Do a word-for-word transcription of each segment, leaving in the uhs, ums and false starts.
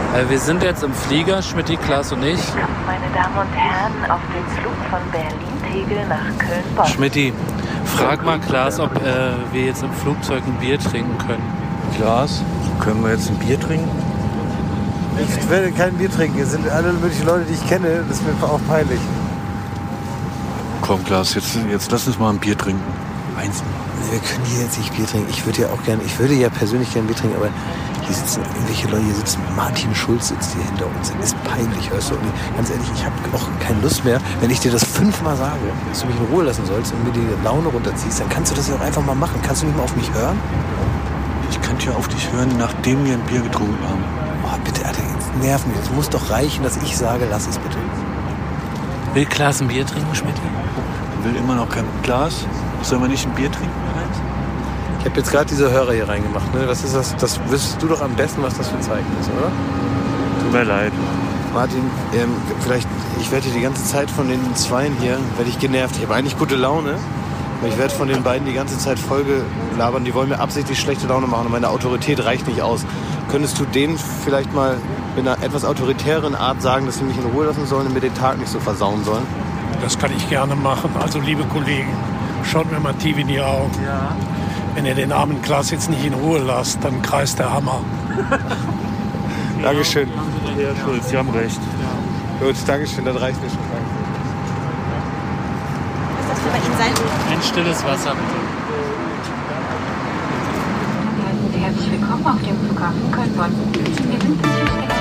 Äh, wir sind jetzt im Flieger, Schmidti, Klaas und ich. Meine Damen und Herren, auf dem Flug von Berlin-Tegel nach Köln-Bonn. Schmidti, frag mal Klaas, ob äh, wir jetzt im Flugzeug ein Bier trinken können. Klaas, können wir jetzt ein Bier trinken? Ich werde kein Bier trinken. Es sind alle möglichen Leute, die ich kenne. Das ist mir auch peinlich. Komm, Klaas, jetzt, jetzt lass uns mal ein Bier trinken. Eins. Wir können hier jetzt nicht Bier trinken. Ich würde ja auch gerne, ich würde ja persönlich gerne Bier trinken, aber hier sitzen irgendwelche Leute, hier sitzen, Martin Schulz sitzt hier hinter uns. Das ist peinlich, hörst du? Und ganz ehrlich, ich habe auch keine Lust mehr, wenn ich dir das fünfmal sage, dass du mich in Ruhe lassen sollst und mir die Laune runterziehst, dann kannst du das ja auch einfach mal machen. Kannst du nicht mal auf mich hören? Ich könnte ja auf dich hören, nachdem wir ein Bier getrunken haben. Oh, bitte, Alter, jetzt nerv mich. Es muss doch reichen, dass ich sage, lass es bitte. Will Klaas ein Bier trinken, Schmidti? Will immer noch kein Glas? Sollen wir nicht ein Bier trinken? Ich habe jetzt gerade diese Hörer hier reingemacht. Ne? Was ist das? Das wüsstest du doch am besten, was das für ein Zeichen ist, oder? Tut mir leid. Martin, ähm, vielleicht, ich werde die ganze Zeit von den Zweien hier, werde ich genervt. Ich habe eigentlich gute Laune, aber ich werde von den beiden die ganze Zeit Folge labern. Die wollen mir absichtlich schlechte Laune machen und meine Autorität reicht nicht aus. Könntest du denen vielleicht mal mit einer etwas autoritären Art sagen, dass sie mich in Ruhe lassen sollen und mir den Tag nicht so versauen sollen? Das kann ich gerne machen. Also, liebe Kollegen, schaut mir mal tief in die Augen. Ja. Wenn ihr den armen Klaas jetzt nicht in Ruhe lasst, dann kreist der Hammer. Dankeschön. Herr Schulz, Sie haben recht. Ja. Gut, Dankeschön, das reicht mir schon. Was das für bei Ihnen sein? Ein stilles Wasser, bitte. Herzlich willkommen auf dem Flughafen Köln-Bonn. Wir sind pünktlich gelandet.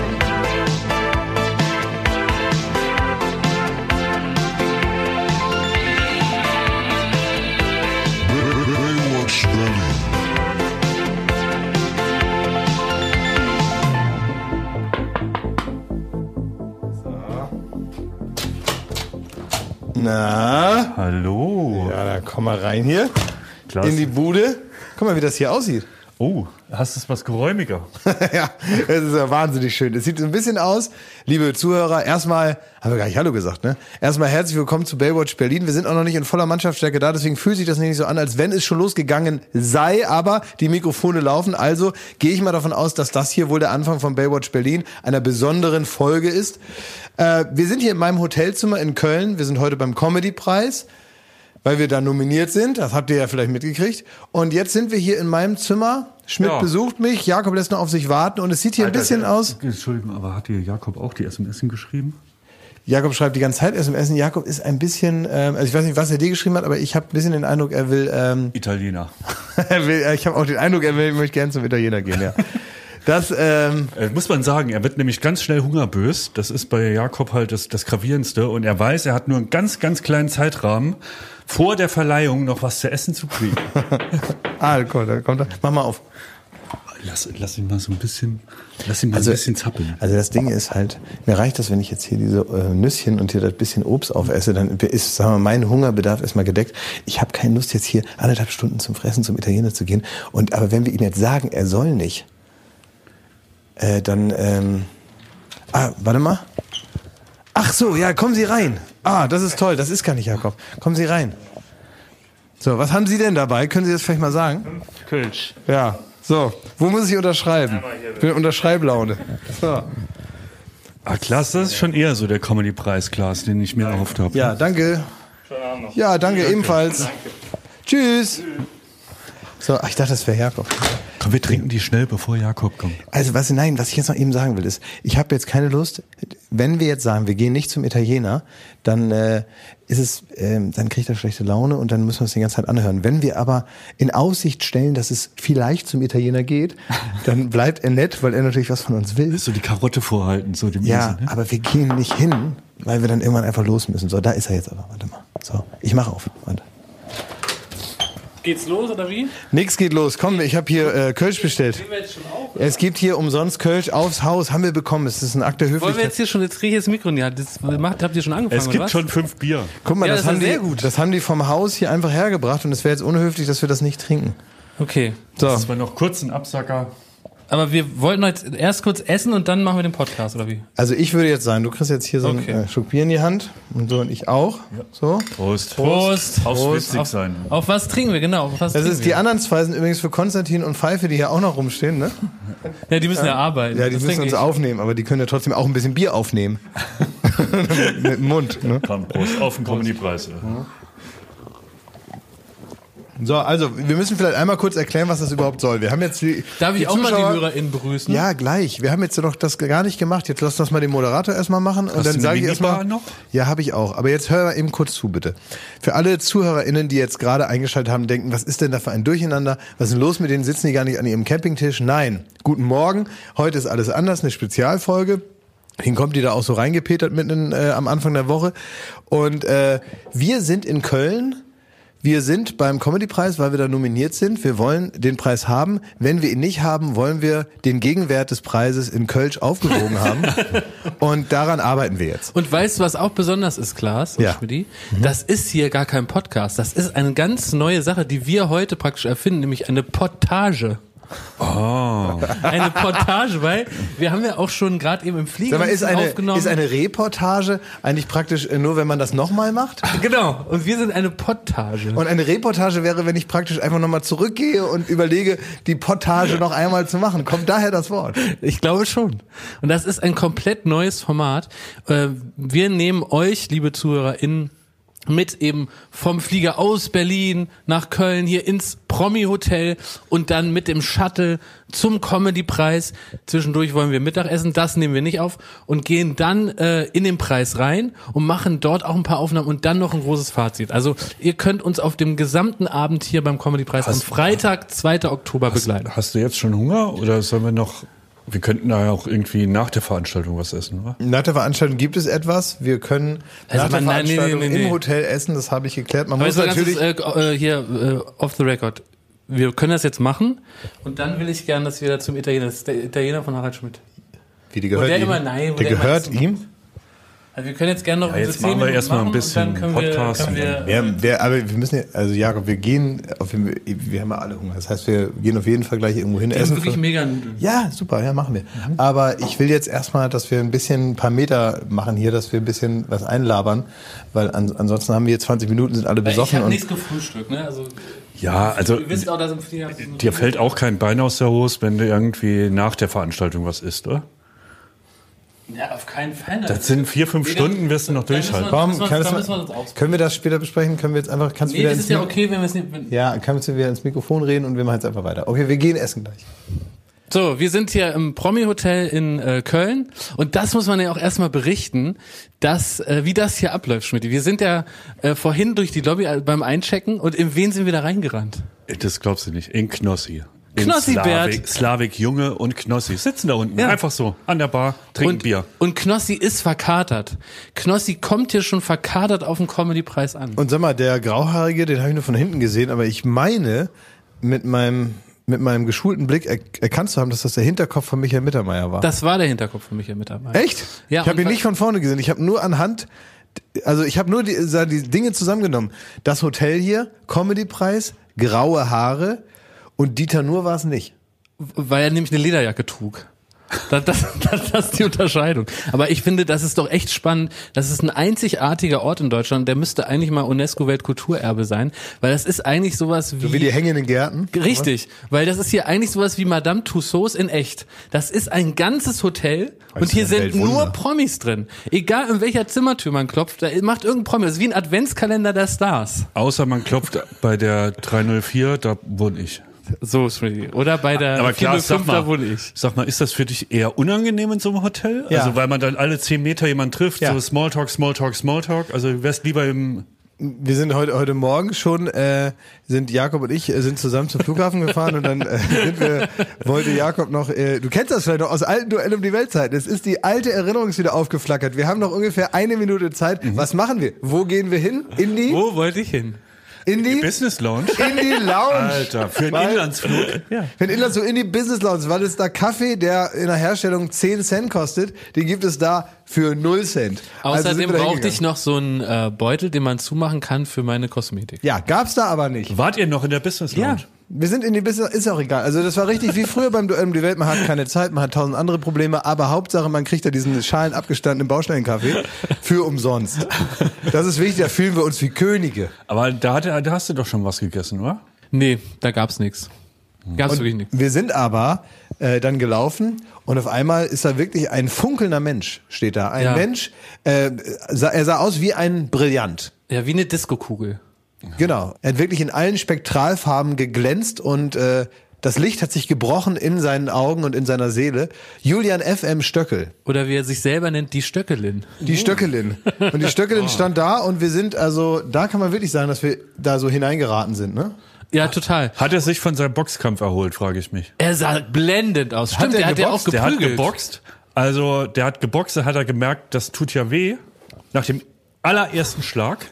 Na? Hallo. Ja, dann komm mal rein hier. Klasse. In die Bude. Guck mal, wie das hier aussieht. Oh, hast du es was geräumiger? Ja, es ist ja wahnsinnig schön. Es sieht so ein bisschen aus, liebe Zuhörer, erstmal, haben wir gar nicht Hallo gesagt, ne? Erstmal herzlich willkommen zu Baywatch Berlin. Wir sind auch noch nicht in voller Mannschaftsstärke da, deswegen fühlt sich das nicht so an, als wenn es schon losgegangen sei, aber die Mikrofone laufen. Also gehe ich mal davon aus, dass das hier wohl der Anfang von Baywatch Berlin, einer besonderen Folge ist. Äh, wir sind hier in meinem Hotelzimmer in Köln. Wir sind heute beim Comedy-Preis, weil wir da nominiert sind. Das habt ihr ja vielleicht mitgekriegt. Und jetzt sind wir hier in meinem Zimmer. Schmidt ja. besucht mich, Jakob lässt noch auf sich warten und es sieht hier Alter, ein bisschen der, aus... Entschuldigung, aber hat dir Jakob auch die S M S geschrieben? Jakob schreibt die ganze Zeit S M S. Jakob ist ein bisschen... Ähm, also ich weiß nicht, was er dir geschrieben hat, aber ich habe ein bisschen den Eindruck, er will... Ähm, Italiener. er will, ich habe auch den Eindruck, er will, möchte gerne zum Italiener gehen, ja. Das ähm, äh, muss man sagen, er wird nämlich ganz schnell hungerbös. Das ist bei Jakob halt das, das Gravierendste. Und er weiß, er hat nur einen ganz, ganz kleinen Zeitrahmen, vor der Verleihung noch was zu essen zu kriegen. ah, cool, da kommt er. Mach mal auf. Lass, lass ihn mal so ein bisschen, lass ihn mal also, ein bisschen zappeln. Also das Ding ist halt, mir reicht das, wenn ich jetzt hier diese äh, Nüsschen und hier das bisschen Obst aufesse, dann ist, sagen wir mal, mein Hungerbedarf erstmal gedeckt. Ich habe keine Lust, jetzt hier anderthalb Stunden zum Fressen zum Italiener zu gehen. Und aber wenn wir ihm jetzt sagen, er soll nicht, äh, dann, ähm, ah, warte mal. Ach so, ja, kommen Sie rein. Ah, das ist toll, das ist gar nicht Jakob. Kommen Sie rein. So, was haben Sie denn dabei? Können Sie das vielleicht mal sagen? Kölsch. Ja. So, wo muss ich unterschreiben? Ich bin unter Schreiblaune. So. Ah, Klaas, das ist schon eher so der Comedy-Preis, Klaas, den ich mir erhofft habe. Ja, danke. Schönen Abend noch. Ja, danke, danke. Ebenfalls. Danke. Tschüss. So, ach, ich dachte, das wäre Jakob. Komm, wir trinken die schnell, bevor Jakob kommt. Also, was, nein, was ich jetzt noch eben sagen will, ist, ich habe jetzt keine Lust, wenn wir jetzt sagen, wir gehen nicht zum Italiener, dann äh, ist es, äh, dann kriegt er schlechte Laune und dann müssen wir es die ganze Zeit anhören. Wenn wir aber in Aussicht stellen, dass es vielleicht zum Italiener geht, dann bleibt er nett, weil er natürlich was von uns will. So die Karotte vorhalten, so dem Ja, Wiesen, ne? aber wir gehen nicht hin, weil wir dann irgendwann einfach los müssen. So, da ist er jetzt aber, warte mal. So, ich mache auf, warte. Geht's los oder wie? Nix geht los. Komm, ich habe hier äh, Kölsch bestellt. Gehen wir jetzt schon auf, es gibt hier umsonst Kölsch aufs Haus. Haben wir bekommen. Es ist ein Akt der Höflichkeit. Wollen wir jetzt hier schon, jetzt kriege ich das Mikro in die Hand. Das macht, habt ihr schon angefangen, Es gibt oder was? schon fünf Bier. Guck mal, Ja, das, das haben ist sehr die, gut. das haben die vom Haus hier einfach hergebracht und es wäre jetzt unhöflich, dass wir das nicht trinken. Okay. So. Das war noch kurz ein Absacker. Aber wir wollten heute erst kurz essen und dann machen wir den Podcast, oder wie? Also ich würde jetzt sagen, du kriegst jetzt hier so Okay. einen äh, Schluck Bier in die Hand und so und ich auch. So. Prost. Prost. Aufs Prost. witzig Auf, sein. auf was trinken wir, genau. Auf was Das trinken ist die wir? anderen zwei sind übrigens für Konstantin und Pfeife, die hier auch noch rumstehen, ne? Ja, die müssen ja arbeiten. Ja, die Das müssen denke uns ich. aufnehmen, aber die können ja trotzdem auch ein bisschen Bier aufnehmen. Mit dem Mund, ne? Komm, Prost. Auf den Comedy-Preis. So, also, wir müssen vielleicht einmal kurz erklären, was das überhaupt soll. Wir haben jetzt die, Darf ich die auch mal Zuschauer- die HörerInnen begrüßen? Ja, gleich. Wir haben jetzt noch das gar nicht gemacht. Jetzt lass das mal den Moderator erstmal machen und Hast dann du sage eine ich erstmal. Minibar noch? Ja, habe ich auch. Aber jetzt hör mal eben kurz zu, bitte. Für alle ZuhörerInnen, die jetzt gerade eingeschaltet haben, denken, was ist denn da für ein Durcheinander? Was ist denn los mit denen? Sitzen die gar nicht an ihrem Campingtisch? Nein. Guten Morgen. Heute ist alles anders, eine Spezialfolge. Deswegen kommt die da auch so reingepetert mitten äh, am Anfang der Woche. Und äh, wir sind in Köln. Wir sind beim Comedy-Preis, weil wir da nominiert sind. Wir wollen den Preis haben. Wenn wir ihn nicht haben, wollen wir den Gegenwert des Preises in Kölsch aufgewogen haben. Und daran arbeiten wir jetzt. Und weißt du, was auch besonders ist, Klaas und Ja. Schmidti? Das ist hier gar kein Podcast. Das ist eine ganz neue Sache, die wir heute praktisch erfinden, nämlich eine Portage. Oh. Eine Portage, weil wir haben ja auch schon gerade eben im Flieger Sag mal, ist eine, aufgenommen. ist eine Reportage eigentlich praktisch äh, nur, wenn man das nochmal macht? Genau, und wir sind eine Portage. Und eine Reportage wäre, wenn ich praktisch einfach nochmal zurückgehe und überlege, die Portage noch einmal zu machen. Kommt daher das Wort? Ich glaube schon. Und das ist ein komplett neues Format. Äh, Wir nehmen euch, liebe ZuhörerInnen, mit eben vom Flieger aus Berlin nach Köln hier ins Promi-Hotel und dann mit dem Shuttle zum Comedy-Preis. Zwischendurch wollen wir Mittagessen, das nehmen wir nicht auf und gehen dann äh, in den Preis rein und machen dort auch ein paar Aufnahmen und dann noch ein großes Fazit. Also ihr könnt uns auf dem gesamten Abend hier beim Comedy-Preis am Freitag, zweiten Oktober begleiten. Hast du jetzt schon Hunger oder sollen wir noch... Wir könnten da ja auch irgendwie nach der Veranstaltung was essen, oder? Nach der Veranstaltung gibt es etwas. Wir können Also nach der man- nein, nee, Veranstaltung nee, nee, nee. im Hotel essen. Das habe ich geklärt. Man Aber muss jetzt mal natürlich... ganz kurz, äh, äh, hier, äh, off the record. Wir können das jetzt machen und dann will ich gerne, dass wir da zum Italiener, das ist der Italiener von Harald Schmidt. wie die Wo gehört der ihm? immer, nein, wo der der immer gehört ist- ihm? Also wir können jetzt gerne noch Ja, so jetzt zehn machen wir Minuten erstmal ein machen bisschen und dann können Podcast Wir, können wir, Wir, wir, aber wir müssen ja, also Jakob, wir gehen, auf, wir haben ja alle Hunger. Das heißt, wir gehen auf jeden Fall gleich irgendwo hin wir haben essen. wirklich mega Nudeln. Ja, super, ja, machen wir. Aber ich will jetzt erstmal, dass wir ein bisschen, ein paar Meter machen hier, dass wir ein bisschen was einlabern, weil an, ansonsten haben wir jetzt zwanzig Minuten, sind alle Ich besoffen habe und nichts gefrühstückt, ne? Also Ja, also ihr wisst auch, dass im Flieger dir fällt auch kein Bein aus der Hose, wenn du irgendwie nach der Veranstaltung was isst, oder? ja, auf keinen Fall. Das sind vier, fünf Weder- Stunden, wirst du noch Dann müssen wir- durchhalten. Komm, müssen wir- kann dann das müssen wir mal- uns ausprobieren. können wir das später besprechen? Können wir jetzt einfach, kannst du Nee, wieder das ins ist ja Mik- okay, wenn wir es nicht... Wenn Ja, kannst du wieder ins Mikrofon reden und wir machen jetzt einfach weiter. Okay, wir gehen essen gleich. So, wir sind hier im Promi-Hotel in äh, Köln und das muss man ja auch erstmal berichten, dass äh, wie das hier abläuft, Schmidt. Wir sind ja äh, vorhin durch die Lobby äh, beim Einchecken und in wen sind wir da reingerannt? Das glaubst du nicht. In Knossi. In Knossi, Bert. Slavik, Slavik Junge und Knossi sitzen da unten. Ja. Einfach so, an der Bar, trinken Und, Bier. und Knossi ist verkatert. Knossi kommt hier schon verkatert auf den Comedy-Preis an. Und sag mal, der Grauhaarige, den habe ich nur von hinten gesehen, aber ich meine, mit meinem, mit meinem geschulten Blick er, erkannt zu haben, dass das der Hinterkopf von Michael Mittermeier war. Das war der Hinterkopf von Michael Mittermeier. Echt? Ja, ich habe und ihn wa- nicht von vorne gesehen. Ich habe nur anhand, also ich habe nur die, die Dinge zusammengenommen. Das Hotel hier, Comedy-Preis, graue Haare und Dieter Nuhr war es nicht. Weil er nämlich eine Lederjacke trug. Das, das, das, das ist die Unterscheidung. Aber ich finde, das ist doch echt spannend. Das ist ein einzigartiger Ort in Deutschland. Der müsste eigentlich mal UNESCO-Weltkulturerbe sein. Weil das ist eigentlich sowas wie... So wie die hängenden Gärten. Richtig, weil das ist hier eigentlich sowas wie Madame Tussauds in echt. Das ist ein ganzes Hotel Das und ist hier ein sind Weltwunder. nur Promis drin. Egal in welcher Zimmertür man klopft, da macht irgendein Promi. Das ist wie ein Adventskalender der Stars. Außer man klopft bei der drei null vier, da wohne ich. So, Smitty. Oder bei der Aber klar, vier null fünf, sag da mal, wohne ich. sag mal, ist das für dich eher unangenehm in so einem Hotel? Ja. Also weil man dann alle zehn Meter jemanden trifft, Ja. so Smalltalk, Smalltalk, Smalltalk. Also du wärst lieber im... Wir sind heute heute Morgen schon, äh, sind Jakob und ich äh, sind zusammen zum Flughafen gefahren und dann äh, sind wir, wollte Jakob noch, äh, du kennst das vielleicht noch aus alten Duell um die Weltzeit. Es ist die alte Erinnerung ist wieder aufgeflackert. Wir haben noch ungefähr eine Minute Zeit. Was machen wir? Wo gehen wir hin? In die, Wo wollte ich hin? in die, Business Lounge? in die Lounge. Alter, für einen Weil- Inlandsflug. Wenn Inland so in die Business Lounge, weil es da Kaffee, der in der Herstellung zehn Cent kostet, den gibt es da für null Cent. Also sind Außerdem wir da brauchte hingegangen. ich noch so einen äh, Beutel, den man zumachen kann für meine Kosmetik. Ja, gab's da aber nicht. Wart ihr noch in der Business Ja, Lounge? Wir sind in die Business, ist auch egal. Also das war richtig wie früher beim Duell um die Welt. Man hat keine Zeit, man hat tausend andere Probleme, aber Hauptsache, man kriegt da diesen Schalen abgestandenen Baustellenkaffee für umsonst. Das ist wichtig, da fühlen wir uns wie Könige. Aber da, hat, da hast du doch schon was gegessen, oder? Nee, da gab's nichts. Gab's wirklich nichts. Wir sind aber äh, dann gelaufen und auf einmal ist da wirklich ein funkelnder Mensch, steht da. Ein Ja. Mensch, äh, sah, er sah aus wie ein Brillant. Ja, wie eine Diskokugel. Genau. Er hat wirklich in allen Spektralfarben geglänzt und äh, das Licht hat sich gebrochen in seinen Augen und in seiner Seele. Julian F M Stöckel. Oder wie er sich selber nennt, die Stöckelin. Die Stöckelin. Und die Stöckelin stand da und wir sind also, da kann man wirklich sagen, dass wir da so hineingeraten sind, ne? Ja, total. Hat er sich von seinem Boxkampf erholt, frage ich mich. Er sah blendend aus. Stimmt, er der hat ja auch geboxt? Der hat geprügelt. geboxt. Also, der hat geboxt, da hat er gemerkt, das tut ja weh. Nach dem allerersten Schlag.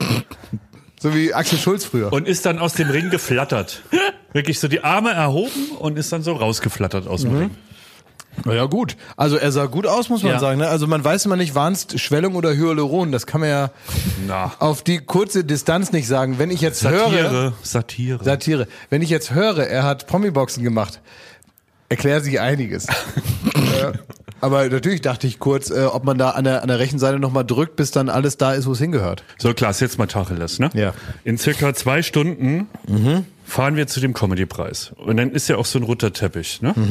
So wie Axel Schulz früher. Und ist dann aus dem Ring geflattert. Wirklich so die Arme erhoben und ist dann so rausgeflattert aus dem Ring. Na ja, gut. Also er sah gut aus, muss man Ja. sagen. Ne? Also man weiß immer nicht, waren es Schwellung oder Hyaluron. Das kann man ja Na. auf die kurze Distanz nicht sagen. Wenn ich jetzt höre... Satire, Satire. Satire. Wenn ich jetzt höre, er hat Promi-Boxen gemacht, erklärt sich einiges. äh, aber natürlich dachte ich kurz, äh, ob man da an der, an der rechten Seite nochmal drückt, bis dann alles da ist, wo es hingehört. So, Klaas, jetzt mal Tacheles, ne? Ja. In circa zwei Stunden fahren wir zu dem Comedy-Preis. Und dann ist ja auch so ein roter Teppich, ne?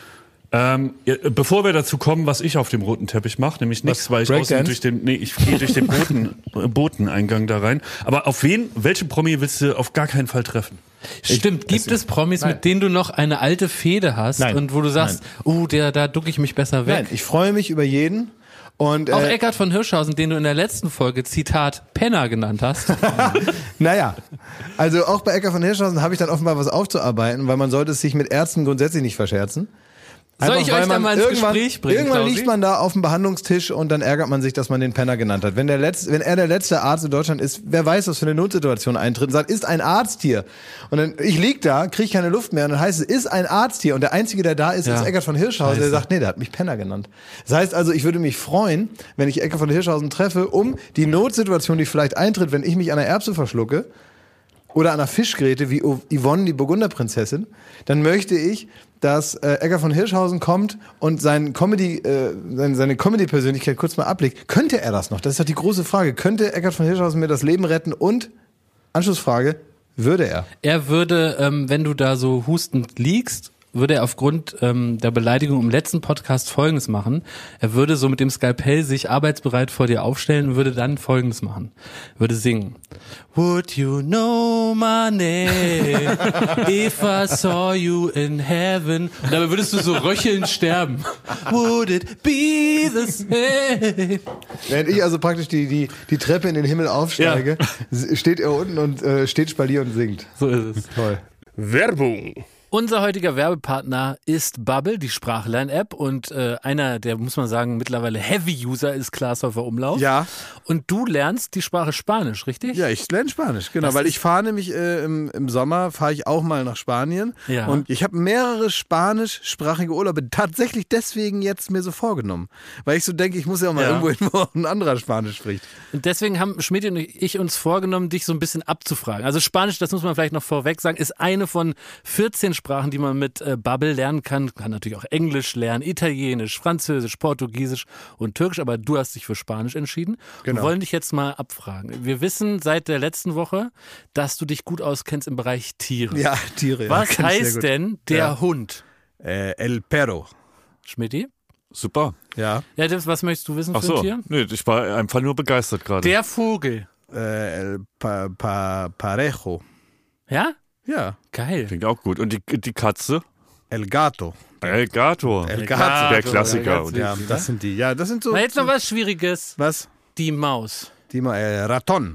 Ähm, ja, bevor wir dazu kommen, was ich auf dem roten Teppich mache, nämlich nichts, weil ich Breakdance? außen durch den, nee, ich gehe durch den Boten, äh, Boteneingang da rein. Aber auf wen, welche Promi willst du auf gar keinen Fall treffen? Stimmt, gibt es Promis, mit denen du noch eine alte Fehde hast Nein. und wo du sagst, oh, der, da ducke ich mich besser weg? Nein, ich freue mich über jeden. Und Auch äh, Eckhard von Hirschhausen, den du in der letzten Folge Zitat Penner genannt hast. naja, also auch bei Ecker von Hirschhausen habe ich dann offenbar was aufzuarbeiten, weil man sollte es sich mit Ärzten grundsätzlich nicht verscherzen. Soll ich weil euch da man mal ins irgendwann, Gespräch bringen, Irgendwann Klausi? liegt man da auf dem Behandlungstisch und dann ärgert man sich, dass man den Penner genannt hat. Wenn der letzte, wenn er der letzte Arzt in Deutschland ist, wer weiß, was für eine Notsituation eintritt und sagt, ist ein Arzt hier. Und dann, ich lieg da, kriege keine Luft mehr und dann heißt es, ist ein Arzt hier. Und der Einzige, der da ist, Ja. ist Eckart von Hirschhausen, der Scheiße. sagt, nee, der hat mich Penner genannt. Das heißt also, ich würde mich freuen, wenn ich Eckart von Hirschhausen treffe, um die Notsituation, die vielleicht eintritt, wenn ich mich an der Erbse verschlucke, oder an einer Fischgräte wie Yvonne, die Burgunderprinzessin, dann möchte ich, dass äh, Eckart von Hirschhausen kommt und sein Comedy, äh, seine, seine Comedy-Persönlichkeit kurz mal ablegt. Könnte er das noch? Das ist doch die große Frage. Könnte Eckart von Hirschhausen mir das Leben retten? Und, Anschlussfrage, würde er? Er würde, ähm, wenn du da so hustend liegst, würde er aufgrund ähm, der Beleidigung im letzten Podcast Folgendes machen. Er würde so mit dem Skalpell sich arbeitsbereit vor dir aufstellen und würde dann Folgendes machen. Er würde singen. Would you know my name if I saw you in heaven? Und dabei würdest du so röchelnd sterben. Would it be the same? Während ich also praktisch die, die, die Treppe in den Himmel aufsteige, s- steht er unten und äh, steht Spalier und singt. So ist es. Toll. Werbung. Unser heutiger Werbepartner ist Bubble, die Sprachlern-App, und äh, einer, der, muss man sagen, mittlerweile Heavy-User ist Klaas Häufer Umlauf. Ja. Und du lernst die Sprache Spanisch, richtig? Ja, ich lerne Spanisch, genau, Das weil ist- ich fahre nämlich äh, im, im Sommer, fahre ich auch mal nach Spanien Ja. und ich habe mehrere spanischsprachige Urlaube tatsächlich deswegen jetzt mir so vorgenommen, weil ich so denke, ich muss ja auch mal Ja. irgendwo hin, wo auch ein anderer Spanisch spricht. Und deswegen haben Schmidt und ich uns vorgenommen, dich so ein bisschen abzufragen. Also Spanisch, das muss man vielleicht noch vorweg sagen, ist eine von vierzehn Sprachen, die man mit äh, Bubble lernen kann. Kann natürlich auch Englisch lernen, Italienisch, Französisch, Portugiesisch und Türkisch, aber du hast dich für Spanisch entschieden. Genau. Wir wollen dich jetzt mal abfragen. Wir wissen seit der letzten Woche, dass du dich gut auskennst im Bereich Tiere. Ja, Tiere. ja, Was kenn ich sehr heißt gut. denn der Ja. Hund? Äh, El Perro. Schmidti? Super. Ja. Ja, das, was möchtest du wissen Ach für so. ein Tier? Nee, ich war einfach nur begeistert gerade. Der Vogel. Äh, El pa, pa, Parejo. Ja? Ja. Geil. Klingt auch gut. Und die, die Katze? El Gato. El Gato. El Gato. Der Klassiker. ganz Ja, wichtig, das sind die. Ja, das sind so. Na, jetzt noch was Schwieriges. Was? Die Maus. Die Ma äh, Raton.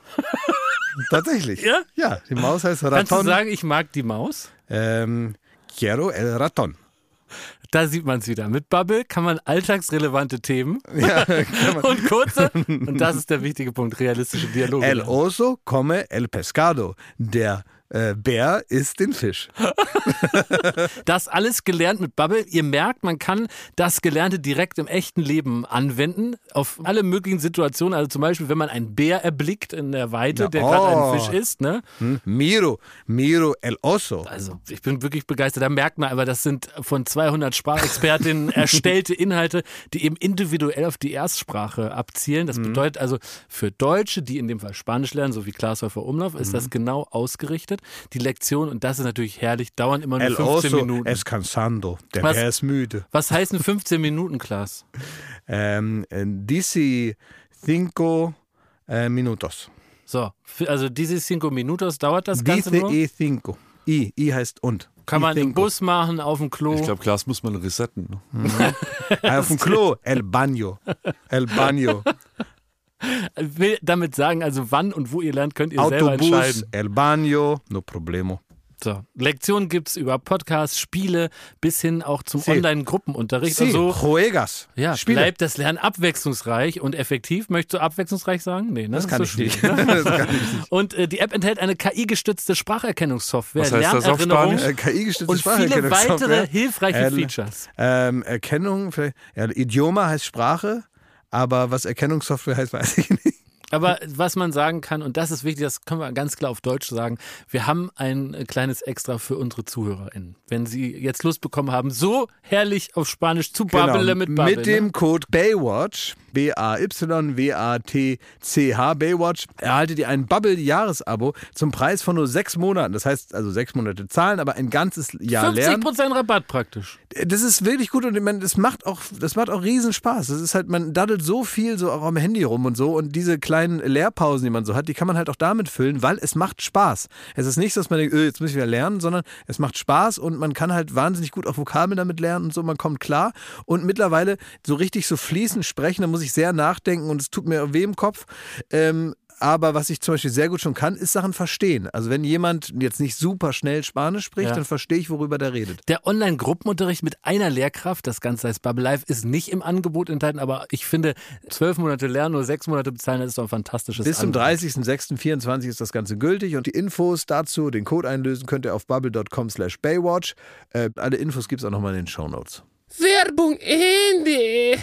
Tatsächlich. Ja? Ja, die Maus heißt Raton. Kannst du sagen, ich mag die Maus? Ähm, Quiero el Raton. Da sieht man es wieder. Mit Bubble kann man alltagsrelevante Themen Ja, kann man. und kurze, und das ist der wichtige Punkt, realistische Dialoge. El oso come el pescado. Der Äh, Bär isst den Fisch. Das alles gelernt mit Bubble. Ihr merkt, man kann das Gelernte direkt im echten Leben anwenden. Auf alle möglichen Situationen. Also zum Beispiel, wenn man einen Bär erblickt in der Weite, Ja, der oh. gerade einen Fisch isst. Ne? Hm? Miro, Miro el oso. Also ich bin wirklich begeistert. Da merkt man aber, das sind von zweihundert Sprachexpertinnen erstellte Inhalte, die eben individuell auf die Erstsprache abzielen. Das bedeutet also für Deutsche, die in dem Fall Spanisch lernen, so wie Klaas Häufer Umlauf, ist das genau ausgerichtet. Die Lektion, und das ist natürlich herrlich, dauern immer nur El fünfzehn oso Minuten. es cansando. Der Was? Bär ist müde. Was heißen fünfzehn Minuten, Klaas? Ähm, dieci cinco äh, minutos. So, also diese cinco minutos dauert das Ganze Dice nur. e cinco. I, I heißt und. Kann I man im cinco. Bus machen, auf dem Klo. Ich glaube, Klaas muss man resetten. Ne? Auf dem Klo. El baño. El baño. Will damit sagen, also wann und wo ihr lernt, könnt ihr selber Autobus. entscheiden. El baño. No problemo. So, Lektionen gibt es über Podcasts, Spiele bis hin auch zum Sí. Online-Gruppenunterricht Sí, und so. juegas. Ja, Spiele. bleibt das Lernen abwechslungsreich und effektiv. Möchtest du abwechslungsreich sagen? Nee, ne? Das kann ist ich so nicht. schwierig. Das kann ich nicht. Und äh, die App enthält eine K I-gestützte Spracherkennungssoftware, Was heißt das auf Lernerrinnerung Spanisch? Äh, K I-gestützte und viele Spracherkennungssoftware. weitere hilfreiche Äh, Features. Ähm, Erkennung, vielleicht, ja, Idioma heißt Sprache, aber was Erkennungssoftware heißt, weiß ich nicht. Aber was man sagen kann, und das ist wichtig, das können wir ganz klar auf Deutsch sagen, wir haben ein äh, kleines Extra für unsere ZuhörerInnen. Wenn sie jetzt Lust bekommen haben, so herrlich auf Spanisch zu babbeln mit Babbeln. Mit dem Code Baywatch, B A Y W A T C H, Baywatch, erhaltet ihr ein Bubble-Jahresabo zum Preis von nur sechs Monaten. Das heißt also sechs Monate zahlen, aber ein ganzes Jahr fünfzig lernen. Prozent Rabatt praktisch. Das ist wirklich gut und ich meine, das macht auch, das macht auch riesen Spaß. Das ist halt, man daddelt so viel so auch am Handy rum und so und diese kleinen Lehrpausen, die man so hat, die kann man halt auch damit füllen, weil es macht Spaß. Es ist nicht so, dass man denkt, öh, jetzt muss ich wieder lernen, sondern es macht Spaß und man kann halt wahnsinnig gut auch Vokabeln damit lernen und so, man kommt klar und mittlerweile so richtig so fließend sprechen, da muss ich sehr nachdenken und es tut mir weh im Kopf. Ähm, Aber was ich zum Beispiel sehr gut schon kann, ist Sachen verstehen. Also wenn jemand jetzt nicht super schnell Spanisch spricht, Ja. dann verstehe ich, worüber der redet. Der Online-Gruppenunterricht mit einer Lehrkraft, das Ganze heißt Bubble Live, ist nicht im Angebot enthalten, aber ich finde, zwölf Monate lernen, nur sechs Monate bezahlen, das ist doch ein fantastisches Bis zum Angebot. dreißigsten sechsten vierundzwanzig ist das Ganze gültig und die Infos dazu, den Code einlösen, könnt ihr auf bubble dot com slash baywatch. Äh, alle Infos gibt es auch nochmal in den Shownotes. Werbung Ende.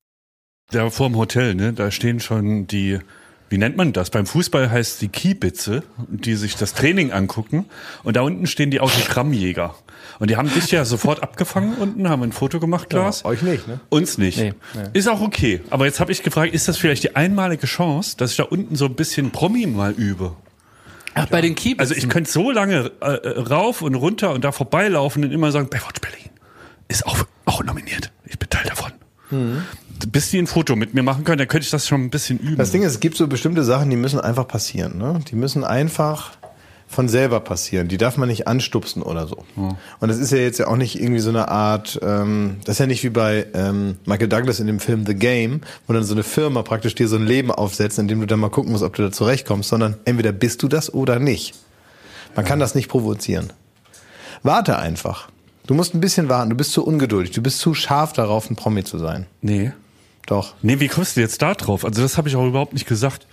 Da vorm Hotel, ne, da stehen schon die, wie nennt man das? Beim Fußball heißt die Kiebitze, die sich das Training angucken. Und da unten stehen die Autogrammjäger. Und die haben dich ja sofort abgefangen unten, haben ein Foto gemacht, Klaas. Euch nicht, ne? Uns nicht. Nee. Ist auch okay. Aber jetzt habe ich gefragt, ist das vielleicht die einmalige Chance, dass ich da unten so ein bisschen Promi mal übe? Ach, bei den Kiebitzen. Also ich könnte so lange äh, rauf und runter und da vorbeilaufen und immer sagen, Baywatch Berlin ist auch, auch nominiert. Ich bin Teil davon. Mhm. Bis die ein Foto mit mir machen können, dann könnte ich das schon ein bisschen üben. Das Ding ist, es gibt so bestimmte Sachen, die müssen einfach passieren. Ne? Die müssen einfach von selber passieren. Die darf man nicht anstupsen oder so. Ja. Und das ist ja jetzt ja auch nicht irgendwie so eine Art, ähm, das ist ja nicht wie bei ähm, Michael Douglas in dem Film The Game, wo dann so eine Firma praktisch dir so ein Leben aufsetzt, in dem du dann mal gucken musst, ob du da zurechtkommst, sondern entweder bist du das oder nicht. Man kann das nicht provozieren. Warte einfach. Du musst ein bisschen warten. Du bist zu ungeduldig. Du bist zu scharf darauf, ein Promi zu sein. Nee. Doch. Nee, wie kommst du jetzt da drauf? Also das habe ich auch überhaupt nicht gesagt.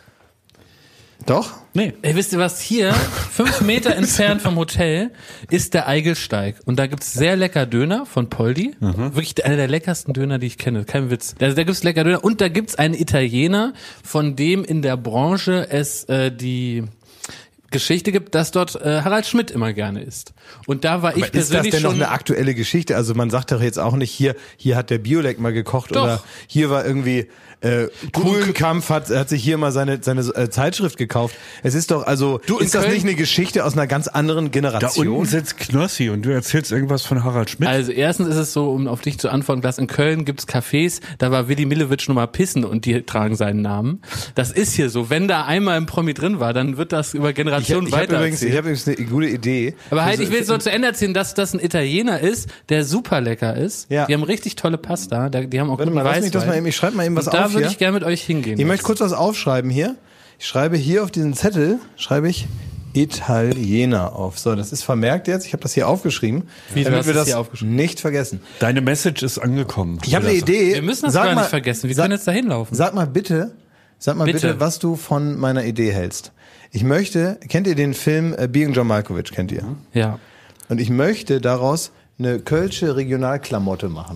Doch? Nee. Ey, wisst ihr was? Hier, fünf Meter entfernt vom Hotel, ist der Eigelsteig. Und da gibt's sehr lecker Döner von Poldi. Mhm. Wirklich einer der leckersten Döner, die ich kenne. Kein Witz. Also da gibt's lecker Döner. Und da gibt's einen Italiener, von dem in der Branche es äh, die Geschichte gibt, dass dort äh, Harald Schmidt immer gerne isst. Und da war ich Aber ist das persönlich denn noch schon... eine aktuelle Geschichte? Also man sagt doch jetzt auch nicht, hier hier hat der Biolek mal gekocht Doch. oder hier war irgendwie äh, Kuhlenkampf hat hat sich hier mal seine seine äh, Zeitschrift gekauft. Es ist doch also Du, in ist das Köln- nicht eine Geschichte aus einer ganz anderen Da Generation? unten sitzt Knossi und du erzählst irgendwas von Harald Schmidt. Also erstens ist es so, um auf dich zu antworten, Klaas, in Köln gibt's Cafés, da war Willi Millewitsch nur mal pissen und die tragen seinen Namen. Das ist hier so. Wenn da einmal ein Promi drin war, dann wird das über ich Generationen ich habe weiter übrigens, ich hab übrigens eine gute Idee. Aber halt, Also, ich will es so zu Ende erzählen, dass das ein Italiener ist, der super lecker ist. Ja. Die haben richtig tolle Pasta, da- die haben auch Warte guten mal, lass mich das mal Weißwein. eben, ich schreibe mal eben was Und da auf würde hier. ich gerne mit euch hingehen. Ich möchte kurz was aufschreiben hier. Ich schreibe hier auf diesen Zettel, schreibe ich Italiener auf. So, das ist vermerkt jetzt. Ich habe das hier aufgeschrieben, Wie, du damit hast wir es das hier aufgeschrieben? nicht vergessen. Deine Message ist angekommen. Ich habe eine Idee. Wir müssen das Sag gar mal, nicht vergessen. Wir sag, können jetzt da hinlaufen. Sag mal bitte, sag mal bitte. Bitte. was du von meiner Idee hältst. Ich möchte, kennt ihr den Film äh, Being John Malkovich, kennt ihr? Ja. Und ich möchte daraus eine kölsche Regionalklamotte machen.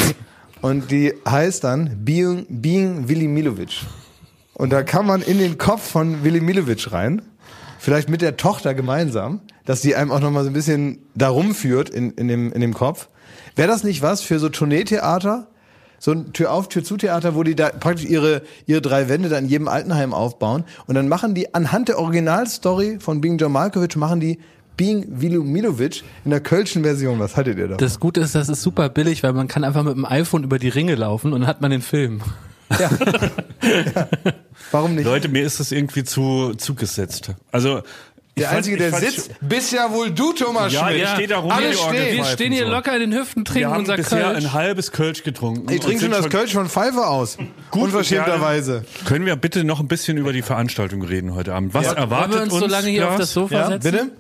Und die heißt dann Being, Being Willy Milovic. Und da kann man in den Kopf von Willy Milovic rein, vielleicht mit der Tochter gemeinsam, dass die einem auch nochmal so ein bisschen da rumführt in, in, dem, in dem Kopf. Wäre das nicht was für so Tourneetheater? So ein Tür-auf, Tür-zu-Theater, wo die da praktisch ihre, ihre drei Wände da in jedem Altenheim aufbauen. Und dann machen die anhand der Originalstory von Being John Malkovich, machen die Being Willy Milovic in der kölschen Version. Was haltet ihr davon? Das Gute ist, das ist super billig, weil man kann einfach mit dem iPhone über die Ringe laufen und dann hat man den Film. Ja. Ja. Warum nicht? Leute, mir ist das irgendwie zu zugesetzt. Also ich Der fand- Einzige, ich der fand- sitzt, bist ja wohl du, Thomas Ja, Schmidt. der steht da rum. Alle wie die stehen. Orgelpfeifen Wir stehen hier so. locker in den Hüften, Wir trinken haben unser bisher Kölsch. ein halbes Kölsch getrunken. Ich und trinke schon sind das Kölsch von Pfeife aus. Gut, Unverschämterweise. Können wir bitte noch ein bisschen über die Veranstaltung reden heute Abend? Was Ja, erwartet wollen wir uns so lange hier Klaas? auf das Sofa Ja, setzen? bitte?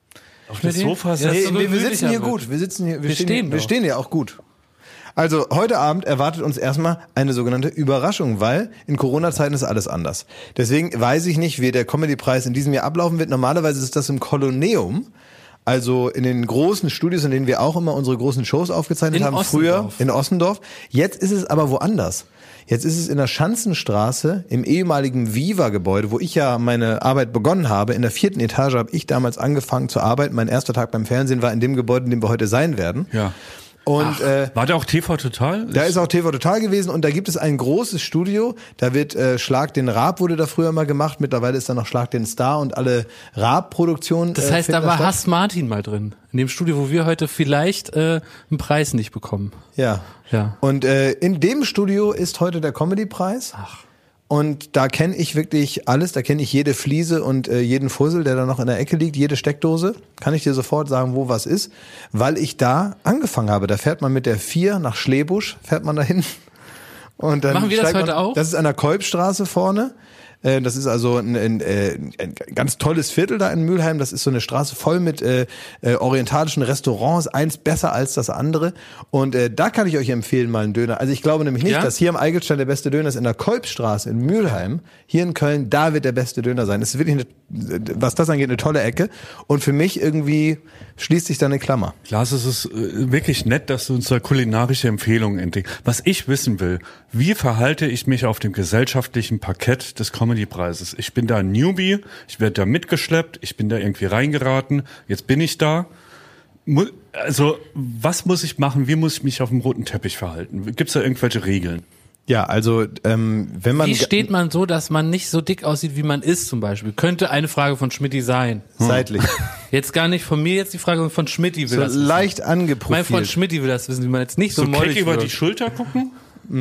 Auf das Schmidt? Sofa Ja, setzen? das Hey, so wir, wir gemütlicher sitzen hier wird. gut. Wir sitzen hier, wir, Wir stehen, stehen hier, wir doch. stehen hier auch gut. Also heute Abend erwartet uns erstmal eine sogenannte Überraschung, weil in Corona-Zeiten ist alles anders. Deswegen weiß ich nicht, wie der Comedy-Preis in diesem Jahr ablaufen wird. Normalerweise ist das im Kolosseum, also in den großen Studios, in denen wir auch immer unsere großen Shows aufgezeichnet In haben, Ossendorf. früher in Ossendorf. Jetzt ist es aber woanders. Jetzt ist es in der Schanzenstraße im ehemaligen Viva-Gebäude, wo ich ja meine Arbeit begonnen habe. In der vierten Etage habe ich damals angefangen zu arbeiten. Mein erster Tag beim Fernsehen war in dem Gebäude, in dem wir heute sein werden. Ja. Und äh, War da auch T V Total? da ist auch T V Total gewesen und da gibt es ein großes Studio. Da wird äh, Schlag den Raab wurde da früher mal gemacht. Mittlerweile ist da noch Schlag den Star und alle Raab-Produktionen. Das äh, heißt, da finden war statt. Hass Martin mal drin. In dem Studio, wo wir heute vielleicht äh, einen Preis nicht bekommen. Ja. Ja. Und äh, in dem Studio ist heute der Comedy-Preis. Ach. Und da kenne ich wirklich alles, da kenne ich jede Fliese und äh, jeden Fussel, der da noch in der Ecke liegt, jede Steckdose, kann ich dir sofort sagen, wo was ist, weil ich da angefangen habe. Da fährt man mit der vier nach Schlebusch, fährt man dahin. Und dann Machen wir das steigt heute man, auch? Das ist an der Kolbstraße vorne. Äh, Das ist also ein, ein, äh, ein ganz tolles Viertel da in Mülheim. Das ist so eine Straße voll mit äh, äh, orientalischen Restaurants, eins besser als das andere. Und äh, da kann ich euch empfehlen, mal einen Döner. Also ich glaube nämlich nicht, Ja? dass hier am Eigelstein der beste Döner ist. In der Kolbstraße in Mülheim, hier in Köln, da wird der beste Döner sein. Das ist wirklich, eine, was das angeht, eine tolle Ecke. Und für mich irgendwie schließt sich da eine Klammer. Klaas, es ist äh, wirklich nett, dass du uns da kulinarische Empfehlungen entdeckst. Was ich wissen will, wie verhalte ich mich auf dem gesellschaftlichen Parkett des Comedy-Preises? Ich bin da ein Newbie, ich werde da mitgeschleppt, ich bin da irgendwie reingeraten, jetzt bin ich da. Mu- Also, was muss ich machen? Wie muss ich mich auf dem roten Teppich verhalten? Gibt es da irgendwelche Regeln? Ja, also ähm, wenn man Wie steht man so, dass man nicht so dick aussieht, wie man ist zum Beispiel? Könnte eine Frage von Schmidti sein. seitlich Jetzt gar nicht von mir, jetzt die Frage von Schmidti will so das wissen. leicht Mein Freund angeprofilt. Schmidti will das wissen, wie man jetzt nicht so, So keck mollig über wird. die Schulter gucken?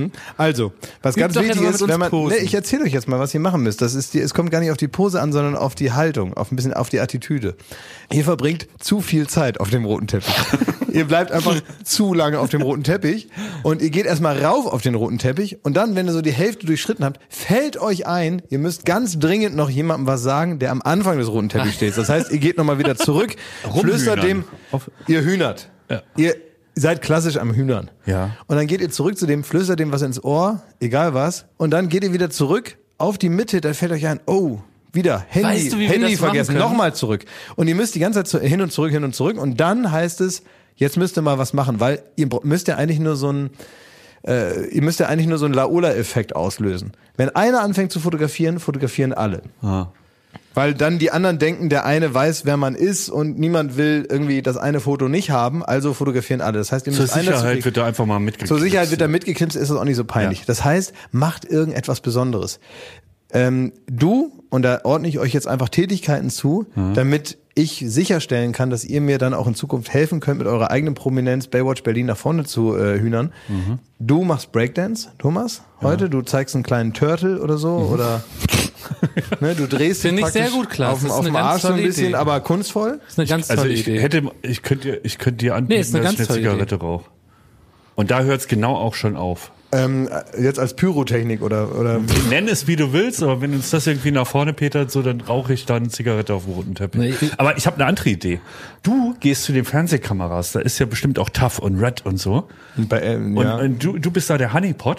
Also, was Übt ganz doch jetzt wichtig mal ist, mit uns wenn man, posen. nee, ich erzähle euch jetzt mal, was ihr machen müsst. Das ist die, es kommt gar nicht auf die Pose an, sondern auf die Haltung, auf ein bisschen auf die Attitüde. Ihr verbringt zu viel Zeit auf dem roten Teppich. Ihr bleibt einfach zu lange auf dem roten Teppich und ihr geht erstmal rauf auf den roten Teppich und dann, wenn ihr so die Hälfte durchschritten habt, fällt euch ein, ihr müsst ganz dringend noch jemandem was sagen, der am Anfang des roten Teppichs steht. Das heißt, ihr geht nochmal wieder zurück, flüstert dem, Auf- ihr hühnert. Ja. Ihr seid klassisch am Hühnern. Ja. Und dann geht ihr zurück zu dem, flüstert dem was ins Ohr, egal was. Und dann geht ihr wieder zurück auf die Mitte, da fällt euch ein, oh, wieder Handy, Weißt du, wie wir Handy das machen vergessen, können? nochmal zurück. Und ihr müsst die ganze Zeit zu- hin und zurück, hin und zurück. Und dann heißt es, jetzt müsst ihr mal was machen, weil ihr br- müsst ja eigentlich nur so ein, äh, ihr müsst ja eigentlich nur so einen Laola-Effekt auslösen. Wenn einer anfängt zu fotografieren, fotografieren alle. Ah. Weil dann die anderen denken, der eine weiß, wer man ist und niemand will irgendwie das eine Foto nicht haben, also fotografieren alle. Das heißt, ihr Zur müsst einer Sicherheit zu- wird da einfach mal mitgekriegt. Zur Sicherheit wird da mitgeknipst, ist das auch nicht so peinlich. Ja. Das heißt, macht irgendetwas Besonderes. Ähm, du, und da ordne ich euch jetzt einfach Tätigkeiten zu, damit ich sicherstellen kann, dass ihr mir dann auch in Zukunft helfen könnt, mit eurer eigenen Prominenz Baywatch Berlin nach vorne zu äh, hühnern. Mhm. Du machst Breakdance, Thomas, heute. Ja. Du zeigst einen kleinen Turtle oder so, Mhm. oder ne, du drehst dich Finde ich praktisch sehr gut, Klaas. auf, Das ist auf eine dem ganz Arsch so ein tolle bisschen, Idee. aber kunstvoll. Das ist eine ganz tolle Also ich Idee. hätte, ich könnte dir, ich könnte dir anbieten, Nee, ist eine dass ich ganz eine tolle Zigarette rauche. Und da hört es genau auch schon auf. Ähm, jetzt als Pyrotechnik oder oder Nenn es wie du willst, aber wenn uns das irgendwie nach vorne petert, so, dann rauche ich dann eine Zigarette auf dem roten Teppich. Nee, ich- aber ich habe eine andere Idee. Du gehst zu den Fernsehkameras, da ist ja bestimmt auch Tough und Red und so. bei, ähm, Und, ja. und du, du bist da der Honeypot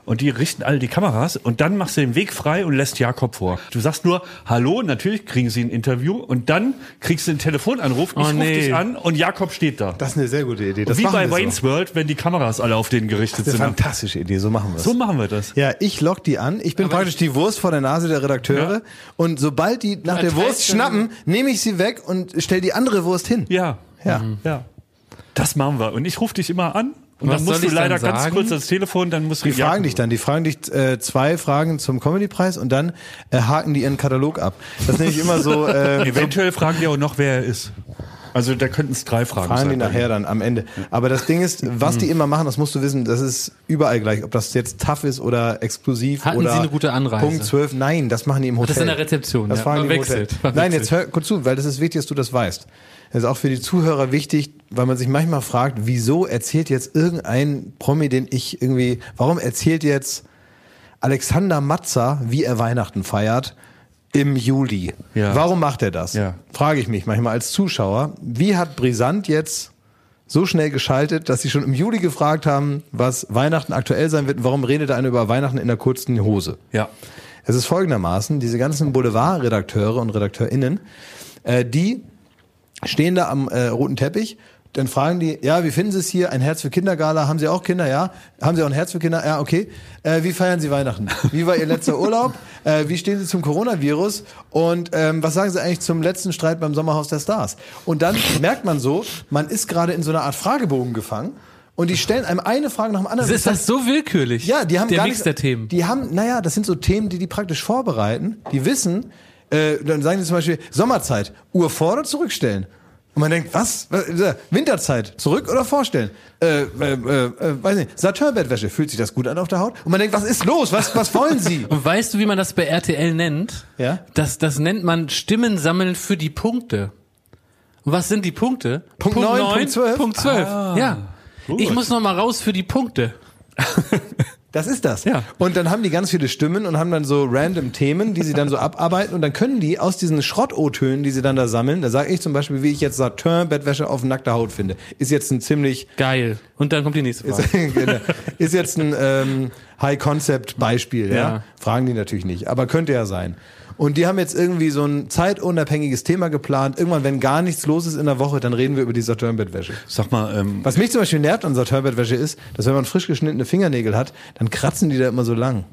und die richten alle die Kameras und dann machst du den Weg frei und lässt Jakob vor. Du sagst nur, hallo, natürlich kriegen sie ein Interview und dann kriegst du einen Telefonanruf, ich Oh, ruf nee. dich an und Jakob steht da. Das ist eine sehr gute Idee. Das Wie machen bei wir so. Wayne's World, wenn die Kameras alle auf den gerichtet Das ist eine sind. fantastische Idee, so machen wir es. So machen wir das. Ja, ich lock die an. Ich bin praktisch die Wurst vor der Nase der Redakteure. Ja. Und sobald die nach der Verteilt Wurst dann- schnappen, nehme ich sie weg und stell die andere Wurst hin. Ja, Ja. ja. Das machen wir. Und ich rufe dich immer an. Und Was dann musst soll du ich dann leider ganz sagen? kurz ans Telefon, dann musst du Die fragen dich dann, die fragen dich äh, zwei Fragen zum Comedy-Preis und dann äh, haken die ihren Katalog ab. Das ist nämlich immer so, äh, Eventuell fragen die auch noch, wer er ist. Also da könnten es drei Fragen fragen die sein. nachher dann am Ende. Aber das Ding ist, was die immer machen, das musst du wissen, das ist überall gleich. Ob das jetzt tough ist oder exklusiv Hatten oder Sie eine gute Anreise? Punkt zwölf. Nein, das machen die im Hotel. Das ist in der Rezeption, Das ja. fragen die im Verwechselt, Hotel. verwechselt. Nein, jetzt hör kurz zu, weil das ist wichtig, dass du das weißt. Das ist auch für die Zuhörer wichtig, weil man sich manchmal fragt, wieso erzählt jetzt irgendein Promi, den ich irgendwie, warum erzählt jetzt Alexander Matzer, wie er Weihnachten feiert im Juli? Ja. Warum macht er das? Ja. Frage ich mich manchmal als Zuschauer. Wie hat Brisant jetzt so schnell geschaltet, dass sie schon im Juli gefragt haben, was Weihnachten aktuell sein wird und warum redet einer über Weihnachten in der kurzen Hose? Ja. Es ist folgendermaßen, diese ganzen Boulevardredakteure und RedakteurInnen, äh, die stehen da am äh, roten Teppich, dann fragen die, ja, wie finden Sie es hier? Ein Herz für Kinder-Gala, haben Sie auch Kinder? Ja. Haben Sie auch ein Herz für Kinder? Ja, okay. Äh, wie feiern Sie Weihnachten? Wie war Ihr letzter Urlaub? Äh, wie stehen Sie zum Coronavirus? Und ähm, was sagen Sie eigentlich zum letzten Streit beim Sommerhaus der Stars? Und dann merkt man so, man ist gerade in so einer Art Fragebogen gefangen und die stellen einem eine Frage nach dem anderen. Ist das so willkürlich? Ja, die haben der gar Mix nicht, der Themen. Die haben, naja, das sind so Themen, die die praktisch vorbereiten. Die wissen, äh, dann sagen die zum Beispiel Sommerzeit, Uhr vor oder zurückstellen. Und man denkt, was? Was? Winterzeit, zurück oder vorstellen? Äh, äh, äh, äh, weiß nicht, Satin-Bettwäsche, fühlt sich das gut an auf der Haut? Und man denkt, was ist los? Was, was wollen Sie? Und weißt du, wie man das bei R T L nennt? Ja? Das, das nennt man Stimmen sammeln für die Punkte. Und was sind die Punkte? Punkt neun, Punkt zwölf. Punkt zwölf. Ah, ja. gut. Ich muss noch mal raus für die Punkte. Das ist das. Ja. Und dann haben die ganz viele Stimmen und haben dann so random Themen, die sie dann so abarbeiten und dann können die aus diesen Schrott-O-Tönen, die sie dann da sammeln, da sage ich zum Beispiel, wie ich jetzt Satin-Bettwäsche auf nackter Haut finde, ist jetzt ein ziemlich Geil. Und dann kommt die nächste Frage. Ist, genau. ist jetzt ein ähm, High-Concept-Beispiel, ja? Ja. Fragen die natürlich nicht, aber könnte ja sein. Und die haben jetzt irgendwie so ein zeitunabhängiges Thema geplant. Irgendwann, wenn gar nichts los ist in der Woche, dann reden wir über die Satin-Bettwäsche. Sag mal, ähm, Was mich zum Beispiel nervt an Satin-Bettwäsche ist, dass wenn man frisch geschnittene Fingernägel hat, dann kratzen die da immer so lang.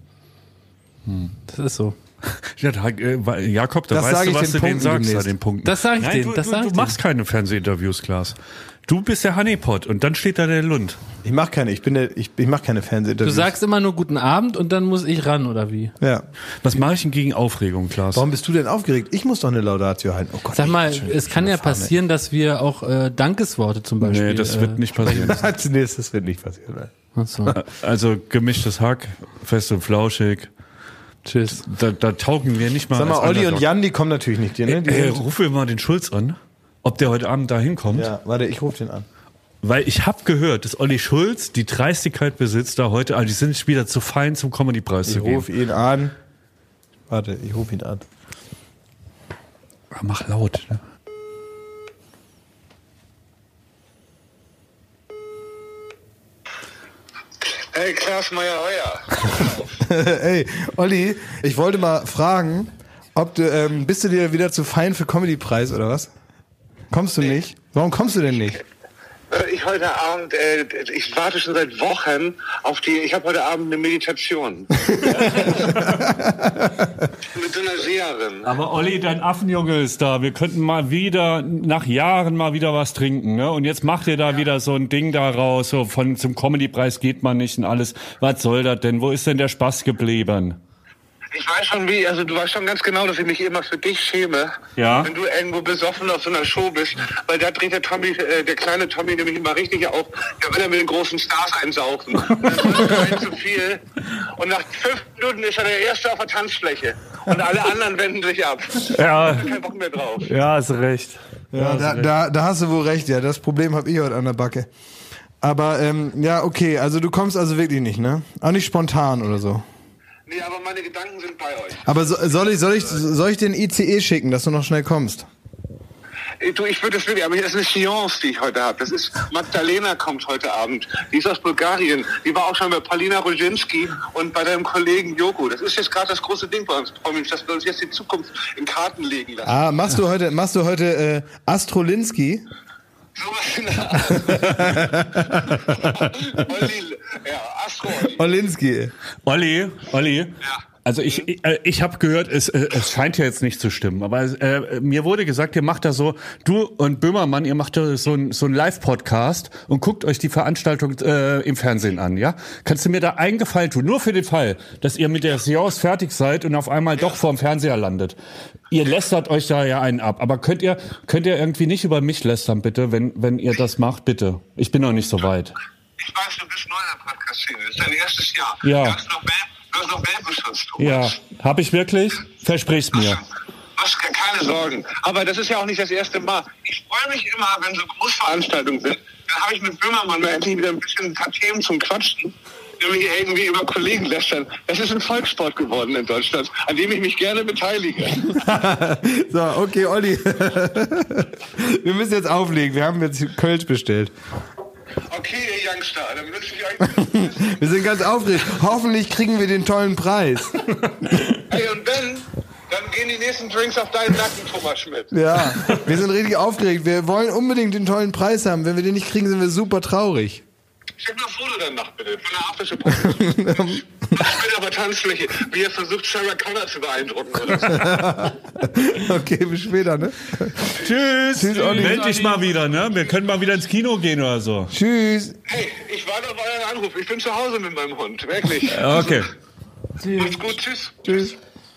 Das ist so. ja, da, äh, Jakob, da Das weißt sag du, ich was den du denen Punkten sagst, demnächst. da den Punkten. Das sag ich Nein, denen, du, das du, sag du ich machst keine Fernsehinterviews, Klaas. Du bist der Honeypot und dann steht da der Lund. Ich mache keine, ich bin der, ich, ich mache keine Du Fernsehinterviews. sagst immer nur guten Abend und dann muss ich ran, oder wie? Ja. Was mache ich denn gegen Aufregung, Klaas? Warum bist du denn aufgeregt? Ich muss doch eine Laudatio halten. Oh Gott, Sag mal, ich bin schon- es kann schon ja erfahren, ey. passieren, dass wir auch äh, Dankesworte zum Beispiel. Nee, das äh, wird nicht passieren. nee, das wird nicht passieren. Ach so. Also gemischtes Hack, fest und flauschig. Tschüss. Da, da taugen wir nicht mal. Sag mal, als Olli und Underdog. Jan, die kommen natürlich nicht, die, ne? Die Ey, sind- ruf mir mal den Schulz an, ob der heute Abend da hinkommt. ja, warte, ich rufe den an. Weil ich habe gehört, dass Olli Schulz die Dreistigkeit besitzt, da heute, also die sind wieder zu fein zum Comedy-Preis Ich zu gehen. rufe ihn an. Warte, ich rufe ihn an. Ah, mach laut. Ne? Hey, Klaas Meyer-Heuer. Ey, Olli, ich wollte mal fragen, ob du, ähm, bist du dir wieder zu fein für Comedy-Preis oder was? Kommst du nicht? Warum kommst du denn nicht? Ich heute Abend, äh, ich warte schon seit Wochen auf die, ich habe heute Abend eine Meditation. Mit so einer Seherin. Aber Olli, dein Affenjunge ist da. Wir könnten mal wieder, nach Jahren mal wieder was trinken, ne? Und jetzt macht ihr da wieder so ein Ding daraus, so von zum Comedy-Preis geht man nicht und alles. Was soll das denn? Wo ist denn der Spaß geblieben? Ich weiß schon wie, also du weißt schon ganz genau, dass ich mich immer für dich schäme, Ja. wenn du irgendwo besoffen auf so einer Show bist, weil da dreht der Tommy, äh, der kleine Tommy nämlich immer richtig auf, der will ja mit den großen Stars einsaufen. Und dann ist er ein zu viel. Und nach fünf Minuten ist er der Erste auf der Tanzfläche. Und alle anderen wenden sich ab. Ja. Ich hab keinen Bock mehr drauf. Ja, hast recht. Ja, da, da, da hast du wohl recht, ja. Das Problem habe ich heute an der Backe. Aber, ähm, ja, okay, also du kommst also wirklich nicht, ne? Auch nicht spontan oder so. Nee, aber meine Gedanken sind bei euch. Aber so, soll ich, soll ich, soll ich den I C E schicken, dass du noch schnell kommst? du, ich würde es wirklich, aber das ist eine Seance, die ich heute habe. Das ist, Magdalena kommt heute Abend. Die ist aus Bulgarien. Die war auch schon bei Paulina Roginski und bei deinem Kollegen Joko. Das ist jetzt gerade das große Ding bei uns, dass wir uns jetzt die Zukunft in Karten legen lassen. Ah, machst du heute, machst du heute äh, Astrolinski? Sowas in der Art. Olli, ja, Astro Olli. Olinski. Olli, Olli. Ja. Also ich, ich, äh, ich habe gehört, es, äh, es scheint ja jetzt nicht zu stimmen, aber äh, mir wurde gesagt, ihr macht da so, du und Böhmermann, ihr macht da so ein so ein Live-Podcast und guckt euch die Veranstaltung äh, im Fernsehen an, ja? Kannst du mir da einen Gefallen tun, nur für den Fall, dass ihr mit der Seance fertig seid und auf einmal doch vorm Fernseher landet? Ihr lästert euch da ja einen ab, aber könnt ihr könnt ihr irgendwie nicht über mich lästern, bitte, wenn wenn ihr das macht, bitte. Ich bin noch nicht so weit. Ich weiß, du bist neu in der Podcast-Szene. Das ist dein erstes Jahr. Ja. Du hast noch Band. Du hast noch Weltbeschutz, Thomas. Ja, hab ich wirklich? Versprich's mir. Hast keine Sorgen. Aber das ist ja auch nicht das erste Mal. Ich freue mich immer, wenn so Großveranstaltungen sind. Dann habe ich mit Böhmermann mal endlich wieder ein bisschen ein paar Themen zum Quatschen. Nämlich irgendwie über Kollegen lästern. Das ist ein Volkssport geworden in Deutschland, an dem ich mich gerne beteilige. So, okay, Olli. Wir müssen jetzt auflegen. Wir haben jetzt Kölsch bestellt. Okay, ihr Youngster, dann wünsche ich euch... Wir sind ganz aufgeregt. Hoffentlich kriegen wir den tollen Preis. Hey, und wenn, dann gehen die nächsten Drinks auf deinen Nacken, Thomas Schmidt. Ja, wir sind richtig aufgeregt. Wir wollen unbedingt den tollen Preis haben. Wenn wir den nicht kriegen, sind wir super traurig. Schick mal ein Foto danach, bitte, von der Aftershow. Das wird aber Tanzfläche, wie er versucht, Sarah Connor zu beeindrucken. Oder so. Okay, bis später, ne? Tschüss. Tschüss, Olli. Meld dich mal wieder, ne? Wir können mal wieder ins Kino gehen oder so. Tschüss. Hey, ich warte auf euren Anruf. Ich bin zu Hause mit meinem Hund, wirklich. Okay. Macht's gut, tschüss. Tschüss.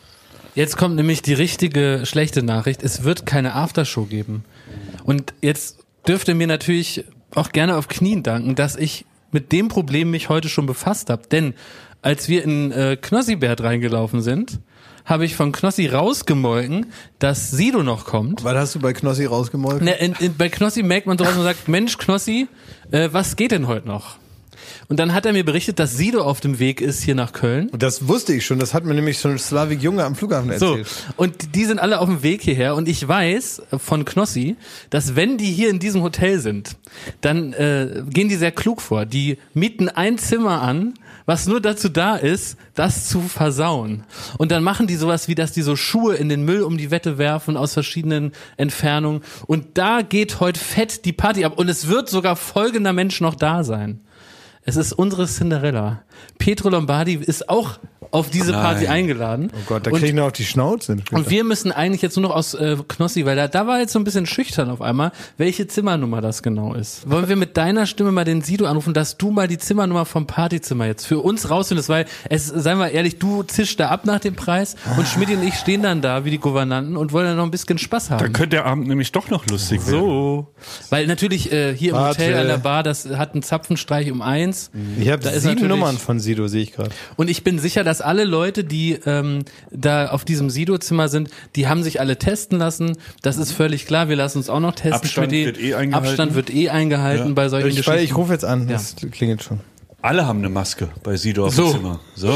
Jetzt kommt nämlich die richtige schlechte Nachricht. Es wird keine Aftershow geben. Und jetzt dürft ihr mir natürlich auch gerne auf Knien danken, dass ich mit dem Problem mich heute schon befasst habe. Denn als wir in äh, Knossi-Bert reingelaufen sind, habe ich von Knossi rausgemolken, dass Sido noch kommt. Was hast du bei Knossi rausgemolken? Ne, in, in, bei Knossi merkt man draußen und sagt, Mensch Knossi, äh, was geht denn heute noch? Und dann hat er mir berichtet, dass Sido auf dem Weg ist hier nach Köln. Das wusste ich schon, das hat mir nämlich schon Slavik Junge am Flughafen erzählt. So, und die sind alle auf dem Weg hierher und ich weiß von Knossi, dass wenn die hier in diesem Hotel sind, dann äh, gehen die sehr klug vor. Die mieten ein Zimmer an, was nur dazu da ist, das zu versauen. Und dann machen die sowas wie, dass die so Schuhe in den Müll um die Wette werfen aus verschiedenen Entfernungen. Und da geht heute fett die Party ab und es wird sogar folgender Mensch noch da sein. Es ist unsere Cinderella. Pietro Lombardi ist auch auf diese Party Nein. eingeladen. Oh Gott, da krieg ich noch auf die Schnauze. Und wir müssen eigentlich jetzt nur noch aus äh, Knossi, weil da, da war jetzt so ein bisschen schüchtern auf einmal, welche Zimmernummer das genau ist. Wollen wir mit deiner Stimme mal den Sido anrufen, dass du mal die Zimmernummer vom Partyzimmer jetzt für uns rausfindest, weil es, seien wir ehrlich, du zischst da ab nach dem Preis und Schmidt und ich stehen dann da wie die Gouvernanten und wollen dann noch ein bisschen Spaß haben. Dann könnte der Abend nämlich doch noch lustig werden. So. Weil natürlich äh, hier im Warte. Hotel an der Bar, das hat einen Zapfenstreich um eins. Ich habe Da ist sieben natürlich- Nummern von Sido, sehe ich gerade. Und ich bin sicher, dass alle Leute, die ähm, da auf diesem Sido-Zimmer sind, die haben sich alle testen lassen. Das ist völlig klar. Wir lassen uns auch noch testen. Abstand Schmidt. wird eh eingehalten. Abstand wird eh eingehalten Ja. bei solchen Ich, Geschichten. ich rufe jetzt an, Ja. das klingelt schon. Alle haben eine Maske bei Sido auf So. dem Zimmer. So.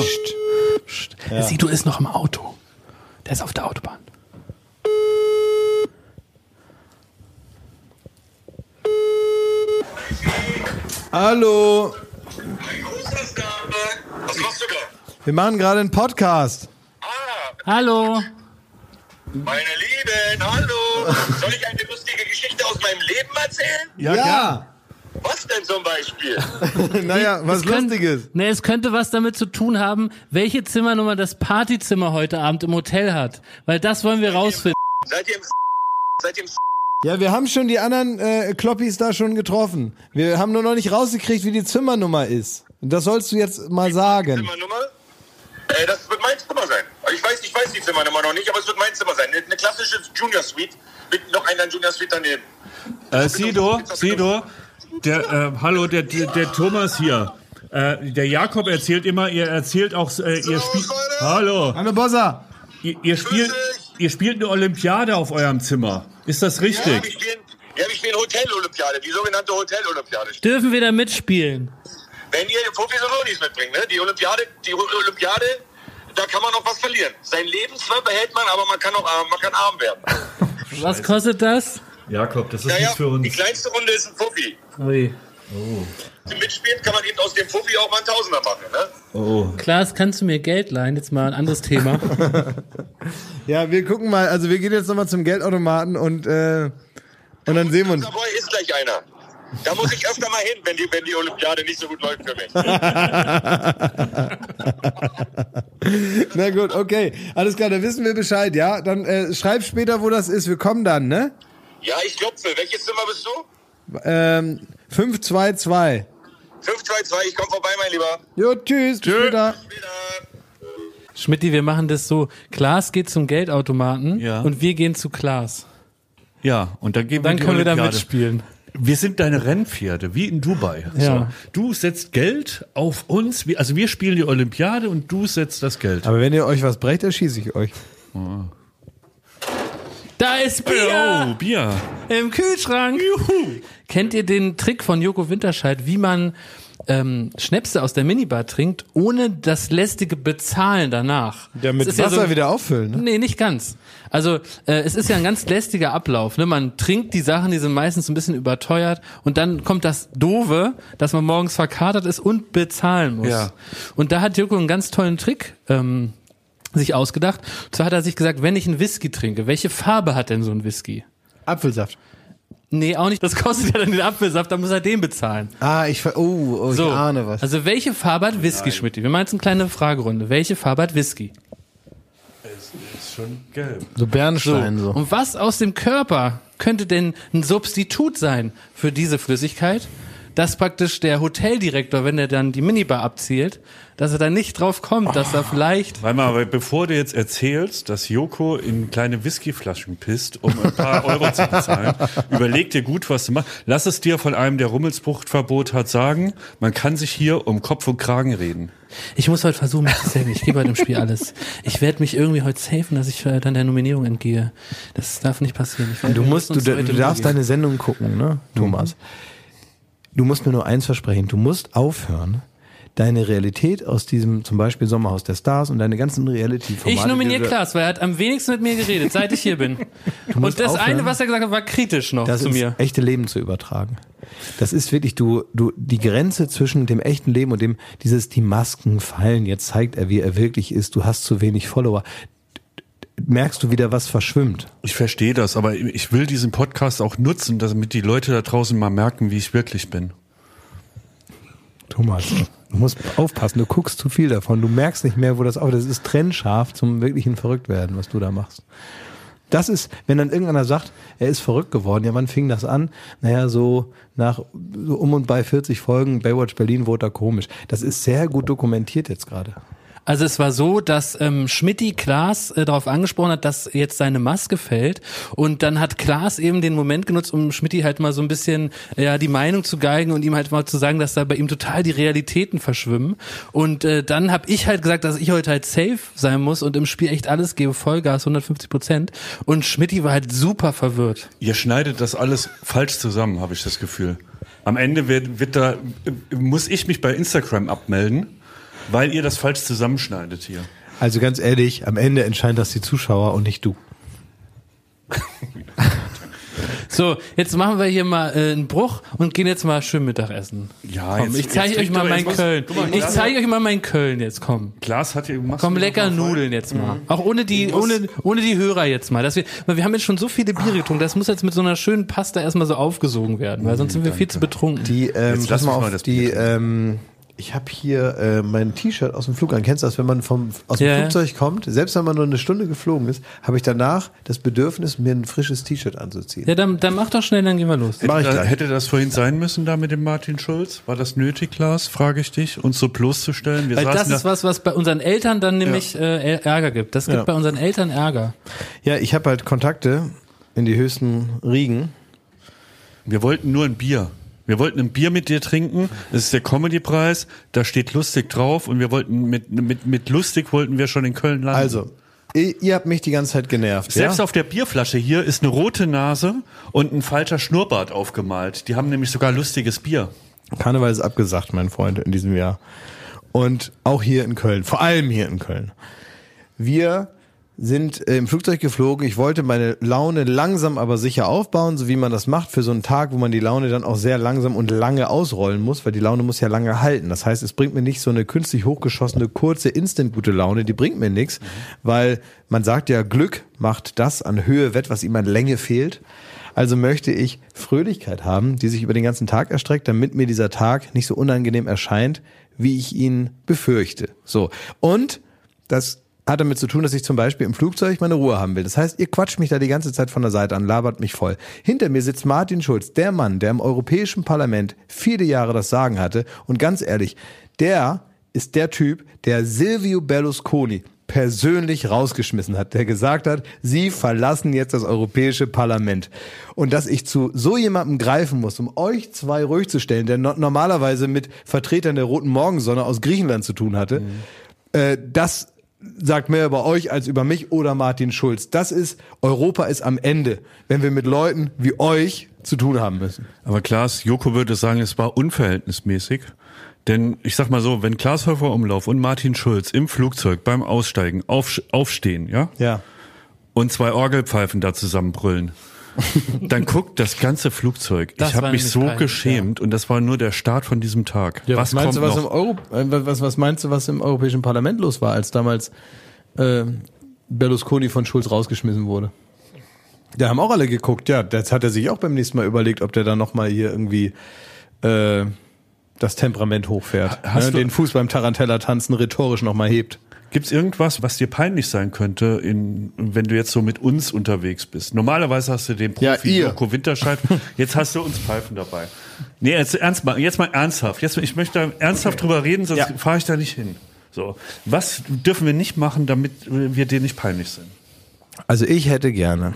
Ja. Sido ist noch im Auto. Der ist auf der Autobahn. Hallo, Was machst du da? wir machen gerade einen Podcast. Ah, Hallo. meine Lieben, hallo. Soll ich eine lustige Geschichte aus meinem Leben erzählen? Ja, Was denn zum Beispiel? naja, was Es könnt- Lustiges. Ne, es könnte was damit zu tun haben, welche Zimmernummer das Partyzimmer heute Abend im Hotel hat. Weil das wollen wir rausfinden. Seid ihr im Seid ihr im Ja, wir haben schon die anderen äh, Kloppis da schon getroffen. Wir haben nur noch nicht rausgekriegt, wie die Zimmernummer ist. Und das sollst du jetzt mal sagen. Zimmernummer? Äh, das wird mein Zimmer sein. Ich weiß, ich weiß die Zimmernummer noch nicht, aber es wird mein Zimmer sein. Eine, eine klassische Junior Suite mit noch einer Junior Suite daneben. Äh, Sido, Sido, der, äh, hallo, der, der, der Thomas hier. Äh, der Jakob erzählt immer, ihr erzählt auch, äh, ihr spielt, hallo, Hallo Bossa. ihr, ihr spielt, ihr spielt eine Olympiade auf eurem Zimmer. Ist das Ja, wir richtig? spielen, ja, wir spielen Hotel-Olympiade, die sogenannte Hotel-Olympiade. Dürfen wir da mitspielen? Wenn ihr Profis und Lonis mitbringt, ne? Die Olympiade, die Olympiade, da kann man noch was verlieren. Sein Leben zwar behält man, aber man kann auch arm, man kann arm werden. Was kostet das? Jakob, das ist Ja, ja, nichts für uns. die kleinste Runde ist ein Fuffi. Ui. Zum Mitspielen kann man eben aus dem Fuffi auch mal einen Tausender machen, ne? Oh. Klaas, kannst du mir Geld leihen? Jetzt mal ein anderes Thema. Ja, wir gucken mal, also wir gehen jetzt nochmal zum Geldautomaten und, äh, und dann sehen wir uns. Dabei ist gleich einer. Da muss ich öfter mal hin, wenn die, wenn die Olympiade nicht so gut läuft für mich. Na gut, okay. Alles klar, dann wissen wir Bescheid, ja? Dann äh, schreib später, wo das ist. Wir kommen dann, ne? Ja, ich klopfe. Welches Zimmer bist du? Ähm, fünf zwei zwei. fünf zwei zwei, ich komme vorbei, mein Lieber. Jo, tschüss, bis später. Wieder. Schmidti, wir machen das so. Klaas geht zum Geldautomaten Ja. und wir gehen zu Klaas. Ja, und dann gehen Dann wir die können wir da Olympiade. mitspielen. Wir sind deine Rennpferde, wie in Dubai. Ja. So. Du setzt Geld auf uns, wir- also wir spielen die Olympiade und du setzt das Geld. Aber wenn ihr euch was brecht, erschieße ich euch. Da ist Bier Oh, Bier. im Kühlschrank. Juhu. Kennt ihr den Trick von Joko Winterscheid, wie man ähm, Schnäpse aus der Minibar trinkt, ohne das lästige Bezahlen danach? Ja, mit Es ist ja Wasser so- wieder auffüllen, ne? Nee, nicht ganz. Also äh, es ist ja ein ganz lästiger Ablauf. Ne? Man trinkt die Sachen, die sind meistens ein bisschen überteuert und dann kommt das Doofe, dass man morgens verkatert ist und bezahlen muss. Ja. Und da hat Joko einen ganz tollen Trick ähm, sich ausgedacht. Und zwar hat er sich gesagt, wenn ich einen Whisky trinke, welche Farbe hat denn so ein Whisky? Apfelsaft. Nee, auch nicht. Das kostet ja dann den Apfelsaft, dann muss er den bezahlen. Ah, ich, ver- oh, oh, ich So, ahne was. also welche Farbe hat Whisky, Schmidt? Wir machen jetzt eine kleine Fragerunde. Welche Farbe hat Whisky? Ist schon gelb. So Bernstein, so. Und was aus dem Körper könnte denn ein Substitut sein für diese Flüssigkeit, dass praktisch der Hoteldirektor, wenn er dann die Minibar abzielt, dass er dann nicht drauf kommt, dass er vielleicht... Warte mal, aber bevor du jetzt erzählst, dass Joko in kleine Whiskyflaschen pisst, um ein paar Euro zu bezahlen, überleg dir gut, was du machst. Lass es dir von einem, der Rummelsbuchtverbot hat, sagen, man kann sich hier um Kopf und Kragen reden. Ich muss heute versuchen, mich zu safen. Ich gebe heute im Spiel alles. Ich werde mich irgendwie heute safen, dass ich äh, dann der Nominierung entgehe. Das darf nicht passieren. Ich werde Du musst, du, uns du heute darfst Mühe deine Sendung gucken, ne, Thomas? Du musst mir nur eins versprechen. Du musst aufhören, deine Realität aus diesem, zum Beispiel Sommerhaus der Stars und deine ganzen Reality-Formate. Ich nominiere die du- Klaas, weil er hat am wenigsten mit mir geredet, seit ich hier bin. Und musst das aufhören. eine, was er gesagt hat, war kritisch noch das zu ins mir. echte Leben zu übertragen. Das ist wirklich, du, du, die Grenze zwischen dem echten Leben und dem, dieses, die Masken fallen, jetzt zeigt er, wie er wirklich ist, du hast zu wenig Follower. Merkst du wieder, was verschwimmt? Ich verstehe das, aber ich will diesen Podcast auch nutzen, damit die Leute da draußen mal merken, wie ich wirklich bin. Thomas, du musst aufpassen, du guckst zu viel davon, du merkst nicht mehr, wo das auf, das ist trennscharf zum wirklichen Verrücktwerden, was du da machst. Das ist, wenn dann irgendeiner sagt, er ist verrückt geworden, ja, wann fing das an? Naja, so nach, so um und bei vierzig Folgen Baywatch Berlin wurde er komisch. Das ist sehr gut dokumentiert jetzt gerade. Also es war so, dass ähm, Schmidti Klaas äh, darauf angesprochen hat, dass jetzt seine Maske fällt und dann hat Klaas eben den Moment genutzt, um Schmidti halt mal so ein bisschen ja die Meinung zu geigen und ihm halt mal zu sagen, dass da bei ihm total die Realitäten verschwimmen und äh, dann habe ich halt gesagt, dass ich heute halt safe sein muss und im Spiel echt alles gebe, Vollgas, hundertfünfzig Prozent und Schmidti war halt super verwirrt. Ihr schneidet das alles falsch zusammen, habe ich das Gefühl. Am Ende wird, wird da, muss ich mich bei Instagram abmelden, weil ihr das falsch zusammenschneidet hier. Also ganz ehrlich, am Ende entscheiden das die Zuschauer und nicht du. So, jetzt machen wir hier mal äh, einen Bruch und gehen jetzt mal schön Mittagessen. Ja, Komm, jetzt- ich zeige jetzt euch trinkt mal doch mein erst was. Köln. Guck mal, Ich Glas- zeige euch mal mein Köln jetzt, komm. Glas hat ihr gemacht. Komm, lecker Nudeln jetzt mal. Auch ohne die, ohne, ohne die Hörer jetzt mal. Dass wir, weil wir haben jetzt schon so viele Biere getrunken, das muss jetzt mit so einer schönen Pasta erstmal so aufgesogen werden, weil sonst sind wir viel zu betrunken. Die, ähm, Jetzt pass lass mal mich auf, mal das die, Bier ähm, ich habe hier äh, mein T-Shirt aus dem Flugzeug. Kennst du das, wenn man vom aus dem Ja, ja. Flugzeug kommt? Selbst wenn man nur eine Stunde geflogen ist, habe ich danach das Bedürfnis, mir ein frisches T-Shirt anzuziehen. Ja, dann, dann mach doch schnell, dann gehen wir los. Mach ich Hätte, gleich. hätte das vorhin sein müssen da mit dem Martin Schulz? War das nötig, Klaas, frage ich dich, uns so bloßzustellen? Wir Weil das saßen ist da, was, was bei unseren Eltern dann nämlich äh, Ärger gibt. Das gibt Ja. bei unseren Eltern Ärger. Ja, ich habe halt Kontakte in die höchsten Riegen. wir wollten nur ein Bier. Wir wollten ein Bier mit dir trinken. Das ist der Comedy-Preis. Da steht lustig drauf und wir wollten mit, mit, mit lustig wollten wir schon in Köln landen. Also, ihr, ihr habt mich die ganze Zeit genervt. Selbst ja? auf der Bierflasche hier ist eine rote Nase und ein falscher Schnurrbart aufgemalt. Die haben nämlich sogar lustiges Bier. Karneval ist abgesagt, mein Freund, in diesem Jahr. Und auch hier in Köln, vor allem hier in Köln. Wir sind äh, im Flugzeug geflogen. Ich wollte meine Laune langsam, aber sicher aufbauen, so wie man das macht für so einen Tag, wo man die Laune dann auch sehr langsam und lange ausrollen muss, weil die Laune muss ja lange halten. Das heißt, es bringt mir nicht so eine künstlich hochgeschossene, kurze, instant gute Laune, die bringt mir nichts, mhm. weil man sagt ja, Glück macht das an Höhe wett, was ihm an Länge fehlt. Also möchte ich Fröhlichkeit haben, die sich über den ganzen Tag erstreckt, damit mir dieser Tag nicht so unangenehm erscheint, wie ich ihn befürchte. So. Und das hat damit zu tun, dass ich zum Beispiel im Flugzeug meine Ruhe haben will. Das heißt, ihr quatscht mich da die ganze Zeit von der Seite an, labert mich voll. Hinter mir sitzt Martin Schulz, der Mann, der im Europäischen Parlament viele Jahre das Sagen hatte. Und ganz ehrlich, der ist der Typ, der Silvio Berlusconi persönlich rausgeschmissen hat, der gesagt hat, Sie verlassen jetzt das Europäische Parlament. Und dass ich zu so jemandem greifen muss, um euch zwei ruhig zu stellen, der no- normalerweise mit Vertretern der Roten Morgensonne aus Griechenland zu tun hatte, mhm. äh, das sagt mehr über euch als über mich oder Martin Schulz. Das ist, Europa ist am Ende, wenn wir mit Leuten wie euch zu tun haben müssen. Aber Klaas, Joko würde sagen, es war unverhältnismäßig. Denn ich sag mal so, wenn Klaas Häufer Umlauf und Martin Schulz im Flugzeug beim Aussteigen auf, aufstehen, ja? Ja. Und zwei Orgelpfeifen da zusammenbrüllen, dann guckt das ganze Flugzeug. Das ich habe mich so peinlich, geschämt, ja. Und das war nur der Start von diesem Tag. Ja, was, was meinst kommt du, was noch? im Euro, äh, was, was meinst du, was im Europäischen Parlament los war, als damals äh, Berlusconi von Schulz rausgeschmissen wurde? Da haben auch alle geguckt, ja, jetzt hat er sich auch beim nächsten Mal überlegt, ob der dann nochmal hier irgendwie äh, das Temperament hochfährt, ne? Den Fuß beim Tarantella-Tanzen rhetorisch nochmal hebt. Gibt's irgendwas, was dir peinlich sein könnte, in, wenn du jetzt so mit uns unterwegs bist? Normalerweise hast du den Profi ja, ihr. Joko Winterscheid, jetzt hast du uns Pfeifen dabei. Nee, jetzt ernst mal, jetzt mal ernsthaft. Jetzt, ich möchte da ernsthaft drüber reden, sonst ja. fahre ich da nicht hin. So, was dürfen wir nicht machen, damit wir dir nicht peinlich sind? Also ich hätte gerne,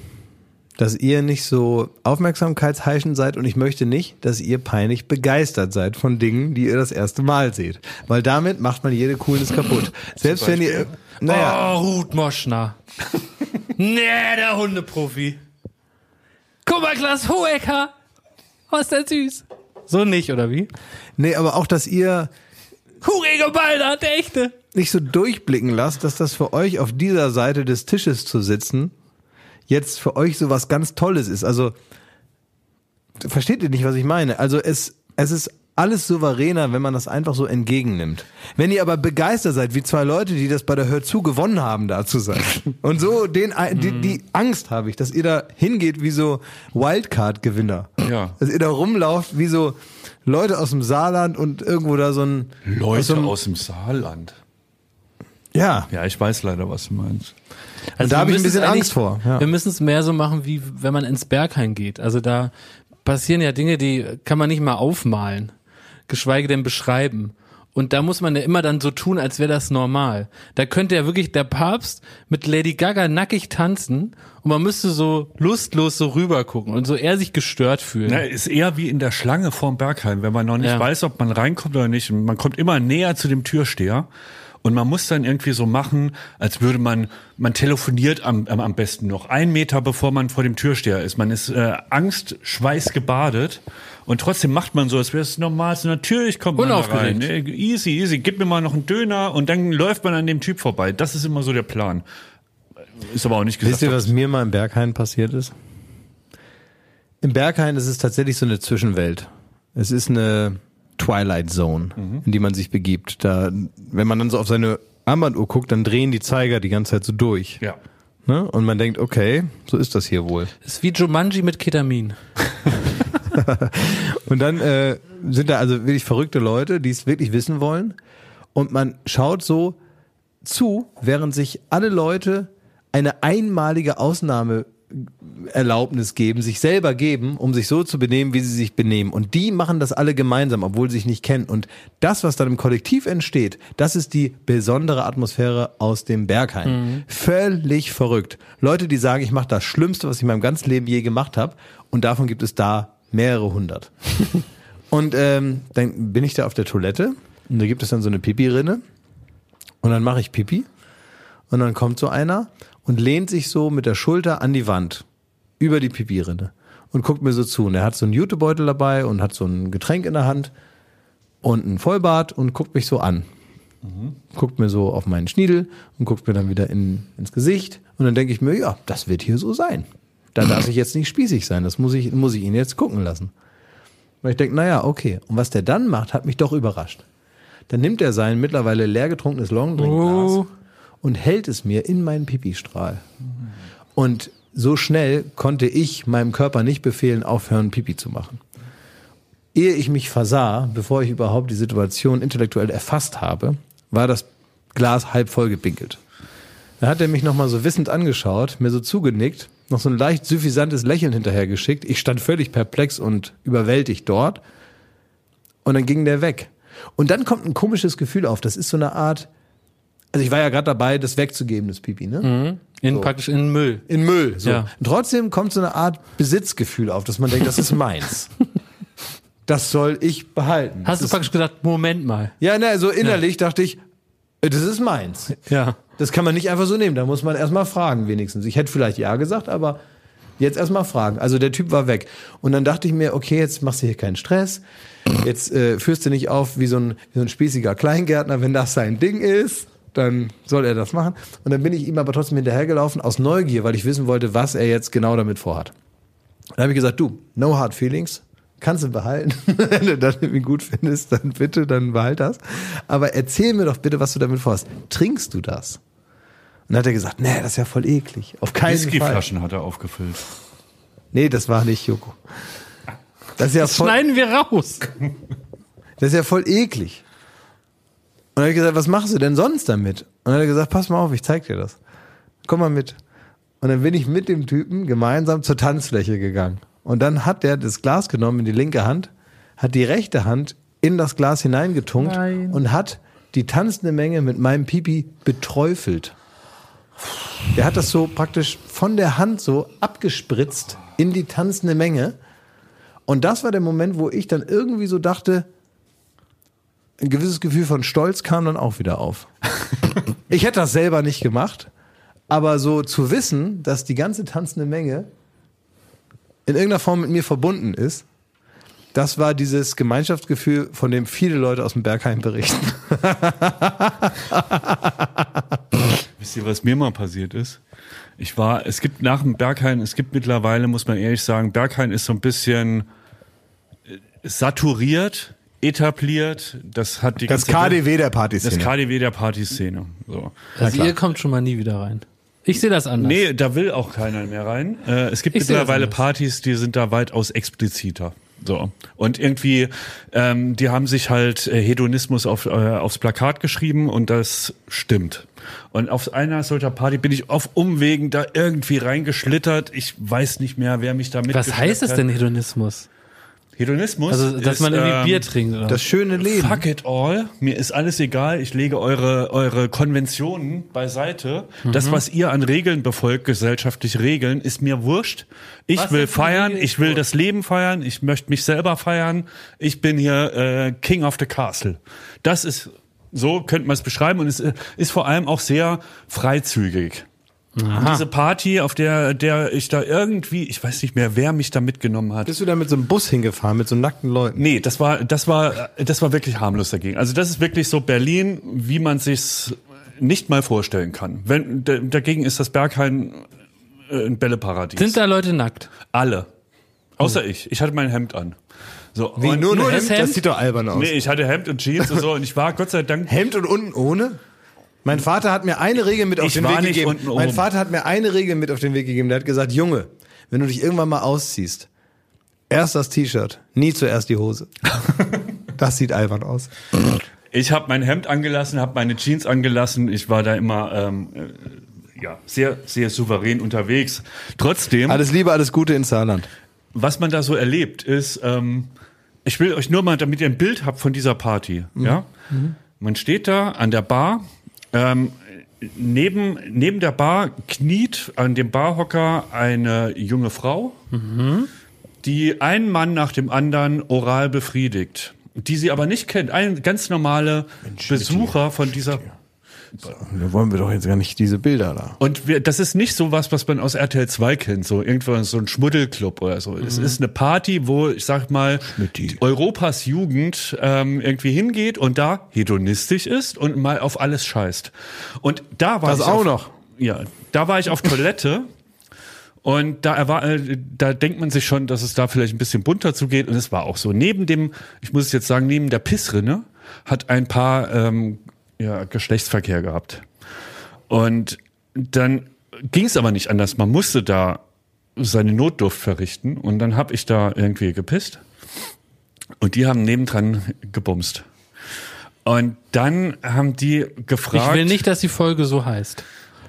dass ihr nicht so aufmerksamkeitsheischend seid und ich möchte nicht, dass ihr peinlich begeistert seid von Dingen, die ihr das erste Mal seht. Weil damit macht man jede Coolness kaputt. Selbst wenn ihr... Naja. Oh, Ruth Moschner. Nee, der Hundeprofi. Guck mal, Klaas Hohecker. Oh, ist der süß. So nicht, oder wie? Nee, aber auch, dass ihr... Hurige Balder, der echte. Nicht so durchblicken lasst, dass das für euch auf dieser Seite des Tisches zu sitzen jetzt für euch so was ganz Tolles ist. Also, versteht ihr nicht, was ich meine? Also es, es ist alles souveräner, wenn man das einfach so entgegennimmt. Wenn ihr aber begeistert seid, wie zwei Leute, die das bei der Hör zu gewonnen haben, da zu sein. Und so den, die, die Angst habe ich, dass ihr da hingeht wie so Wildcard-Gewinner. Ja. Dass ihr da rumlauft wie so Leute aus dem Saarland und irgendwo da so ein... Leute aus, so einem, aus dem Saarland? Ja. Ja, ich weiß leider, was du meinst. Also und da habe ich ein bisschen Angst vor. Ja. Wir müssen es mehr so machen, wie wenn man ins Berghain geht. Also da passieren ja Dinge, die kann man nicht mal aufmalen, geschweige denn beschreiben. Und da muss man ja immer dann so tun, als wäre das normal. Da könnte ja wirklich der Papst mit Lady Gaga nackig tanzen und man müsste so lustlos so rüber gucken und so eher sich gestört fühlen. Na, ist eher wie in der Schlange vorm Berghain, wenn man noch nicht ja. weiß, ob man reinkommt oder nicht. Man kommt immer näher zu dem Türsteher. Und man muss dann irgendwie so machen, als würde man, man telefoniert am, am besten noch einen Meter, bevor man vor dem Türsteher ist. Man ist äh, Angst, Schweiß gebadet und trotzdem macht man so, als wäre es normal. So, natürlich kommt man da rein. Easy, easy. Gib mir mal noch einen Döner und dann läuft man an dem Typ vorbei. Das ist immer so der Plan. Ist aber auch nicht gesagt. Wisst ihr, was mir mal im Berghain passiert ist? Im Berghain ist es tatsächlich so eine Zwischenwelt. Es ist eine Twilight Zone, mhm. in die man sich begibt. Da, wenn man dann so auf seine Armbanduhr guckt, dann drehen die Zeiger die ganze Zeit so durch. Ja. Ne? Und man denkt, okay, so ist das hier wohl. Das ist wie Jumanji mit Ketamin. Und dann äh, sind da also wirklich verrückte Leute, die es wirklich wissen wollen. Und man schaut so zu, während sich alle Leute eine einmalige Ausnahme Erlaubnis geben, sich selber geben, um sich so zu benehmen, wie sie sich benehmen. Und die machen das alle gemeinsam, obwohl sie sich nicht kennen. Und das, was dann im Kollektiv entsteht, das ist die besondere Atmosphäre aus dem Berghain. Mhm. Völlig verrückt. Leute, die sagen, ich mache das Schlimmste, was ich in meinem ganzen Leben je gemacht habe. Und davon gibt es da mehrere hundert. Und ähm, dann bin ich da auf der Toilette und da gibt es dann so eine Pipi-Rinne. Und dann mache ich Pipi. Und dann kommt so einer und lehnt sich so mit der Schulter an die Wand, über die Pipi-Rinne und guckt mir so zu. Und er hat so einen Jutebeutel dabei und hat so ein Getränk in der Hand und einen Vollbart und guckt mich so an. mhm. guckt mir so auf meinen Schniedel und guckt mir dann wieder in, ins Gesicht. Und dann denke ich mir, ja, das wird hier so sein. Da darf ich jetzt nicht spießig sein. Das muss ich, muss ich ihn jetzt gucken lassen. Weil ich denke, naja, okay. Und was der dann macht, hat mich doch überrascht. Dann nimmt er sein mittlerweile leer getrunkenes Longdrink-Glas oh. und hält es mir in meinen Pipi-Strahl. Und so schnell konnte ich meinem Körper nicht befehlen, aufhören, Pipi zu machen. Ehe ich mich versah, bevor ich überhaupt die Situation intellektuell erfasst habe, war das Glas halb voll gepinkelt. Da hat er mich nochmal so wissend angeschaut, mir so zugenickt, noch so ein leicht suffisantes Lächeln hinterhergeschickt. Ich stand völlig perplex und überwältigt dort. Und dann ging der weg. Und dann kommt ein komisches Gefühl auf. Das ist so eine Art, also ich war ja gerade dabei, das wegzugeben, das Pipi, ne? Mhm. In so. Praktisch in Müll. In Müll, so. Ja. Und trotzdem kommt so eine Art Besitzgefühl auf, dass man denkt, das ist meins. Das soll ich behalten. Hast das du praktisch gesagt, Moment mal. Ja, ne, so innerlich ja. dachte ich, das ist meins. Ja. Das kann man nicht einfach so nehmen. Da muss man erstmal fragen, wenigstens. Ich hätte vielleicht ja gesagt, aber jetzt erstmal fragen. Also der Typ war weg. Und dann dachte ich mir, okay, jetzt machst du hier keinen Stress. Jetzt äh, führst du nicht auf wie so ein, wie so ein spießiger Kleingärtner. Wenn das sein Ding ist, dann soll er das machen. Und dann bin ich ihm aber trotzdem hinterhergelaufen aus Neugier, weil ich wissen wollte, was er jetzt genau damit vorhat. Dann habe ich gesagt, du, no hard feelings. Kannst du behalten. Wenn du das irgendwie gut findest, dann bitte, dann behalt das. Aber erzähl mir doch bitte, was du damit vorhast. Trinkst du das? Und dann hat er gesagt, nee, das ist ja voll eklig. Auf keinen Fall. Whiskyflaschen hat er aufgefüllt. Nee, das war nicht Joko. Das ist ja Das voll, schneiden wir raus. das ist ja voll eklig. Und dann habe ich gesagt, was machst du denn sonst damit? Und dann hat er gesagt, pass mal auf, ich zeig dir das. Komm mal mit. Und dann bin ich mit dem Typen gemeinsam zur Tanzfläche gegangen. Und dann hat der das Glas genommen in die linke Hand, hat die rechte Hand in das Glas hineingetunkt Nein. und hat die tanzende Menge mit meinem Pipi beträufelt. Der hat das so praktisch von der Hand so abgespritzt in die tanzende Menge. Und das war der Moment, wo ich dann irgendwie so dachte, ein gewisses Gefühl von Stolz kam dann auch wieder auf. Ich hätte das selber nicht gemacht, aber so zu wissen, dass die ganze tanzende Menge in irgendeiner Form mit mir verbunden ist, das war dieses Gemeinschaftsgefühl, von dem viele Leute aus dem Berghain berichten. Wisst ihr, was mir mal passiert ist? Ich war, es gibt nach dem Berghain, es gibt mittlerweile, muss man ehrlich sagen, Berghain ist so ein bisschen saturiert, etabliert. Das hat die das K D W der Partyszene. Das K D W der Partyszene. So. Also ihr kommt schon mal nie wieder rein. Ich sehe das anders. Nee, da will auch keiner mehr rein. Äh, es gibt ich mittlerweile Partys, die sind da weitaus expliziter. So. Und irgendwie, ähm, die haben sich halt äh, Hedonismus auf, äh, aufs Plakat geschrieben und das stimmt. Und auf einer solcher Party bin ich auf Umwegen da irgendwie reingeschlittert. Ich weiß nicht mehr, wer mich da mitgeschleppt hat. Was heißt es denn Hedonismus? Hedonismus? Also, dass ist, man irgendwie ähm, Bier trinkt, oder? Das schöne Leben. Fuck it all. Mir ist alles egal. Ich lege eure, eure Konventionen beiseite. Mhm. Das, was ihr an Regeln befolgt, gesellschaftlich Regeln, ist mir wurscht. Ich was will feiern. Ich will das Leben feiern. Ich möchte mich selber feiern. Ich bin hier äh, King of the Castle. Das ist, so könnte man es beschreiben. Und es ist vor allem auch sehr freizügig. Und diese Party, auf der, der ich da irgendwie, ich weiß nicht mehr, wer mich da mitgenommen hat. Bist du da mit so einem Bus hingefahren, mit so nackten Leuten? Nee, das war, das war, das war wirklich harmlos dagegen. Also das ist wirklich so Berlin, wie man sich's nicht mal vorstellen kann. Wenn, d- dagegen ist das Berghain äh, ein Bälleparadies. Sind da Leute nackt? Alle. Außer oh. ich. Ich hatte mein Hemd an. So, Wie, und nur, nur ein das Hemd? Hemd? Das sieht doch albern aus. Nee, ich hatte Hemd und Jeans und so und ich war Gott sei Dank. Hemd und unten ohne? Mein Vater hat mir eine Regel mit auf Ich den war Weg nicht gegeben. unten Mein oben. Vater hat mir eine Regel mit auf den Weg gegeben. Der hat gesagt, Junge, wenn du dich irgendwann mal ausziehst, erst das T-Shirt, nie zuerst die Hose. Das sieht albern aus. Ich habe mein Hemd angelassen, habe meine Jeans angelassen. Ich war da immer ähm, äh, ja sehr, sehr souverän unterwegs. Trotzdem. Alles Liebe, alles Gute ins Saarland. Was man da so erlebt, ist, ähm, ich will euch nur mal, damit ihr ein Bild habt von dieser Party. Mhm. Ja, mhm. Man steht da an der Bar. Ähm, neben, neben der Bar kniet an dem Barhocker eine junge Frau, mhm. die einen Mann nach dem anderen oral befriedigt, die sie aber nicht kennt. Ein ganz normale Mensch, Besucher von dieser, Da wollen wir doch jetzt gar nicht diese Bilder da. Und wir, das ist nicht so was, was man aus R T L zwei kennt, so irgendwann so ein Schmuddelclub oder so. Mhm. Es ist eine Party, wo, ich sag mal, Schmitty. Europas Jugend ähm, irgendwie hingeht und da hedonistisch ist und mal auf alles scheißt. Und da war Das ich auch auf, noch. Ja, da war ich auf Toilette. Und da, erwar- äh, da denkt man sich schon, dass es da vielleicht ein bisschen bunter zugeht. Und es war auch so. Neben dem, ich muss es jetzt sagen, neben der Pissrinne hat ein Paar ähm, ja, Geschlechtsverkehr gehabt. Und dann ging es aber nicht anders. Man musste da seine Notdurft verrichten. Und dann habe ich da irgendwie gepisst. Und die haben nebendran gebumst. Und dann haben die gefragt... Ich will nicht, dass die Folge so heißt.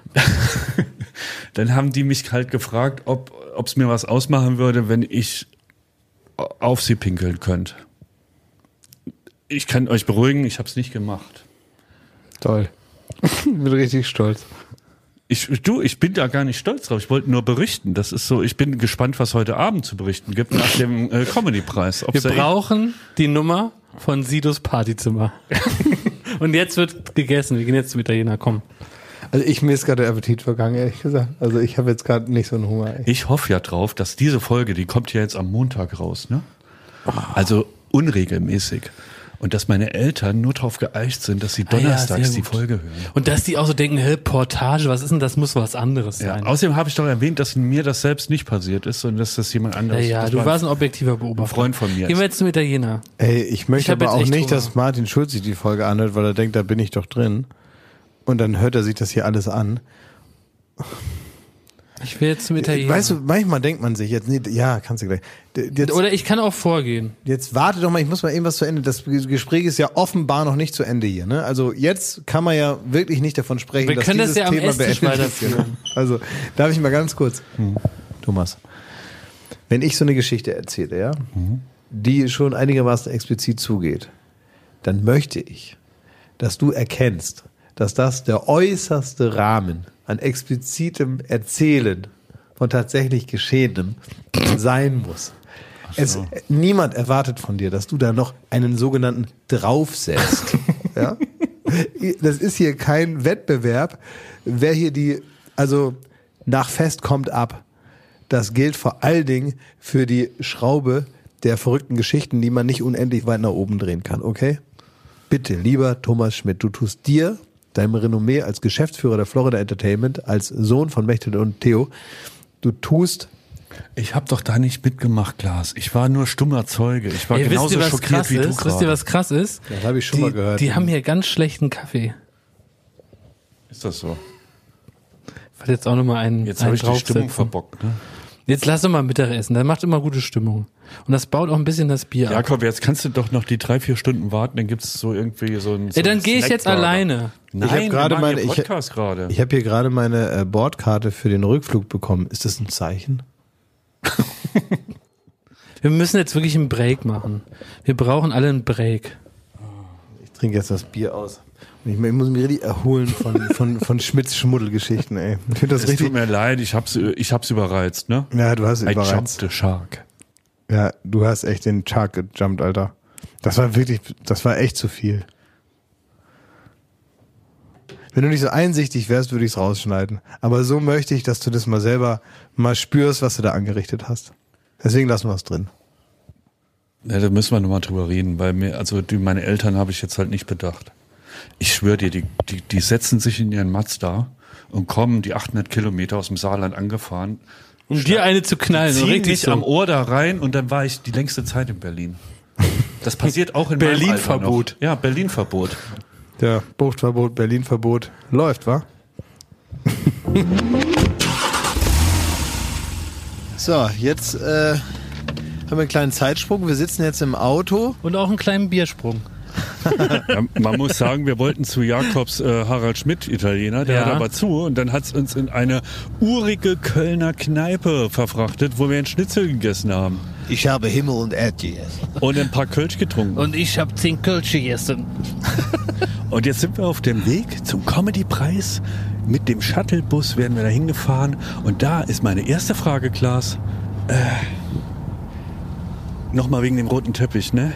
Dann haben die mich halt gefragt, ob es mir was ausmachen würde, wenn ich auf sie pinkeln könnte. Ich kann euch beruhigen, ich habe es nicht gemacht. Toll. Ich bin richtig stolz. Ich, du, ich bin da gar nicht stolz drauf. Ich wollte nur berichten. Das ist so. Ich bin gespannt, was heute Abend zu berichten gibt nach dem äh, Comedy-Preis. Wir brauchen die Nummer von Sidos Partyzimmer. Und jetzt wird gegessen. Wir gehen jetzt zum Italiener. Komm. Also ich, mir ist gerade der Appetit vergangen, ehrlich gesagt. Also ich habe jetzt gerade nicht so einen Hunger. Ey. Ich hoffe ja drauf, dass diese Folge, die kommt ja jetzt am Montag raus, ne? Also unregelmäßig. Und dass meine Eltern nur drauf geeicht sind, dass sie donnerstags Ah ja, sehr die gut. Folge hören. Und dass die auch so denken, hä, Portage, was ist denn das? Muss was anderes Ja, sein. außerdem habe ich doch erwähnt, dass mir das selbst nicht passiert ist, sondern dass das jemand Ja, anderes ja, das du war warst ein objektiver Beobachter. ein Freund von mir. Gehen wir jetzt zum Italiener. Ey, ich möchte Ich hab aber jetzt auch echt nicht, Hunger. dass Martin Schulz sich die Folge anhört, weil er denkt, da bin ich doch drin. Und dann hört er sich das hier alles an. Ich will jetzt zum Italiener. Weißt du, manchmal denkt man sich jetzt, nee, ja, kannst du gleich. D- Jetzt, Oder ich kann auch vorgehen. jetzt warte doch mal, ich muss mal eben was zu Ende. Das Gespräch ist ja offenbar noch nicht zu Ende hier. Ne? Also jetzt kann man ja wirklich nicht davon sprechen, Wir dass können das dieses ja am Thema Esstisch beendet ist. weiterführen. Also darf ich mal ganz kurz, Thomas, wenn ich so eine Geschichte erzähle, ja, die schon einigermaßen explizit zugeht, dann möchte ich, dass du erkennst, dass das der äußerste Rahmen an explizitem Erzählen von tatsächlich Geschehenem sein muss. Es, niemand erwartet von dir, dass du da noch einen sogenannten draufsetzt. Ja? Das ist hier kein Wettbewerb. Wer hier die, also nach Fest kommt ab. Das gilt vor allen Dingen für die Schraube der verrückten Geschichten, die man nicht unendlich weit nach oben drehen kann, okay? Bitte, lieber Thomas Schmidt, du tust dir, deinem Renommee als Geschäftsführer der Florida Entertainment, als Sohn von Mechthild und Theo, du tust... Ich habe doch da nicht mitgemacht, Klaas. Ich war nur stummer Zeuge. Ich war Ey, wisst genauso ihr, was schockiert krass wie du ist? Wisst ihr, gerade. was krass ist? Das habe ich schon die, mal gehört. Die haben hier ganz schlechten Kaffee. Ist das so? Ich wollte jetzt auch nochmal einen, Jetzt einen habe ich die Stimmung draufsetzen. verbockt. Ne? Jetzt lass doch mal Mittagessen. Das macht immer gute Stimmung. Und das baut auch ein bisschen das Bier ab. Jakob, jetzt kannst du doch noch die drei, vier Stunden warten, dann gibt's so irgendwie so ein so Ey, dann einen gehe ich jetzt Snackburger. alleine. Nein, Ich hab gerade wir machen meine- hier ich- Podcast gerade. Ich habe hier gerade meine äh, Bordkarte für den Rückflug bekommen. Ist das ein Zeichen? Wir müssen jetzt wirklich einen Break machen. Wir brauchen alle einen Break. Ich trinke jetzt das Bier aus. Und ich, ich muss mich richtig erholen von, von, von Schmidts Schmuddelgeschichten, ey. Ich finde das Es richtig... tut mir leid, ich hab's, ich hab's überreizt, ne? Ja, du hast I überreizt. jumped the shark. Ja, du hast echt den Shark gejumpt, Alter. Das war wirklich, das war echt zu viel. Wenn du nicht so einsichtig wärst, würde ich es rausschneiden. Aber so möchte ich, dass du das mal selber mal spürst, was du da angerichtet hast. Deswegen lassen wir es drin. Ja, da müssen wir nochmal drüber reden, weil mir, also die, meine Eltern habe ich jetzt halt nicht bedacht. Ich schwöre dir, die, die, die setzen sich in ihren Mazda und kommen die achthundert Kilometer aus dem Saarland angefahren, Um dir eine zu knallen. So ziehen richtig mich so. am Ohr da rein und dann war ich die längste Zeit in Berlin. Das passiert auch in meinem Alter Berlin-Verbot. noch. Ja, Berlin-Verbot. Ja, Buchtverbot, Berlin-Verbot. Läuft, wa? So, jetzt äh, haben wir einen kleinen Zeitsprung. Wir sitzen jetzt im Auto. Und auch einen kleinen Biersprung. Ja, man muss sagen, wir wollten zu Jakobs äh, Harald Schmidt Italiener, der Ja. hat aber zu und dann hat's uns in eine urige Kölner Kneipe verfrachtet, wo wir einen Schnitzel gegessen haben Ich habe Himmel und Erde gegessen. und ein paar Kölsch getrunken. Und ich habe zehn Kölsche gegessen. Und jetzt sind wir auf dem Weg zum Comedy-Preis. Mit dem Shuttlebus werden wir da hingefahren und da ist meine erste Frage, Klaas. Äh, Nochmal wegen dem roten Teppich, ne?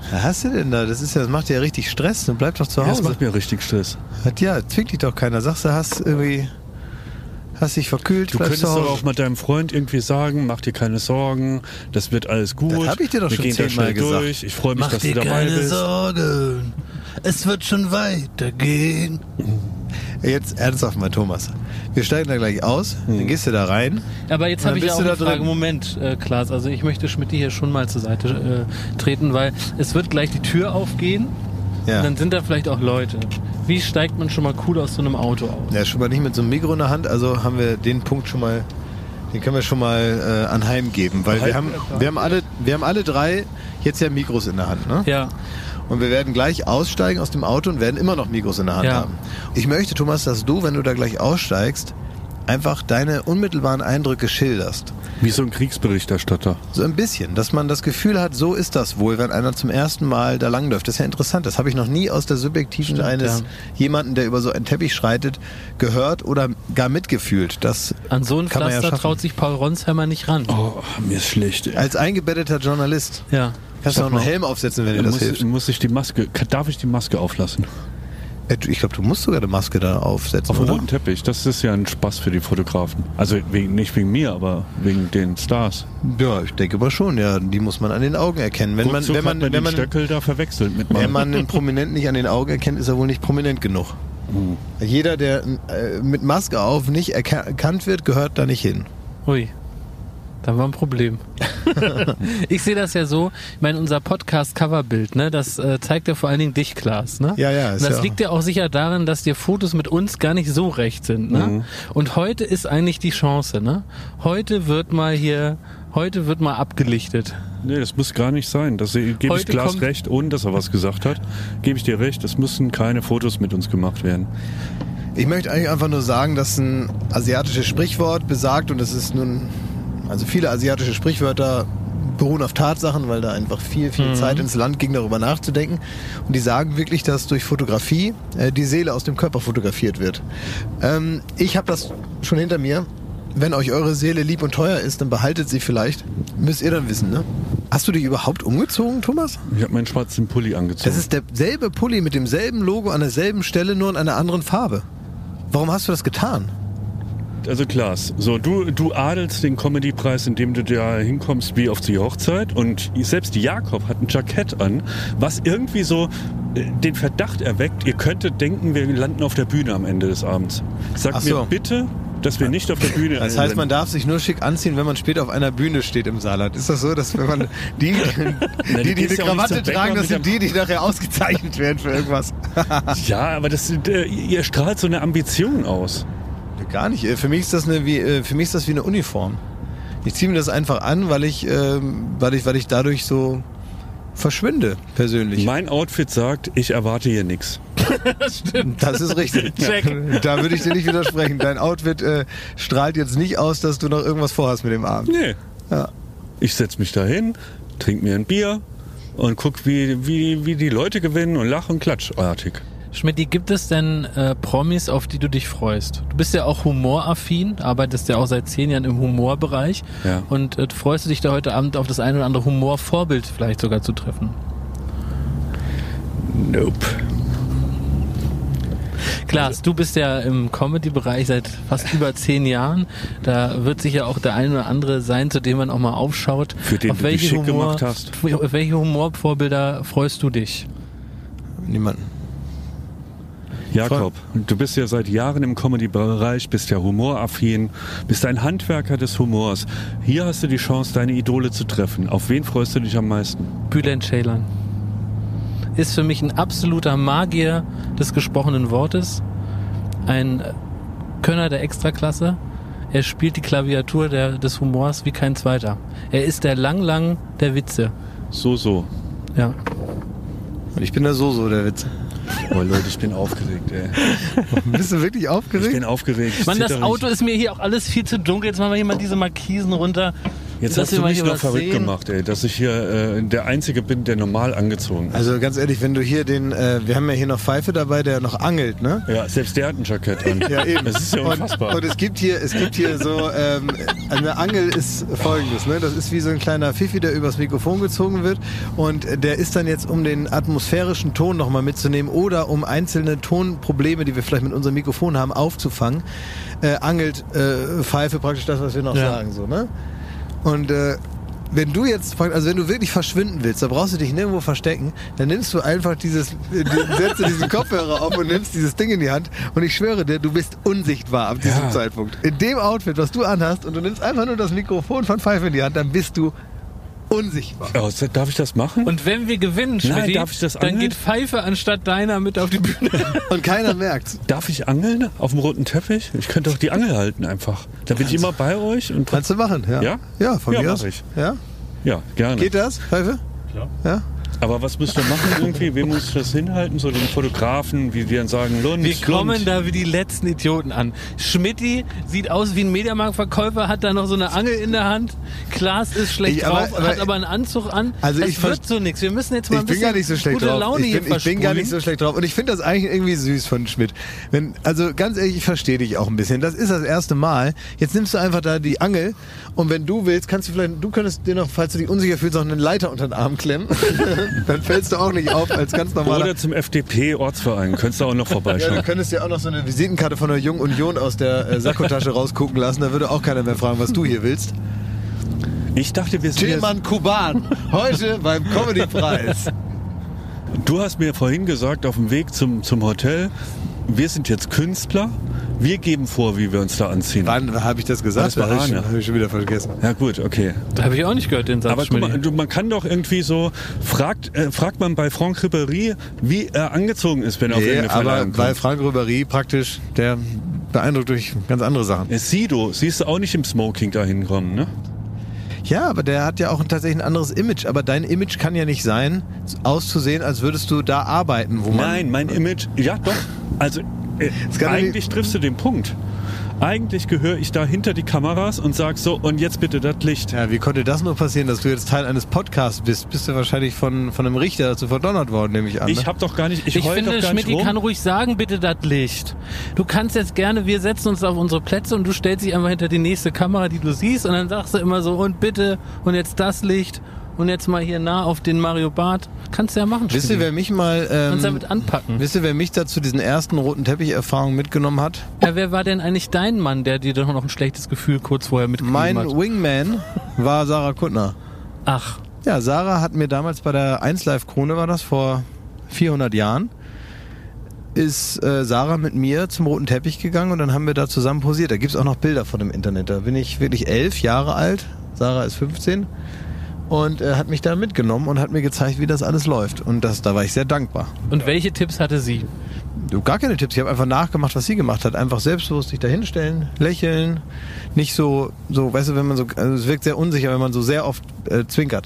Was hast du denn da? Das ist ja, das macht dir ja richtig Stress. Du bleib doch zu Ja, das Hause. macht mir richtig Stress. Ja, zwingt dich doch keiner. Sagst du, hast irgendwie, hast dich verkühlt, Du bleibst könntest zu doch Hause. auch mit deinem Freund irgendwie sagen, mach dir keine Sorgen, das wird alles gut. Das hab ich dir doch Wir schon gehen da zehnmal schnell gesagt. durch. Ich freue mich, dass du dabei bist. Sorgen. Es wird schon weitergehen. Jetzt ernsthaft mal, Thomas. Wir steigen da gleich aus, dann gehst du da rein. Aber jetzt Und habe dann ich ja bist auch du eine da Frage. drin. Moment, äh, Klaas, also ich möchte Schmidt hier schon mal zur Seite äh, treten, weil es wird gleich die Tür aufgehen Ja. und dann sind da vielleicht auch Leute. Wie steigt man schon mal cool aus so einem Auto aus? Ja, schon mal nicht mit so einem Mikro in der Hand, also haben wir den Punkt schon mal, den können wir schon mal äh, anheimgeben, weil wir haben, wir haben alle, wir haben alle drei jetzt ja Mikros in der Hand, ne? Ja, Und wir werden gleich aussteigen aus dem Auto und werden immer noch Mikros in der Hand Ja. haben. Ich möchte, Thomas, dass du, wenn du da gleich aussteigst, einfach deine unmittelbaren Eindrücke schilderst. Wie so ein Kriegsberichterstatter. So ein bisschen, dass man das Gefühl hat, so ist das wohl, wenn einer zum ersten Mal da langläuft. Das ist ja interessant. Das habe ich noch nie aus der Subjektiven Stimmt, eines ja. jemanden, der über so einen Teppich schreitet, gehört oder gar mitgefühlt. Das an so ein kann man ja Pflaster schaffen. traut sich Paul Ronsheimer nicht ran. Oh, mir ist schlecht. Ey. Als eingebetteter Journalist Ja. kannst du auch einen Helm aufsetzen, wenn dir das muss, hilft. muss ich die Maske, darf ich die Maske auflassen? Äh, Ich glaube, du musst sogar eine Maske da aufsetzen, Auf dem oder? roten Teppich, das ist ja ein Spaß für die Fotografen. Also wegen, nicht wegen mir, aber wegen den Stars. Ja, ich denke aber schon. Ja, die muss man an den Augen erkennen. Wenn man, Ruckzuck wenn man, hat man wenn den man, Stöckel da verwechselt mit wenn meinem. man einen Prominenten nicht an den Augen erkennt, ist er wohl nicht prominent genug. Jeder, der äh, mit Maske auf nicht erka- erkannt wird, gehört da nicht hin. Ui, da war ein Problem. Ich sehe das ja so, ich meine, unser Podcast-Coverbild, ne, das äh, zeigt ja vor allen Dingen dich, Klaas, ne? Ja, ja, Und ist das ja auch- liegt ja auch sicher daran, dass dir Fotos mit uns gar nicht so recht sind, ne? Mhm. Und heute ist eigentlich die Chance, ne? Heute wird mal hier, heute wird mal abgelichtet. Nee, das muss gar nicht sein. Das gebe ich Heute Klaas kommt- recht, ohne dass er was gesagt hat. Gebe ich dir recht, es müssen keine Fotos mit uns gemacht werden. Ich möchte eigentlich einfach nur sagen, dass ein asiatisches Sprichwort besagt, und das ist nun, also viele asiatische Sprichwörter beruhen auf Tatsachen, weil da einfach viel, viel Zeit ins Land ging, darüber nachzudenken. Und die sagen wirklich, dass durch Fotografie äh, die Seele aus dem Körper fotografiert wird. Ähm, ich habe das schon hinter mir. Wenn euch eure Seele lieb und teuer ist, dann behaltet sie vielleicht. Müsst ihr dann wissen, ne? Hast du dich überhaupt umgezogen, Thomas? Ich habe meinen schwarzen Pulli angezogen. Das ist derselbe Pulli mit demselben Logo an derselben Stelle, nur in einer anderen Farbe. Warum hast du das getan? Also Klaas, so du, du adelst den Comedy-Preis, indem du da hinkommst wie auf die Hochzeit, und selbst Jakob hat ein Jackett an, was irgendwie so äh, den Verdacht erweckt, ihr könntet denken, wir landen auf der Bühne am Ende des Abends. Sag Ach so. mir bitte, dass wir nicht auf der Bühne Das heißt, man darf sich nur schick anziehen, wenn man später auf einer Bühne steht im Saarland. Ist das so, dass wenn man die, die, die, die eine gehst ja auch nicht Krawatte zum Bäcker tragen, das mit sind die, die nachher ausgezeichnet werden für irgendwas? Ja, aber das, äh, ihr strahlt so eine Ambition aus. Gar nicht. Für mich ist das eine, wie, äh, für mich ist das wie eine Uniform. Ich ziehe mir das einfach an, weil ich, ähm, weil ich, weil ich dadurch so verschwinde, persönlich. Mein Outfit sagt, ich erwarte hier nichts. Das ist richtig. Check. Da würde ich dir nicht widersprechen. Dein Outfit äh, strahlt jetzt nicht aus, dass du noch irgendwas vorhast mit dem Abend. Nee. Ja. Ich setz mich da hin, trink mir ein Bier und guck, wie, wie, wie die Leute gewinnen und lach und klatschartig. Schmidti, gibt es denn äh, Promis, auf die du dich freust? Du bist ja auch humoraffin, arbeitest ja auch seit zehn Jahren im Humorbereich. Ja. Und äh, freust du dich da heute Abend auf das ein oder andere Humorvorbild vielleicht sogar zu treffen? Nope. Klaas, du bist ja im Comedy-Bereich seit fast über zehn Jahren. Da wird sicher auch der ein oder andere sein, zu dem man auch mal aufschaut. Für den auf du dich welche schick Humor, gemacht hast. Auf welche Humorvorbilder freust du dich? Niemanden. Jakob, du bist ja seit Jahren im Comedy-Bereich, bist ja humoraffin, bist ein Handwerker des Humors. Hier hast du die Chance, deine Idole zu treffen. Auf wen freust du dich am meisten? Bülent Ceylan. Ist für mich ein absoluter Magier des gesprochenen Wortes. Ein Könner der Extraklasse. Er spielt die Klaviatur der, des Humors wie kein zweiter. Er ist der Lang-Lang der Witze. So, so. Ja. Und ich bin da so, so der Witz. Oh Leute, ich bin aufgeregt, ey. Bist du wirklich Ich aufgeregt? bin aufgeregt. Ich Mann, das zittere Auto ist mir hier auch alles viel zu dunkel. Jetzt machen wir hier mal diese Markisen runter. Jetzt dass hast wir du mal mich hier noch was verrückt sehen. gemacht, ey, dass ich hier äh, der Einzige bin, der normal angezogen ist. Also ganz ehrlich, wenn du hier den, äh, wir haben ja hier noch Pfeife dabei, der noch angelt, ne? Ja, selbst der hat ein Jackett an. Ja, eben. Das ist ja unfassbar. Und, und es gibt hier, es gibt hier so, ähm, eine Angel ist folgendes, ne? Das ist wie so ein kleiner Pfiffi, der übers Mikrofon gezogen wird und der ist dann jetzt, um den atmosphärischen Ton nochmal mitzunehmen oder um einzelne Tonprobleme, die wir vielleicht mit unserem Mikrofon haben, aufzufangen, äh, angelt äh, Pfeife praktisch das, was wir noch Ja. sagen, so, ne? Und äh, wenn du jetzt, also wenn du wirklich verschwinden willst, da brauchst du dich nirgendwo verstecken, dann nimmst du einfach dieses, die, setzt du diesen Kopfhörer auf und nimmst dieses Ding in die Hand und ich schwöre dir, du bist unsichtbar ab diesem Ja. Zeitpunkt. In dem Outfit, was du anhast und du nimmst einfach nur das Mikrofon von Pfeife in die Hand, dann bist du unsichtbar. Oh, darf ich das machen? Und wenn wir gewinnen, Nein, Schmidti, darf ich das dann angeln? geht Pfeife anstatt deiner mit auf die Bühne. Und keiner merkt's. Darf ich angeln auf dem roten Teppich? Ich könnte doch die Angel halten einfach. Da bin ich immer bei euch. Und Kannst du machen, ja. Ja? Ja, von Ja, mir mach aus. ich. Ja? ja, gerne. Geht das, Pfeife? Klar. Ja? Aber was müsst ihr machen irgendwie? Wem muss ich das hinhalten? So den Fotografen, wie die dann sagen, Lund, Wir kommen Lund. da wie die letzten Idioten an. Schmidti sieht aus wie ein Mediamarktverkäufer, hat da noch so eine Angel in der Hand. Klaas ist schlecht Ich- aber- drauf, aber- hat aber einen Anzug an. Also es ich wird verst- so nichts. Wir müssen jetzt mal ein Ich bin bisschen gar nicht so schlecht gute drauf. Laune Ich hier bin, ich bin gar nicht so versprühen. schlecht drauf. Und ich finde das eigentlich irgendwie süß von Schmidt. Wenn, also ganz ehrlich, ich verstehe dich auch ein bisschen. Das ist das erste Mal. Jetzt nimmst du einfach da die Angel und wenn du willst, kannst du vielleicht, du könntest dir noch, falls du dich unsicher fühlst, noch eine Leiter unter den Arm klemmen. Dann fällst du auch nicht auf als ganz normaler. Oder zum F D P-Ortsverein. Könntest du auch noch Ja, vorbeischauen. du könntest dir auch noch so eine Visitenkarte von der Jungen Union aus der äh, Sakkotasche rausgucken lassen. Da würde auch keiner mehr fragen, was du hier willst. Ich dachte, wir sind jetzt, Tilman Kuban, heute beim Comedy-Preis. du hast mir vorhin gesagt, auf dem Weg zum, zum Hotel, wir sind jetzt Künstler. Wir geben vor, wie wir uns da anziehen. Wann habe ich das gesagt? Das war hab ich, schon, Arne. hab ich schon wieder vergessen. Ja gut, okay. Da habe ich auch nicht gehört, den Satz, Aber guck mal, Schmidti. du, man kann doch irgendwie so, fragt, äh, fragt man bei Franck Ribéry, wie er angezogen ist, wenn er auf Nee, irgendeine aber Verleihung bei kommt. Franck Ribéry praktisch, der beeindruckt durch ganz andere Sachen. Äh, Sido, siehst du auch nicht im Smoking da hinkommen, ne? Ja, aber der hat ja auch ein, tatsächlich ein anderes Image. Aber dein Image kann ja nicht sein, auszusehen, als würdest du da arbeiten, wo man... Nein, mein Image, ja doch, also äh, kann doch eigentlich triffst du den Punkt. Eigentlich gehöre ich da hinter die Kameras und sag so, und jetzt bitte das Licht. Ja, wie konnte das nur passieren, dass du jetzt Teil eines Podcasts bist? Bist du wahrscheinlich von, von einem Richter dazu verdonnert worden, nehme ich an. Ich ne? hab doch gar nicht, ich, Ich heul finde, doch gar nicht Schmidti rum. kann ruhig sagen, bitte das Licht. Du kannst jetzt gerne, wir setzen uns auf unsere Plätze und du stellst dich einfach hinter die nächste Kamera, die du siehst und dann sagst du immer so, und bitte, und jetzt das Licht und jetzt mal hier nah auf den Mario Barth. Kannst du ja machen, Wisst ihr, Schmidti. wer mich mal... Kannst Ähm, damit anpacken. wisst ihr, wer mich da zu diesen ersten roten Teppich-Erfahrungen mitgenommen hat? Ja, wer war denn eigentlich dein Mann, der dir doch noch ein schlechtes Gefühl kurz vorher mitgegeben Mein hat? Wingman war Sarah Kuttner. Ach, Ja, Sarah hat mir damals bei der eins Live Krone, war das, vor vierhundert Jahren, ist äh, Sarah mit mir zum roten Teppich gegangen und dann haben wir da zusammen posiert. Da gibt's auch noch Bilder von dem Internet. Da bin ich wirklich elf Jahre alt, Sarah ist fünfzehn und äh, hat mich da mitgenommen und hat mir gezeigt, wie das alles läuft. Und das, da war ich sehr dankbar. und welche Tipps hatte sie? Du, gar keine Tipps. Ich habe einfach nachgemacht, was sie gemacht hat. Einfach selbstbewusst sich da hinstellen, lächeln. Nicht so, so, weißt du, wenn man so, also es wirkt sehr unsicher, wenn man so sehr oft äh, zwinkert.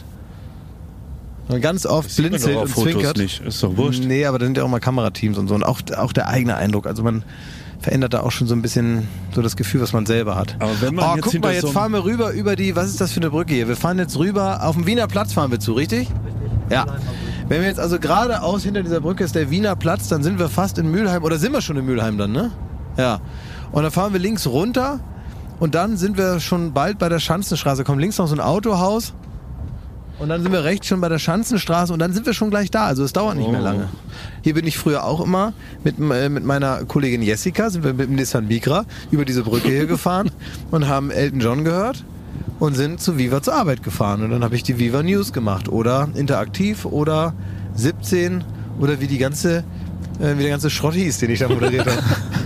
Und ganz oft Sieht man blinzelt doch und auf Fotos zwinkert. nicht, ist doch wurscht. Nee, aber da sind ja auch mal Kamerateams und so. Und auch, auch der eigene Eindruck. Also man verändert da auch schon so ein bisschen so das Gefühl, was man selber hat. Aber wenn man oh, jetzt guck hinter mal, jetzt so einem- fahren wir rüber über die, was ist das für eine Brücke hier? Wir fahren jetzt rüber, auf dem Wiener Platz fahren wir zu, richtig? Ja. Wenn wir jetzt also geradeaus hinter dieser Brücke ist der Wiener Platz, dann sind wir fast in Mülheim, oder sind wir schon in Mülheim dann, ne? Ja. Und dann fahren wir links runter und dann sind wir schon bald bei der Schanzenstraße. Kommt links noch so ein Autohaus und dann sind wir rechts schon bei der Schanzenstraße und dann sind wir schon gleich da. Also es dauert nicht mehr lange. Hier bin ich früher auch immer mit, äh, mit meiner Kollegin Jessica, sind wir mit dem Nissan Micra über diese Brücke hier gefahren und haben Elton John gehört und sind zu Viva zur Arbeit gefahren. Und dann habe ich die Viva News gemacht oder Interaktiv oder siebzehn oder wie die ganze, äh, wie der ganze Schrott hieß, den ich da moderiert habe.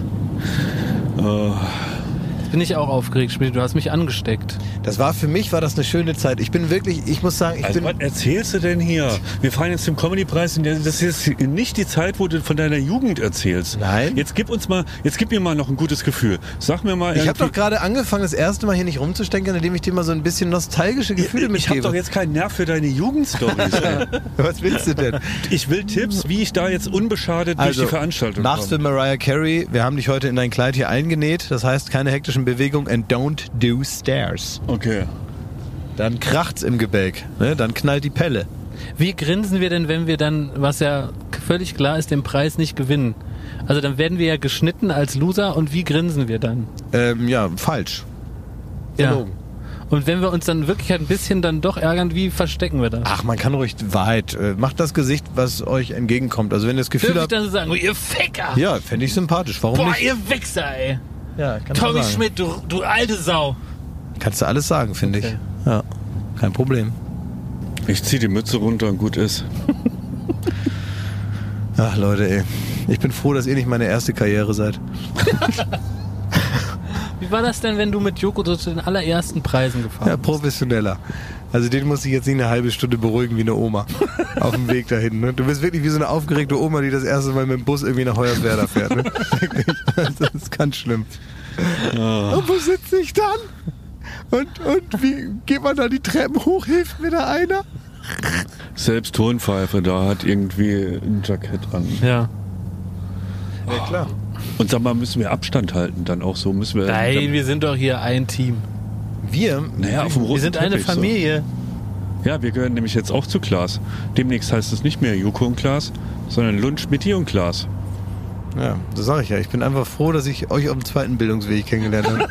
Jetzt bin ich auch aufgeregt, Schmidti, du hast mich angesteckt. Das war für mich, war das eine schöne Zeit. Ich bin wirklich, ich muss sagen, ich Also bin... was erzählst du denn hier? Wir fahren jetzt zum Comedy-Preis und das ist nicht die Zeit, wo du von deiner Jugend erzählst. Nein. Jetzt gib uns mal, jetzt gib mir mal noch ein gutes Gefühl. Sag mir mal Ich habe irgendwie- doch gerade angefangen, das erste Mal hier nicht rumzustecken, indem ich dir mal so ein bisschen nostalgische Gefühle ich habe mitgebe. doch jetzt keinen Nerv für deine Jugendstorys. ey. Was willst du denn? Ich will Tipps, wie ich da jetzt unbeschadet durch die Veranstaltung mach's für komme. Mariah Carey. Wir haben dich heute in dein Kleid hier eingenäht. Das heißt, keine hektischen Bewegungen and don't do stairs. Okay. dann kracht's im Gebälk, ne? Dann knallt die Pelle. Wie grinsen wir denn, wenn wir dann, was ja völlig klar ist, den Preis nicht gewinnen? Also dann werden wir ja geschnitten als Loser und wie grinsen wir dann? Ähm, ja, falsch. Ja. Verlogen. Und wenn wir uns dann wirklich ein bisschen dann doch ärgern, wie verstecken wir das? Ach, man kann ruhig Wahrheit. Äh, macht das Gesicht, was euch entgegenkommt. Also wenn ihr das Gefühl Dürf ich habt... dann so sagen, oh, ihr Ficker! Ja, fände ich sympathisch. Warum Boah, nicht? ihr Wichser, ey! Ja, kann Tommy man sagen. Schmidt, du, du alte Sau! Kannst du alles sagen, finde Okay. ich. Ja, kein Problem. Ich zieh die Mütze runter und gut ist. Ach Leute, ey. Ich bin froh, dass ihr nicht meine erste Karriere seid. Wie war das denn, wenn du mit Joko so zu den allerersten Preisen gefahren Ja, bist? professioneller. Also den muss ich jetzt nicht eine halbe Stunde beruhigen wie eine Oma. Auf dem Weg dahin. Ne? Du bist wirklich wie so eine aufgeregte Oma, die das erste Mal mit dem Bus irgendwie nach Hoyerswerda fährt. Ne? Das ist ganz schlimm. Ja. Und wo sitze ich dann? Und, und wie geht man da die Treppen hoch? Hilft mir da einer? Selbst Tonpfeife da hat irgendwie ein Jackett an. Ja. Ja, klar. Und sag mal, müssen wir Abstand halten dann auch so? Müssen wir Nein, wir sind doch hier ein Team. Wir? naja, auf dem roten Wir sind eine Teppich so. Familie. Ja, wir gehören nämlich jetzt auch zu Klaas. Demnächst heißt es nicht mehr Joko und Klaas, sondern Lund, Schmitti und Klaas. Ja, das sage ich ja. Ich bin einfach froh, dass ich euch auf dem zweiten Bildungsweg kennengelernt habe.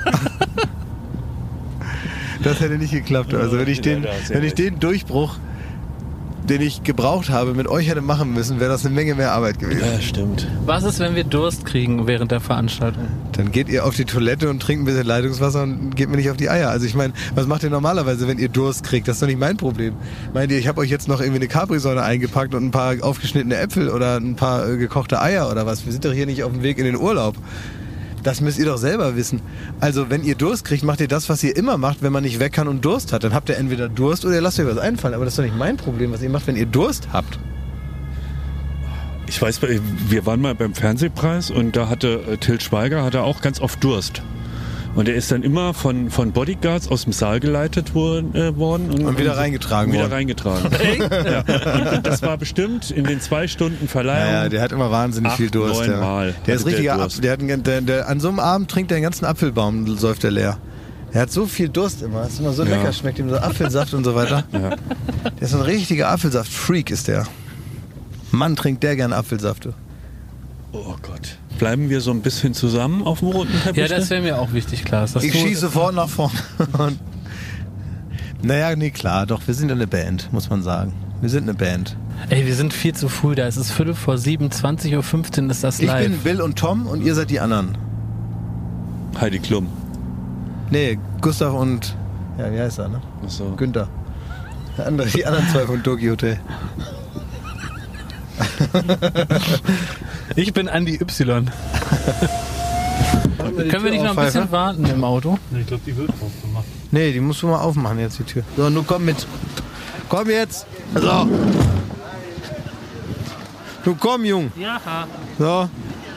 Das hätte nicht geklappt. Also wenn ich den, Ja, da hast du wenn ich recht. den Durchbruch, den ich gebraucht habe, mit euch hätte machen müssen, wäre das eine Menge mehr Arbeit gewesen. Ja, stimmt. Was ist, wenn wir Durst kriegen während der Veranstaltung? Dann geht ihr auf die Toilette und trinkt ein bisschen Leitungswasser und geht mir nicht auf die Eier. Also ich meine, was macht ihr normalerweise, wenn ihr Durst kriegt? Das ist doch nicht mein Problem. Meint ihr, ich habe euch jetzt noch irgendwie eine Capri-Sonne eingepackt und ein paar aufgeschnittene Äpfel oder ein paar äh, gekochte Eier oder was? Wir sind doch hier nicht auf dem Weg in den Urlaub. Das müsst ihr doch selber wissen. Also wenn ihr Durst kriegt, macht ihr das, was ihr immer macht, wenn man nicht weg kann und Durst hat. Dann habt ihr entweder Durst oder ihr lasst euch was einfallen. Aber das ist doch nicht mein Problem, was ihr macht, wenn ihr Durst habt. Ich weiß, wir waren mal beim Fernsehpreis und da hatte äh, Til Schweiger hatte auch ganz oft Durst. Und er ist dann immer von, von Bodyguards aus dem Saal geleitet worden, äh, worden und, Und wieder reingetragen wieder worden. reingetragen. ja. Und das war bestimmt in den zwei Stunden Verleihung. Ja, ja, der hat immer wahnsinnig Acht, viel Durst. neun Ja. Mal Der ist hatte der richtiger Ab, Durst. der hat einen, der, der, an so einem Abend trinkt er den ganzen Apfelbaum, säuft er leer. Er hat so viel Durst immer. Das ist immer so Ja. lecker, schmeckt ihm so Apfelsaft und so weiter. Ja. Der ist so ein richtiger Apfelsaft-Freak, ist der. Mann, trinkt der gern Apfelsaft. du. Oh Gott. Bleiben wir so ein bisschen zusammen auf dem roten Teppich? Ja, das wäre mir auch wichtig, Klaas. dass Ich du- schieße sofort nach vorne. Und naja, nee, klar, doch, wir sind eine Band, muss man sagen. Wir sind eine Band. Ey, wir sind viel zu früh da. Es ist Viertel vor sieben, zwanzig Uhr fünfzehn ist das Ich live. bin Bill und Tom und ihr seid die anderen. Heidi Klum. Nee, Gustav und, ja, wie heißt er, ne? Ach so. Günther. Der andere, die anderen zwei von Tokyo Hotel. Ich bin Andi Y. Können wir nicht noch ein bisschen warten im Auto? Ich glaube, die wird aufgemacht. Nee, die musst du mal aufmachen jetzt, die Tür. So, nun komm mit. Komm jetzt. So. Du komm, Jung. Ja. So.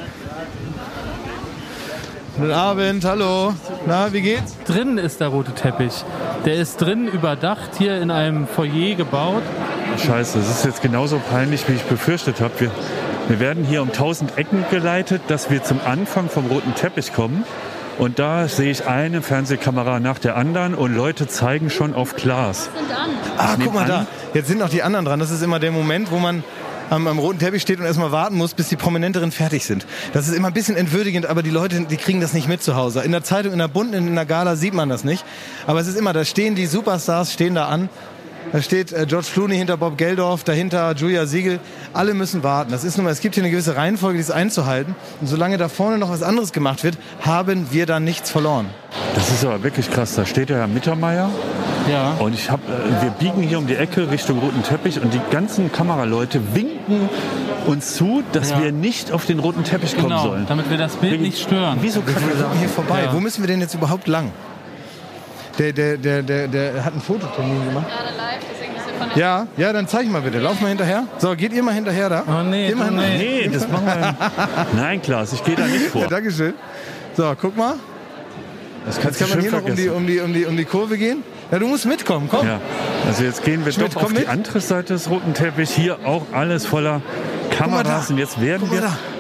Guten Abend, hallo. Na, wie geht's? Drinnen ist der rote Teppich. Der ist drinnen überdacht, hier in einem Foyer gebaut. Scheiße, das ist jetzt genauso peinlich, wie ich befürchtet habe. Wir, wir werden hier um tausend Ecken geleitet, dass wir zum Anfang vom roten Teppich kommen. Und da sehe ich eine Fernsehkamera nach der anderen und Leute zeigen schon auf Klaas. Ah, nehm guck mal an- da. Jetzt sind noch die anderen dran. Das ist immer der Moment, wo man am, am roten Teppich steht und erstmal warten muss, bis die Prominenteren fertig sind. Das ist immer ein bisschen entwürdigend, aber die Leute, die kriegen das nicht mit zu Hause. In der Zeitung, in der Bunten, in der Gala sieht man das nicht. Aber es ist immer, da stehen die Superstars, stehen da an. Da steht äh, George Clooney hinter Bob Geldof, dahinter Julia Siegel. Alle müssen warten. Das ist nun mal, es gibt hier eine gewisse Reihenfolge, die ist einzuhalten. Und solange da vorne noch was anderes gemacht wird, haben wir da nichts verloren. Das ist aber wirklich krass. Da steht der Herr Mittermeier Ja. und ich hab, äh, wir biegen hier um die Ecke Richtung roten Teppich und die ganzen Kameraleute winken uns zu, dass Ja. wir nicht auf den roten Teppich kommen Genau, sollen. damit wir das Bild Wegen- nicht stören. Wieso Wir kacke kommen hier vorbei. Ja. Wo müssen wir denn jetzt überhaupt lang? Der, der, der, der, der hat einen Fototermin gemacht. Gerade live, deswegen bist du von der Ja, ja, dann zeig mal bitte. Lauf mal hinterher. So, geht ihr mal hinterher da? Oh nee, Geht mal oh hinterher. nee. Nee, das machen wir. Nein, Klaas, ich gehe da nicht Ja, vor. Dankeschön. So, guck mal. Das Jetzt kannst kann du man schön hier noch um die, vergessen. um, die, um, die, um die Kurve gehen. Ja, du musst mitkommen, komm. Ja, also jetzt gehen wir Schmidt, doch komm auf die mit. andere Seite des roten Teppichs. Hier auch alles voller Guck mal da. Kameras. Und jetzt werden Guck mal wir da.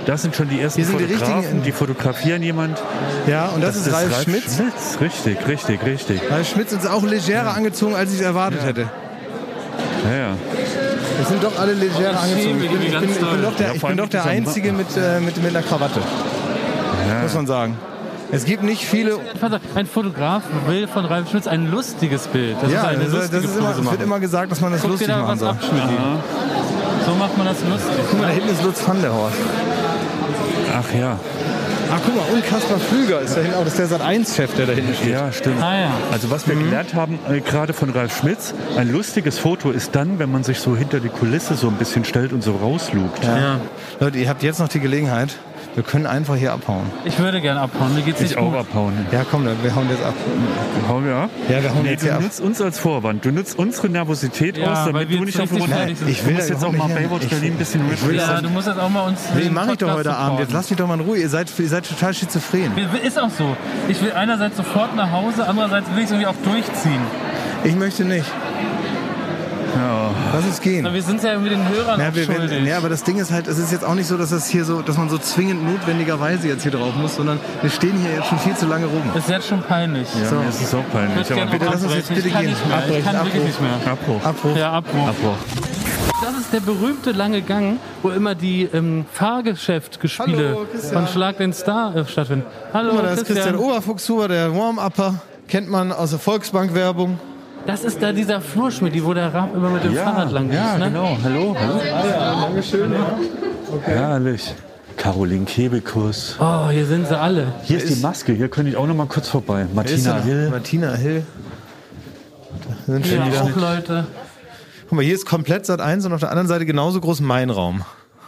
Das sind schon die ersten Hier sind die Fotografen, richtigen- die fotografieren jemand. Ja, und das, ist Ralf Schmitz. Schmitz. Richtig, richtig, richtig. Ralf Schmitz ist auch legerer angezogen, als ich es erwartet Ja. hätte. Ja, ja. Wir sind doch alle legerer angezogen. Ich bin, ich bin, ich bin doch der, Ja, ich vor bin allem doch der mit diesem- Einzige mit, äh, mit, mit einer Krawatte, Ja. muss man sagen. Es gibt nicht viele... Ein Fotograf will von Ralf Schmitz ein lustiges Bild. Das Ja, ist eine das, lustige das ist immer, Pose es wird machen. immer gesagt, dass man das Guck dir lustig da machen was soll. ab, Schmidt. So macht man das lustig. Guck mal, da hinten ist Lutz van der Horst. Ach ja. Ach, guck mal, und Kaspar Flüger ist da hinten auch. Das ist der Sat eins Chef, der da hinten steht. Ja, stimmt. Ah ja. Also was wir gelernt haben, äh, gerade von Ralf Schmitz, ein lustiges Foto ist dann, wenn man sich so hinter die Kulisse so ein bisschen stellt und so rauslugt. Ja. Leute, ihr habt jetzt noch die Gelegenheit. Wir können einfach hier abhauen. Ich würde gerne abhauen. Mir geht's Ich nicht auch gut. abhauen. Ja, komm, dann, wir hauen jetzt ab. Hauen wir ab? Ja, wir hauen Nee, jetzt du hier ab. nutzt uns als Vorwand. Du nutzt unsere Nervosität Ja, aus, weil damit wir du jetzt nicht auf den richtig Rund... fertig sind. Ich Du will musst da jetzt auch überhaupt mal nicht hin. Baywatch Ich- Berlin ein bisschen Ja, du musst jetzt auch mal uns. Nee, den mach ich doch Podcast heute Abend. Jetzt supporten. lasst mich doch mal in Ruhe. Ihr seid, ihr seid total schizophren. Ist auch so. Ich will einerseits sofort nach Hause, andererseits will ich es irgendwie auch durchziehen. Ich möchte nicht. Lass es gehen. Aber wir sind ja irgendwie den Hörern Ja, auch wir, schuldig. wenn, ja, aber das Ding ist halt, es ist jetzt auch nicht so, dass das hier so, dass man so zwingend notwendigerweise jetzt hier drauf muss, sondern wir stehen hier jetzt schon viel zu lange rum. Das ist jetzt schon peinlich. Ja, So. mir ist es auch Ich peinlich. würde Aber gerne bitte auch lass uns jetzt abbrechen. bitte Ich kann gehen. nicht mehr. Ich Abbrechen, kann Abbruch. wirklich nicht mehr. Abbruch. Abbruch. Ja, Abbruch. Abbruch. Das ist der berühmte lange Gang, wo immer die ähm, Fahrgeschäftgespiele Hallo, Christian. von Schlag den Star äh, stattfinden. Hallo, Guck mal, da ist Christian. Christian Oberfuchshuber, der Warm-Upper. Kennt man aus der Volksbank-Werbung. Das ist da dieser Flurschmidt, wo der Raab immer mit dem Fahrrad lang ist. Ja, ne? genau. Hallo. Hallo. Dankeschön. Herrlich. Caroline Kebekus. Oh, hier sind sie alle. Hier ist die Maske. Hier könnte ich auch noch mal kurz vorbei. Martina Hill. Martina Hill. Da sind Hier schon wieder. auch Leute. Guck mal, hier ist komplett Sat eins und auf der anderen Seite genauso groß mein Raum.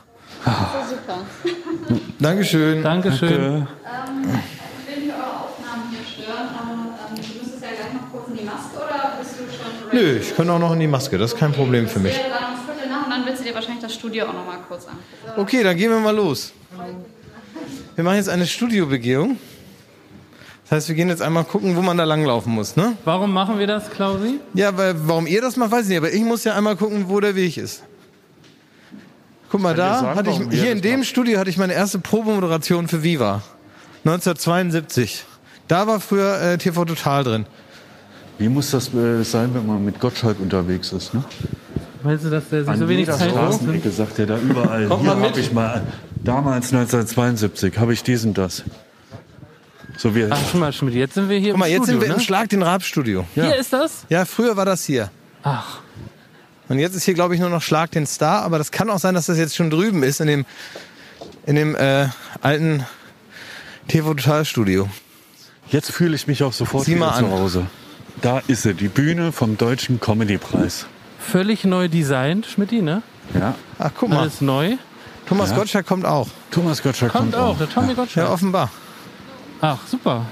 Super. Dankeschön. Dankeschön. Danke. Ähm, ich will nicht eure Aufnahmen hier stören, aber ähm, du müsstest ja gleich noch kurz in die Maske oder bist du schon ready? Nö, ich kann auch noch in die Maske, das ist kein Problem für mich. Ich wäre dann um Viertel nach und dann willst du dir wahrscheinlich das Studio auch noch mal kurz angucken. Okay, dann gehen wir mal los. Wir machen jetzt eine Studiobegehung. Das heißt, wir gehen jetzt einmal gucken, wo man da langlaufen muss, ne? Warum machen wir das, Klausi? Ja, weil, warum ihr das macht, weiß ich nicht, aber ich muss ja einmal gucken, wo der Weg ist. Guck mal, Kann dir da sagen, hatte ich, warum ihr hier in das dem macht. Studio hatte ich meine erste Probemoderation für Viva. neunzehnhundertzweiundsiebzig. Da war früher äh, T V Total drin. Wie muss das äh, sein, wenn man mit Gottschalk unterwegs ist? Ne? Meinst du, dass der sich An so wenig jeder Zeit Straßenecke sagt er da überall. Kommt Hier mal mit. habe ich mal, damals neunzehnhundertzweiundsiebzig, habe ich dies und das. So wie Ach, schon mal, Schmidt, jetzt sind wir hier Guck mal, im jetzt Studio, sind wir ne? im Schlag den Raab-Studio. Hier ist das? Ja, früher war das hier. Ach, Und jetzt ist hier, glaube ich, nur noch Schlag den Star. Aber das kann auch sein, dass das jetzt schon drüben ist, in dem, in dem äh, alten T V Total Studio. Jetzt fühle ich mich auch sofort Sieh wieder mal zu an. Hause. Da ist sie, die Bühne vom Deutschen Comedy-Preis. völlig neu designt, Schmidti, ne? Ja. Ach, guck mal. Alles neu. Thomas Ja. Gottschalk kommt auch. Thomas Gottschalk Kommt kommt, auch, der Tommy Ja, Gottschalk. offenbar. Ach, super.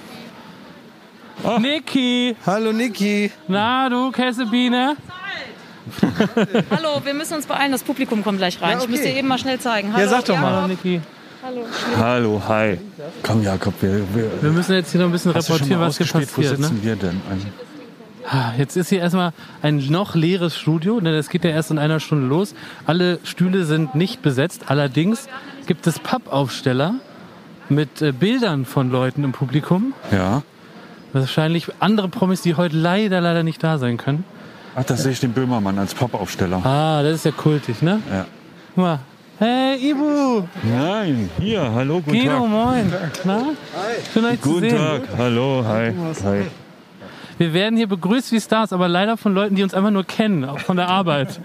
Niki, Hallo, Niki. na du Kessebiene? Hallo, wir müssen uns beeilen, das Publikum kommt gleich rein. Ja, okay. Ich muss dir eben mal schnell zeigen. Hallo, Ja, sag doch mal. Hallo Niki. Hallo. Hallo, hi. Komm, Jakob, wir, wir Wir müssen jetzt hier noch ein bisschen hast du schon reportieren, mal was hier ausgespielt? Wo passiert. Ne? sitzen wir denn? Ein- Ah, Jetzt ist hier erstmal ein noch leeres Studio, denn es geht ja erst in einer Stunde los. Alle Stühle sind nicht besetzt. Allerdings gibt es Pappaufsteller mit äh, Bildern von Leuten im Publikum. Ja. Wahrscheinlich andere Promis, die heute leider, leider nicht da sein können. Ach, da sehe ich den Böhmermann als Pappaufsteller. Ah, das ist ja kultig, ne? Ja. Guck mal. Hey, Ibu! Nein, hier, hallo, guten Guido, Tag. moin! Na? Schön, euch zu Guten sehen. Tag, hallo, hi. hi. Wir werden hier begrüßt wie Stars, aber leider von Leuten, die uns einfach nur kennen, auch von der Arbeit.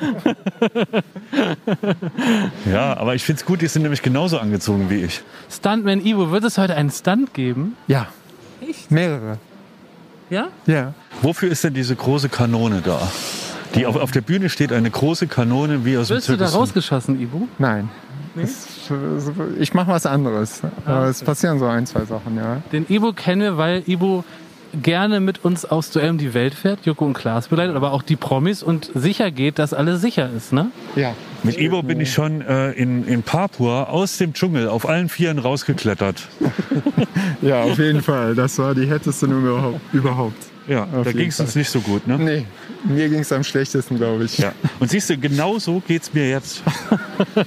Ja, aber ich finde es gut, die sind nämlich genauso angezogen wie ich. Stuntman Ibu, wird es heute einen Stunt geben? Ja. Mehrere. Ja? Ja. Wofür ist denn diese große Kanone da? Die auf, auf der Bühne steht eine große Kanone wie aus dem Wirst du da Zirkus. rausgeschossen, Ibu? Nein. Das, ich mache was anderes. Aber es passieren so ein, zwei Sachen, ja. Den Ibu kennen wir, weil Ibu gerne mit uns aufs Duell um die Welt fährt, Joko und Klaas begleitet, aber auch die Promis und sicher geht, dass alles sicher ist, ne? Ja. Mit Ivo bin ich schon äh, in, in Papua aus dem Dschungel auf allen Vieren rausgeklettert. Ja, auf jeden Fall. Das war die härteste Nummer überhaupt. Ja, Auf da jeden ging es uns Fall. nicht so gut, ne? Nee, mir ging es am schlechtesten, glaube ich. Ja. Und siehst du, genau so geht's mir jetzt.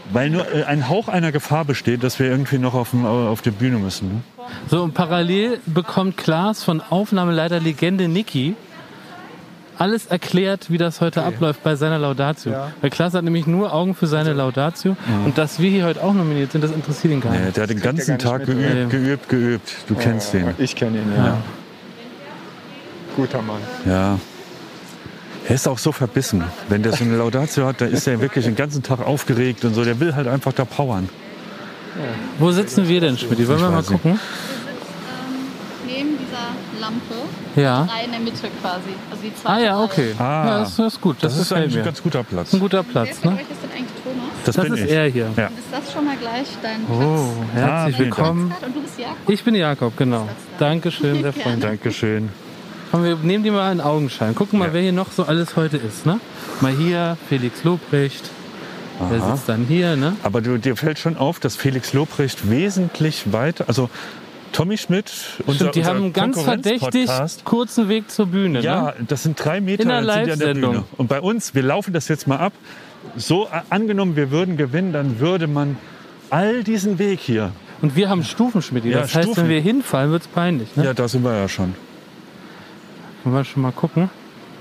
Weil nur äh, ein Hauch einer Gefahr besteht, dass wir irgendwie noch auf, dem, auf die Bühne müssen. Ne? So, und parallel bekommt Klaas von Aufnahmeleiter Legende Niki alles erklärt, wie das heute okay. abläuft bei seiner Laudatio. Ja. Weil Klaas hat nämlich nur Augen für seine Laudatio. Mhm. Und dass wir hier heute auch nominiert sind, das interessiert ihn gar nicht. Nee, der hat den ganzen Tag geübt, mit, geübt, geübt. Du oh, kennst den. Ich kenne ihn, ja. ja. Guter Mann. Ja. Er ist auch so verbissen. Wenn der so eine Laudatio hat, da ist er wirklich den ganzen Tag aufgeregt und so. Der will halt einfach da powern. Ja. Wo sitzen wir denn, Schmidt? Wollen wir mal gucken? Wir sitzen ähm, neben dieser Lampe. Ja. Drei in der Mitte quasi. Also die zwei. Ah ja, okay. Ah, ja, das, das ist gut. Das, das ist eigentlich mir. ein ganz guter Platz. Ein guter Platz, Wer von ne? euch ist denn eigentlich Thomas? Das, das bin ist ich. er hier. Ja. Ist das schon mal gleich dein Platz? Oh, herzlich ah, willkommen. Und du bist Jakob? Ich bin Jakob, genau. Dankeschön, sehr freundlich. Dankeschön. Komm, wir nehmen die mal in Augenschein. Gucken mal, ja. wer hier noch so alles heute ist, ne? Mal hier, Felix Lobrecht. Aha. Der sitzt dann hier, ne? Aber du, dir fällt schon auf, dass Felix Lobrecht wesentlich weiter, also Tommy Schmidt, unser, Stimmt, die unser haben einen ganz verdächtig kurzen Weg zur Bühne. Ja, ne? das sind drei Meter in der sind die an der Bühne. Und bei uns, wir laufen das jetzt mal ab, so äh, angenommen, wir würden gewinnen, dann würde man all diesen Weg hier. Und wir haben Stufen, Schmidt. Das ja, heißt, Stufen. wenn wir hinfallen, wird es peinlich. Ne? Ja, da sind wir ja schon. Können wir schon mal gucken?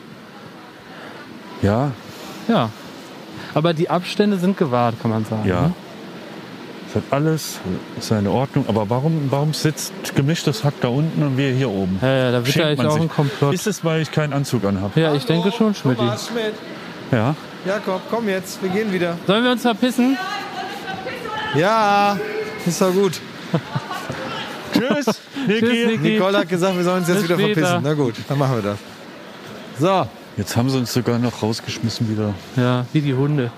Ja. Ja. Aber die Abstände sind gewahrt, kann man sagen. Ja. Ne? Es hat alles seine Ordnung. Aber warum, warum sitzt gemischtes Hack da unten und wir hier oben? Ja, ja, da wird ja eigentlich auch ein Komplott. Ist es, weil ich keinen Anzug anhabe? Ja, ich Hallo, denke schon, Schmidt. Thomas Schmidt. Ja. Jakob, komm jetzt, wir gehen wieder. Sollen wir uns verpissen? Ja, ist doch gut. Tschüss, Niki. Tschüss, Niki. Nicole hat gesagt, wir sollen uns jetzt Bis wieder später. verpissen. Na gut, dann machen wir das. So. Jetzt haben sie uns sogar noch rausgeschmissen wieder. Ja, wie die Hunde.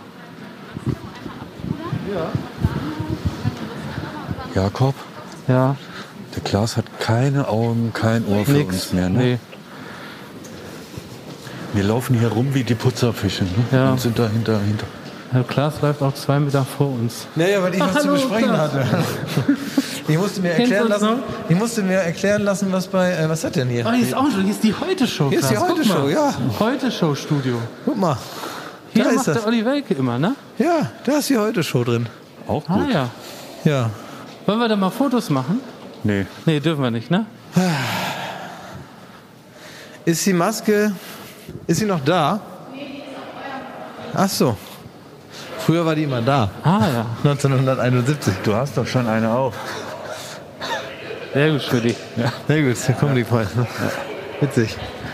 Jakob? Ja. Der Klaas hat keine Augen, kein Ohr für Nix. uns mehr. Ne? Nee. Wir laufen hier rum wie die Putzerfische, ne? Ja. Und sind da hinter, hinter. Herr Klaas läuft auch zwei Meter vor uns. Naja, weil ich Ach, was hallo, zu besprechen Klaas. hatte. Ich musste mir Kennst erklären du uns lassen, noch? ich musste mir erklären lassen, was bei, äh, was hat denn hier? Oh, hier ist auch schon, hier ist die Heute-Show. Hier ist die Klaas. Guck Heute-Show, mal. ja. Heute-Show-Studio. Guck mal. Hier Da ist macht das. der Olli Welke immer, ne? Ja, da ist die Heute-Show drin. Auch Ah gut. ja. Ja. Wollen wir da mal Fotos machen? Nee. Nee, dürfen wir nicht, ne? Ist die Maske, ist sie noch da? Ach so. Früher war die immer da. Ah ja. neunzehnhunderteinundsiebzig. Du hast doch schon eine auf. Sehr gut für dich. Ja. Sehr gut, da kommen die Preise. Ja. Witzig.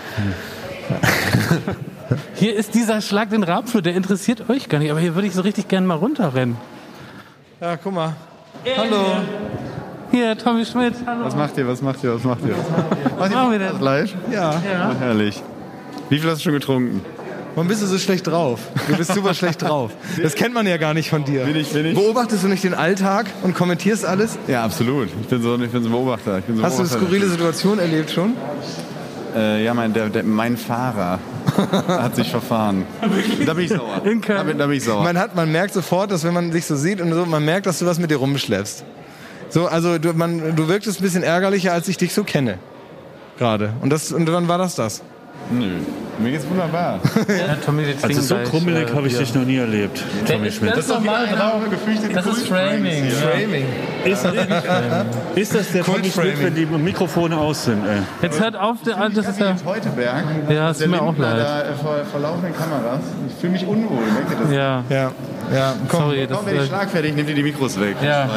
Hier ist dieser Schlag den Rabflur, der interessiert euch gar nicht, aber hier würde ich so richtig gerne mal runterrennen. Ja, guck mal. Hallo. Hier, Tommy Schmidt. Hallo. Was macht ihr, was macht ihr, was macht ihr? Was machen wir denn? Live? Ja. Ja. Oh, herrlich. Wie viel hast du schon getrunken? Warum bist du so schlecht drauf? Du bist super schlecht drauf. Das kennt man ja gar nicht von dir. Bin ich, bin ich? Beobachtest du nicht den Alltag und kommentierst alles? Ja, absolut. Ich bin so, ich bin so ein Beobachter. Ich bin so Hast du eine Beobachter. skurrile Situation erlebt schon? Äh, ja, mein, der, der, mein Fahrer hat sich verfahren. Da bin ich sauer. In Köln. Da bin, da bin ich sauer. Man, hat, man merkt sofort, dass wenn man sich so sieht und so, man merkt, dass du was mit dir rumschleppst. So, also du, man, du wirktest ein bisschen ärgerlicher, als ich dich so kenne. Gerade. Und, das, und wann war das das? Nö, mir geht's wunderbar. Ja, Tommy, wir Also trinken so gleich, krummelig äh, habe ich Bier. dich noch nie erlebt, Tommy Schmidt. Das ist normal drauf. Das ist Framing. Framing. Ist, ist das der Tommy Schmidt, wenn die Mikrofone aus sind? Ey? Jetzt hört auf, der, das ist ja... Teuteberg. Ja, ist der mir auch Lindner leid. Da, äh, vor, vor laufenden Kameras. Ich fühle mich unwohl. Merkt ihr das? Ja, Ja. Ja, komm. sorry. Das, Komm, wenn ich äh, schlagfertig, nehmt ihr die Mikros weg. ja.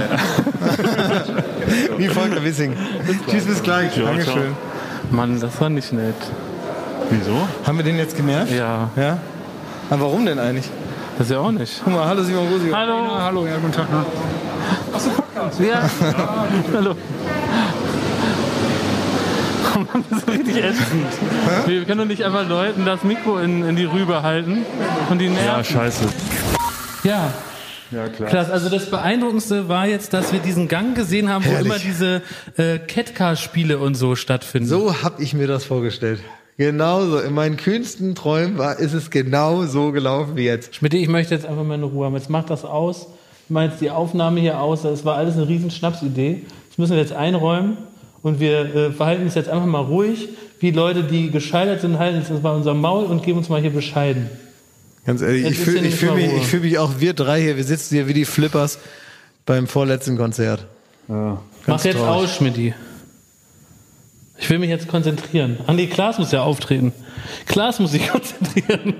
Wie Volker Wissing. Tschüss, bis gleich. Ja, Dankeschön. Mann, das war nicht nett. Wieso? Haben wir den jetzt genervt? Ja, Ja? Aber warum denn eigentlich? das ist ja auch nicht. Guck mal, hallo Simon Rosio. Hallo. Hallo, ja, guten Tag. Ja. Hallo. Oh Mann, das ist richtig ätzend. Wir können doch nicht einfach Leuten das Mikro in, in die Rübe halten und die nerven. Ja, scheiße. Ja. Ja, klar. Klasse. Also das Beeindruckendste war jetzt, dass wir diesen Gang gesehen haben, wo Herrlich. immer diese äh, Catcar-Spiele und so stattfinden. So habe ich mir das vorgestellt. Genauso. In meinen kühnsten Träumen war, ist es genau so gelaufen wie jetzt. Schmidt, ich möchte jetzt einfach mal eine Ruhe haben. Jetzt macht das aus. Ich mache jetzt die Aufnahme hier aus. Das war alles eine riesen Schnapsidee. Das müssen wir jetzt einräumen. Und wir äh, verhalten uns jetzt einfach mal ruhig. Wie Leute, die gescheitert sind, halten uns mal unser Maul und geben uns mal hier bescheiden. Ganz ehrlich, Jetzt ich ist fühle hier ich nicht fühl mal mich, Ruhe. ich fühl mich auch, wir drei hier, wir sitzen hier wie die Flippers beim vorletzten Konzert. Ja. Mach jetzt traurig. aus, Schmidti. Ich will mich jetzt konzentrieren. Andi, Klaas muss ja auftreten. Klaas muss sich konzentrieren.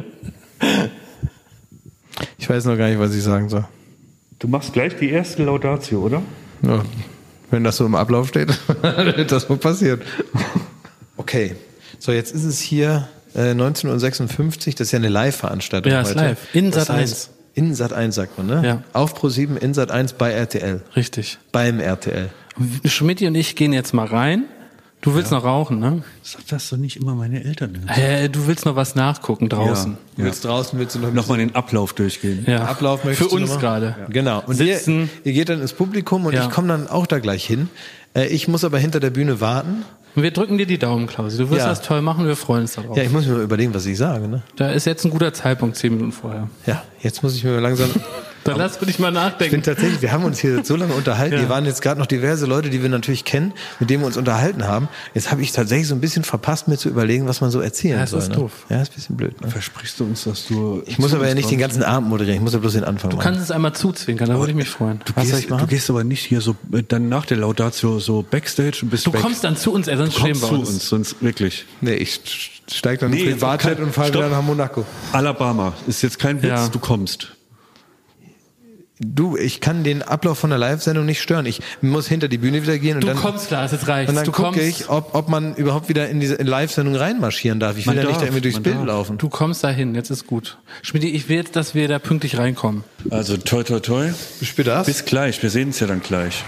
Ich weiß noch gar nicht, was ich sagen soll. Du machst gleich die erste Laudatio, oder? Ja, wenn das so im Ablauf steht, wird das wohl passiert. Okay, so jetzt ist es hier äh, neunzehn Uhr sechsundfünfzig, das ist ja eine Live-Veranstaltung Ja, ist heute. live. In Das Sat eins. heißt, In Sat eins sagt man, ne? Ja. Auf ProSieben, in Sat eins bei R T L. Richtig. Beim R T L. Schmidti und ich gehen jetzt mal rein. Du willst noch rauchen, ne? Sag das doch nicht immer meine Eltern. Äh, du willst noch was nachgucken draußen. Du willst draußen, willst du noch ein Nochmal den Ablauf durchgehen. Ja. Ablauf möchtest Für du uns noch mal? gerade. Genau. Und ihr, Sitzen. ihr geht dann ins Publikum und Ja. ich komme dann auch da gleich hin. Äh, Ich muss aber hinter der Bühne warten. Und wir drücken dir die Daumen, Klausi. Du wirst Ja. das toll machen, wir freuen uns darauf. Ja, ich muss mir mal überlegen, was ich sage, ne? Da ist jetzt ein guter Zeitpunkt, zehn Minuten vorher. Ja, jetzt muss ich mir langsam... Dann lass dich mal Ich nachdenken. finde tatsächlich, wir haben uns hier so lange unterhalten. Ja. Hier waren jetzt gerade noch diverse Leute, die wir natürlich kennen, mit denen wir uns unterhalten haben. Jetzt habe ich tatsächlich so ein bisschen verpasst, mir zu überlegen, was man so erzählen Ja, das soll. ist ne? doof. Ja, ist ein bisschen blöd. Ne? Versprichst du uns, dass du... Ich muss aber ja nicht den ganzen Abend moderieren. Ich muss ja bloß den Anfang Du machen. kannst es einmal zuzwinkern, da würde ich mich freuen. Du Was soll gehst, ich machen? du gehst aber nicht hier so, äh, dann nach der Laudatio so Backstage und bist Du weg. kommst dann zu uns, ey, sonst Du stehen kommst wir zu uns. uns, sonst wirklich. Nee, ich steige dann Nee, ins Privatjet kein- und fahre Stopp. wieder nach Monaco. Alabama. Ist jetzt kein Witz, Ja. du kommst. Du, ich kann den Ablauf von der Live-Sendung nicht stören. Ich muss hinter die Bühne wieder gehen und Du dann... kommst, Klaas, jetzt reicht's. Und dann Du gucke kommst, ich, ob, ob man überhaupt wieder in diese Live-Sendung reinmarschieren darf. Ich will Man ja nicht darf, da irgendwie durchs man Bild darf. laufen. du kommst dahin, jetzt ist gut. Schmidti, ich will jetzt, dass wir da pünktlich reinkommen. Also toi toi toi. Bis später. Bis gleich, wir sehen uns ja dann gleich.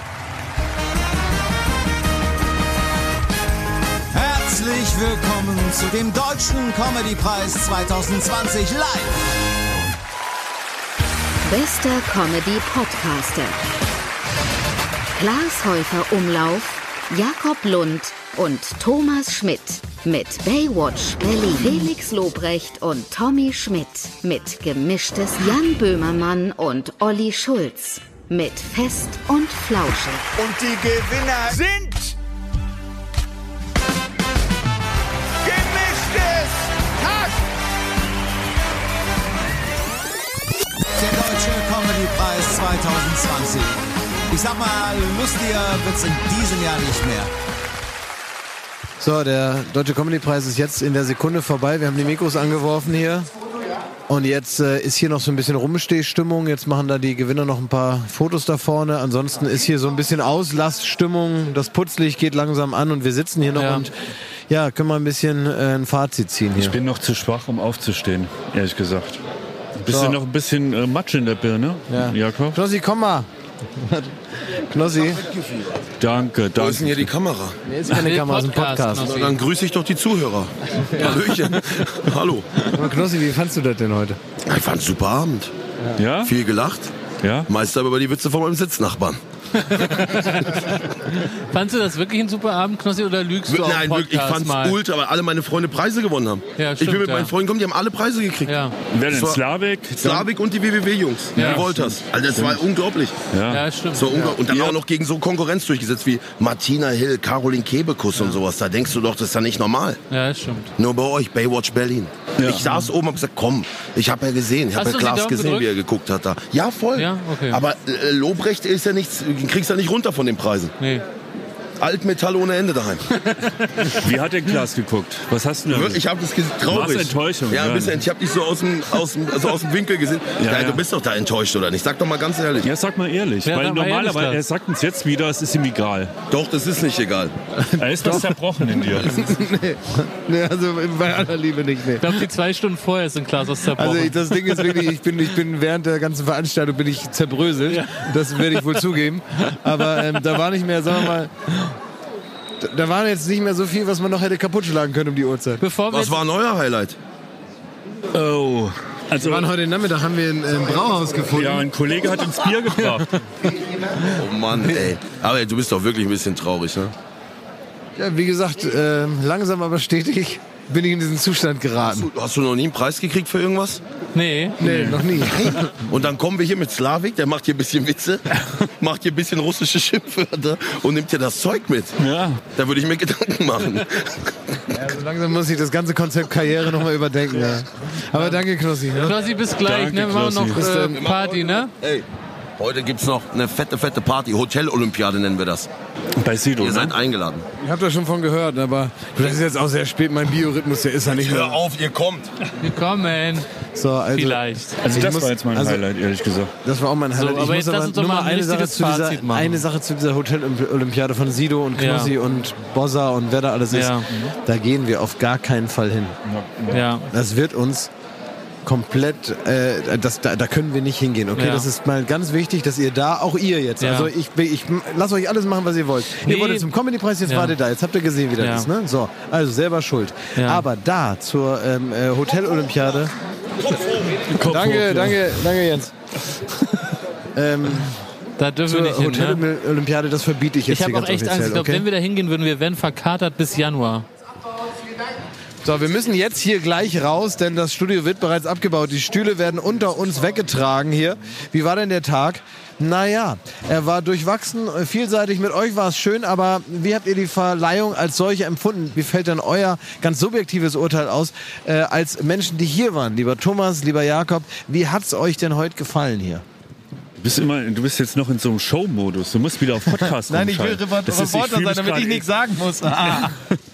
Herzlich willkommen zu dem Deutschen Comedy-Preis zwanzig zwanzig live. Bester Comedy-Podcaster. Klaas Häufer Umlauf, Jakob Lund und Thomas Schmidt mit Baywatch Berlin. Felix Lobrecht und Tommy Schmidt mit Gemischtes. Jan Böhmermann und Olli Schulz mit Fest und Flauschig. Und die Gewinner sind... Gemischtes Hack! Der Deutsche Comedy-Preis zwanzig zwanzig. Ich sag mal, lustiger wird's in diesem Jahr nicht mehr. So, der Deutsche Comedy-Preis ist jetzt in der Sekunde vorbei. Wir haben die Mikros angeworfen hier. Und jetzt äh, ist hier noch so ein bisschen Rumstehstimmung. Jetzt machen da die Gewinner noch ein paar Fotos da vorne. Ansonsten ist hier so ein bisschen Auslassstimmung. Das Putzlicht geht langsam an und wir sitzen hier noch Ja. und ja, können wir ein bisschen äh, ein Fazit ziehen hier. Ich bin noch zu schwach, um aufzustehen, ehrlich gesagt. Bist So. du noch ein bisschen äh, Matsch in der Birne, Ja. Jakob? Knossi, komm mal. Knossi. Danke, danke. Wo ist denn hier die Kamera? Nee, ist keine Kamera, ist ein Podcast. Na, dann grüße ich doch die Zuhörer. Hallöchen. Hallo. Aber Knossi, wie fandst du das denn heute? Ich fand's super Abend. Ja? Viel gelacht. Ja? Meist aber über die Witze von meinem Sitznachbarn. Fandst du das wirklich ein super Abend, Knossi, oder lügst du auf Nein, dem wirklich, ich Podcast fand's mal? ultra, weil alle meine Freunde Preise gewonnen haben. Ja, ich bin stimmt, mit ja. meinen Freunden gekommen, die haben alle Preise gekriegt. Ja. Wer denn? Das war- Slavik? Slavik und die W W W-Jungs, Ja, die Wolters. Also das war unglaublich. Ja. Ja, stimmt. So unglaublich. Und dann Ja. auch noch gegen so Konkurrenz durchgesetzt wie Martina Hill, Caroline Kebekus und sowas. Da denkst du doch, das ist ja nicht normal. Ja, das stimmt. Nur bei euch, Baywatch Berlin. Ja. Ich saß oben und hab gesagt, komm, ich habe ja gesehen, ich Hast habe ja du die Klaas Daumen gesehen, gedrückt? wie er geguckt hat da. Ja, voll. Ja, okay. Aber äh, Lobrecht ist ja nichts, du kriegst ja nicht runter von den Preisen. Nee. Altmetall ohne Ende daheim. Wie hat der Klaas geguckt? Was hast du denn? Ich habe das gesehen, traurig. War's Enttäuschung? Ja, ein Ja. bisschen. Ich habe dich so aus dem, aus dem, also aus dem Winkel gesehen. Ja, Ja, ja. Du bist doch da enttäuscht, oder nicht? Sag doch mal ganz ehrlich. Ja, sag mal ehrlich, Ja, weil sag mal ehrlich, normalerweise, Klaas. er sagt uns jetzt wieder, es ist ihm egal. Doch, das ist nicht egal. Da ist was zerbrochen in dir. nee, nee, also bei aller Liebe nicht, nee. Ich glaube, die zwei Stunden vorher ist ein Glas aus zerbrochen. Also ich, das Ding ist wirklich, ich bin, ich bin während der ganzen Veranstaltung bin ich zerbröselt. Ja. Das werde ich wohl zugeben. Aber ähm, da war nicht mehr, sagen wir mal, da, da war jetzt nicht mehr so viel, was man noch hätte kaputt schlagen können um die Uhrzeit. Bevor wir Was jetzt, war ein euer Highlight? Oh. Also, Wir waren heute Nachmittag, haben wir ein, ein Brauhaus gefunden. ja, ein Kollege hat uns Bier gebracht. Oh Mann, ey. Aber du bist doch wirklich ein bisschen traurig, ne? Ja, wie gesagt, äh, langsam aber stetig bin ich in diesen Zustand geraten. Hast du, hast du noch nie einen Preis gekriegt für irgendwas? Nee. Nee, noch nie. Und dann kommen wir hier mit Slavik, der macht hier ein bisschen Witze, macht hier ein bisschen russische Schimpfwörter und nimmt hier das Zeug mit. Ja. Da würde ich mir Gedanken machen. Ja, so langsam muss ich das ganze Konzept Karriere nochmal überdenken. Ja. Aber danke, Knossi. Ne? Knossi, bis gleich. Danke, Ne? Wir machen noch Knossi. äh, Party, ne? Ey, heute gibt's noch eine fette, fette Party. Hotel-Olympiade nennen wir das. Bei Sido, Ihr ne? seid eingeladen. Ich habe da schon von gehört, aber das ist jetzt auch sehr spät. Mein Biorhythmus, der ist ja nicht Hör mehr. auf, ihr kommt. Willkommen. So, also, Vielleicht. Also Ich das muss- war jetzt mein also- Highlight, ehrlich gesagt. Das war auch mein Highlight. So, aber ich jetzt muss lass aber uns doch nur mal mal ein eine Sache, richtiges zu dieser, Fazit machen. eine Sache zu dieser Hotel-Olympiade von Sido und Ja. Knossi und Bossa und wer da alles ist. Ja. Da gehen wir auf gar keinen Fall hin. Ja. Das wird uns komplett, äh, das, da, da können wir nicht hingehen, okay? Ja. Das ist mal ganz wichtig, dass ihr da, auch ihr jetzt, Ja. also ich, ich lasst euch alles machen, was ihr wollt. Nee. Ihr wolltet zum Comedy-Preis, jetzt Ja. wart ihr da, jetzt habt ihr gesehen, wie das Ja. ist, ne? So, also selber schuld. Ja. Aber da, zur ähm, äh, Hotel-Olympiade, danke, danke, danke Jens. ähm, Da dürfen wir zur nicht hin, ne? Hotel-Olympiade, das verbiete ich jetzt Ich hier habe auch ganz echt Angst. offiziell, Ich glaube, okay? wenn wir da hingehen würden, wir werden verkatert bis Januar. So, wir müssen jetzt hier gleich raus, denn das Studio wird bereits abgebaut. Die Stühle werden unter uns weggetragen hier. Wie war denn der Tag? Naja, er war durchwachsen, äh, vielseitig. Mit euch war es schön, aber wie habt ihr die Verleihung als solche empfunden? Wie fällt denn euer ganz subjektives Urteil aus, äh, als Menschen, die hier waren? Lieber Thomas, lieber Jakob, wie hat's euch denn heute gefallen hier? Du bist immer, du bist jetzt noch in so einem Show-Modus. Du musst wieder auf Podcast Nein, ich will rumschalten. Reporter Das ist- ich fühl sein, mich damit gerade- ich nichts sagen muss. Ah.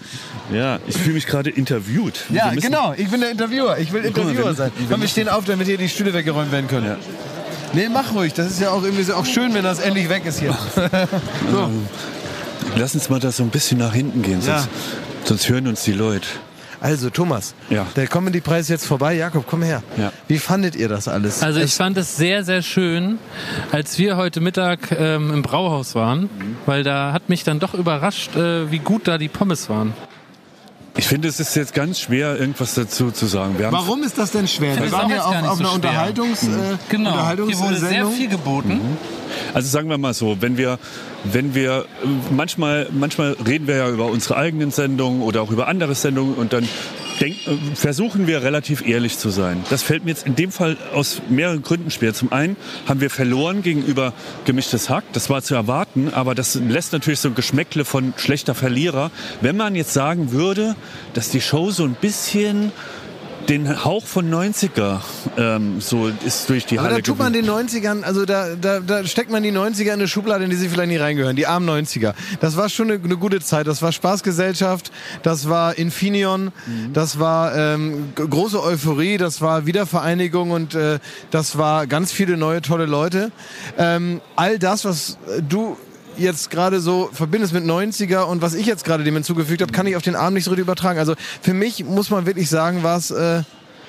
Ja, ich fühle mich gerade interviewt. Ja, Wir müssen- genau. Ich bin der Interviewer. Ich will Guck mal, Interviewer wir- sein. wir Komm, wir müssen- stehen auf, damit hier die Stühle weggeräumt werden können. Ja. Nee, mach ruhig. Das ist ja auch irgendwie so auch schön, wenn das endlich weg ist hier. So. Lass uns mal da so ein bisschen nach hinten gehen, Ja. sonst, sonst hören uns die Leute. Also, Thomas, Ja. der Comedy-Preis ist jetzt vorbei. Jakob, komm her. Ja. Wie fandet ihr das alles? Also ich Es- fand es sehr, sehr schön, als wir heute Mittag ähm, im Brauhaus waren, weil da hat mich dann doch überrascht, äh, wie gut da die Pommes waren. Ich finde, es ist jetzt ganz schwer, irgendwas dazu zu sagen. Wir haben Warum ist das denn schwer? finde Wir es waren auch ja jetzt auf, gar nicht auf so einer schwer. Unterhaltungs, äh, Genau, hier Unterhaltungssendung. wurde sehr viel geboten. Also sagen wir mal so, wenn wir, wenn wir, manchmal, manchmal reden wir ja über unsere eigenen Sendungen oder auch über andere Sendungen und dann denk, versuchen wir relativ ehrlich zu sein. Das fällt mir jetzt in dem Fall aus mehreren Gründen schwer. Zum einen haben wir verloren gegenüber Gemischtes Hack, das war zu erwarten, aber das lässt natürlich so ein Geschmäckle von schlechter Verlierer. Wenn man jetzt sagen würde, dass die Show so ein bisschen den Hauch von neunziger ähm, so ist durch die Aber Halle da tut man gew- den neunzigern, also da, da, da steckt man die neunziger in eine Schublade, in die sie vielleicht nie reingehören. Die armen neunziger. Das war schon eine, eine gute Zeit. Das war Spaßgesellschaft, das war Infineon, das war ähm, g- große Euphorie, das war Wiedervereinigung und äh, das war ganz viele neue, tolle Leute. Ähm, all das, was äh, du jetzt gerade so verbindest mit neunziger und was ich jetzt gerade dem hinzugefügt habe, kann ich auf den Abend nicht so richtig übertragen. Also für mich muss man wirklich sagen, war es äh,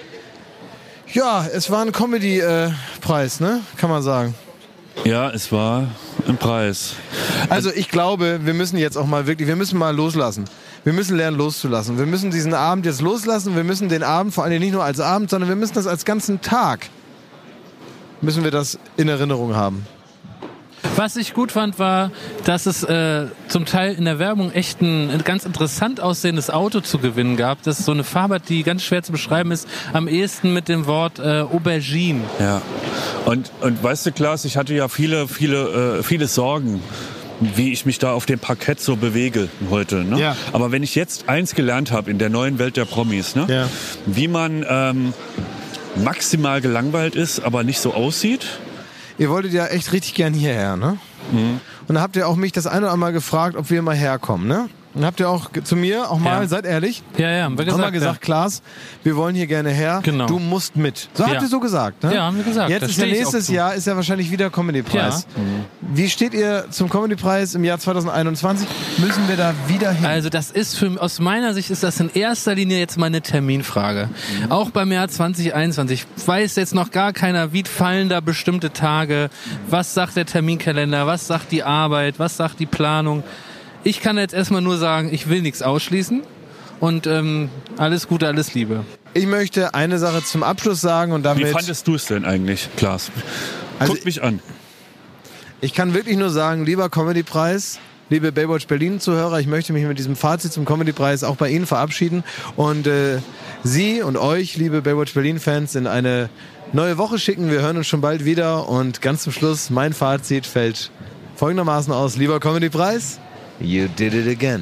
ja, es war ein Comedy-Preis, ne? Kann man sagen. Ja, es war ein Preis. Also ich glaube, wir müssen jetzt auch mal wirklich, wir müssen mal loslassen. Wir müssen lernen loszulassen. Wir müssen diesen Abend jetzt loslassen. Wir müssen den Abend vor allem nicht nur als Abend, sondern wir müssen das als ganzen Tag, müssen wir das in Erinnerung haben. Was ich gut fand, war, dass es äh, zum Teil in der Werbung echt ein, ein ganz interessant aussehendes Auto zu gewinnen gab. Das ist so eine Farbe hat, die ganz schwer zu beschreiben ist, am ehesten mit dem Wort äh, Aubergine. Ja. Und, und weißt du, Klaas, ich hatte ja viele, viele, äh, viele Sorgen, wie ich mich da auf dem Parkett so bewege heute. Ne? Ja. Aber wenn ich jetzt eins gelernt habe in der neuen Welt der Promis, ne? Ja. Wie man ähm, maximal gelangweilt ist, aber nicht so aussieht. Ihr wolltet ja echt richtig gern hierher, ne? Mhm. Und da habt ihr auch mich das eine oder andere Mal gefragt, ob wir mal herkommen, ne? Und habt ihr auch zu mir auch mal, Ja. seid ehrlich, Ja, ja, haben wir haben gesagt. wir gesagt, Klaas, wir wollen hier gerne her, Genau. du musst mit. So habt Ja. ihr so gesagt, ne? Ja, haben wir gesagt. Jetzt Da ist ja steh ich nächstes auch zu. Jahr, ist ja wahrscheinlich wieder Comedy-Preis. Wie steht ihr zum Comedy-Preis im Jahr zwanzig einundzwanzig? Müssen wir da wieder hin? Also das ist für aus meiner Sicht ist das in erster Linie jetzt mal eine Terminfrage. Auch beim Jahr zwanzig einundzwanzig weiß jetzt noch gar keiner, wie fallen da bestimmte Tage, was sagt der Terminkalender, was sagt die Arbeit, was sagt die Planung. Ich kann jetzt erstmal nur sagen, ich will nichts ausschließen und ähm, alles Gute, alles Liebe. Ich möchte eine Sache zum Abschluss sagen und Wie damit... fandest du es denn eigentlich, Klaas? Also Guck mich an. Ich kann wirklich nur sagen, lieber Comedy-Preis, liebe Baywatch Berlin-Zuhörer, ich möchte mich mit diesem Fazit zum Comedy-Preis auch bei Ihnen verabschieden und äh, Sie und euch, liebe Baywatch Berlin-Fans, in eine neue Woche schicken. Wir hören uns schon bald wieder und ganz zum Schluss, mein Fazit fällt folgendermaßen aus. Lieber Comedy-Preis, you did it again.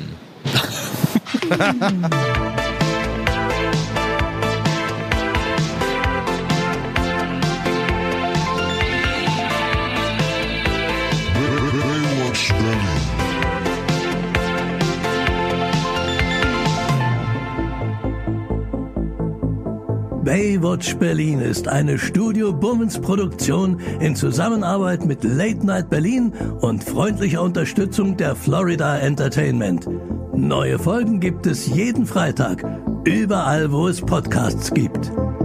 Baywatch Berlin ist eine Studio Bummens Produktion in Zusammenarbeit mit Late Night Berlin und freundlicher Unterstützung der Florida Entertainment. Neue Folgen gibt es jeden Freitag, überall wo es Podcasts gibt.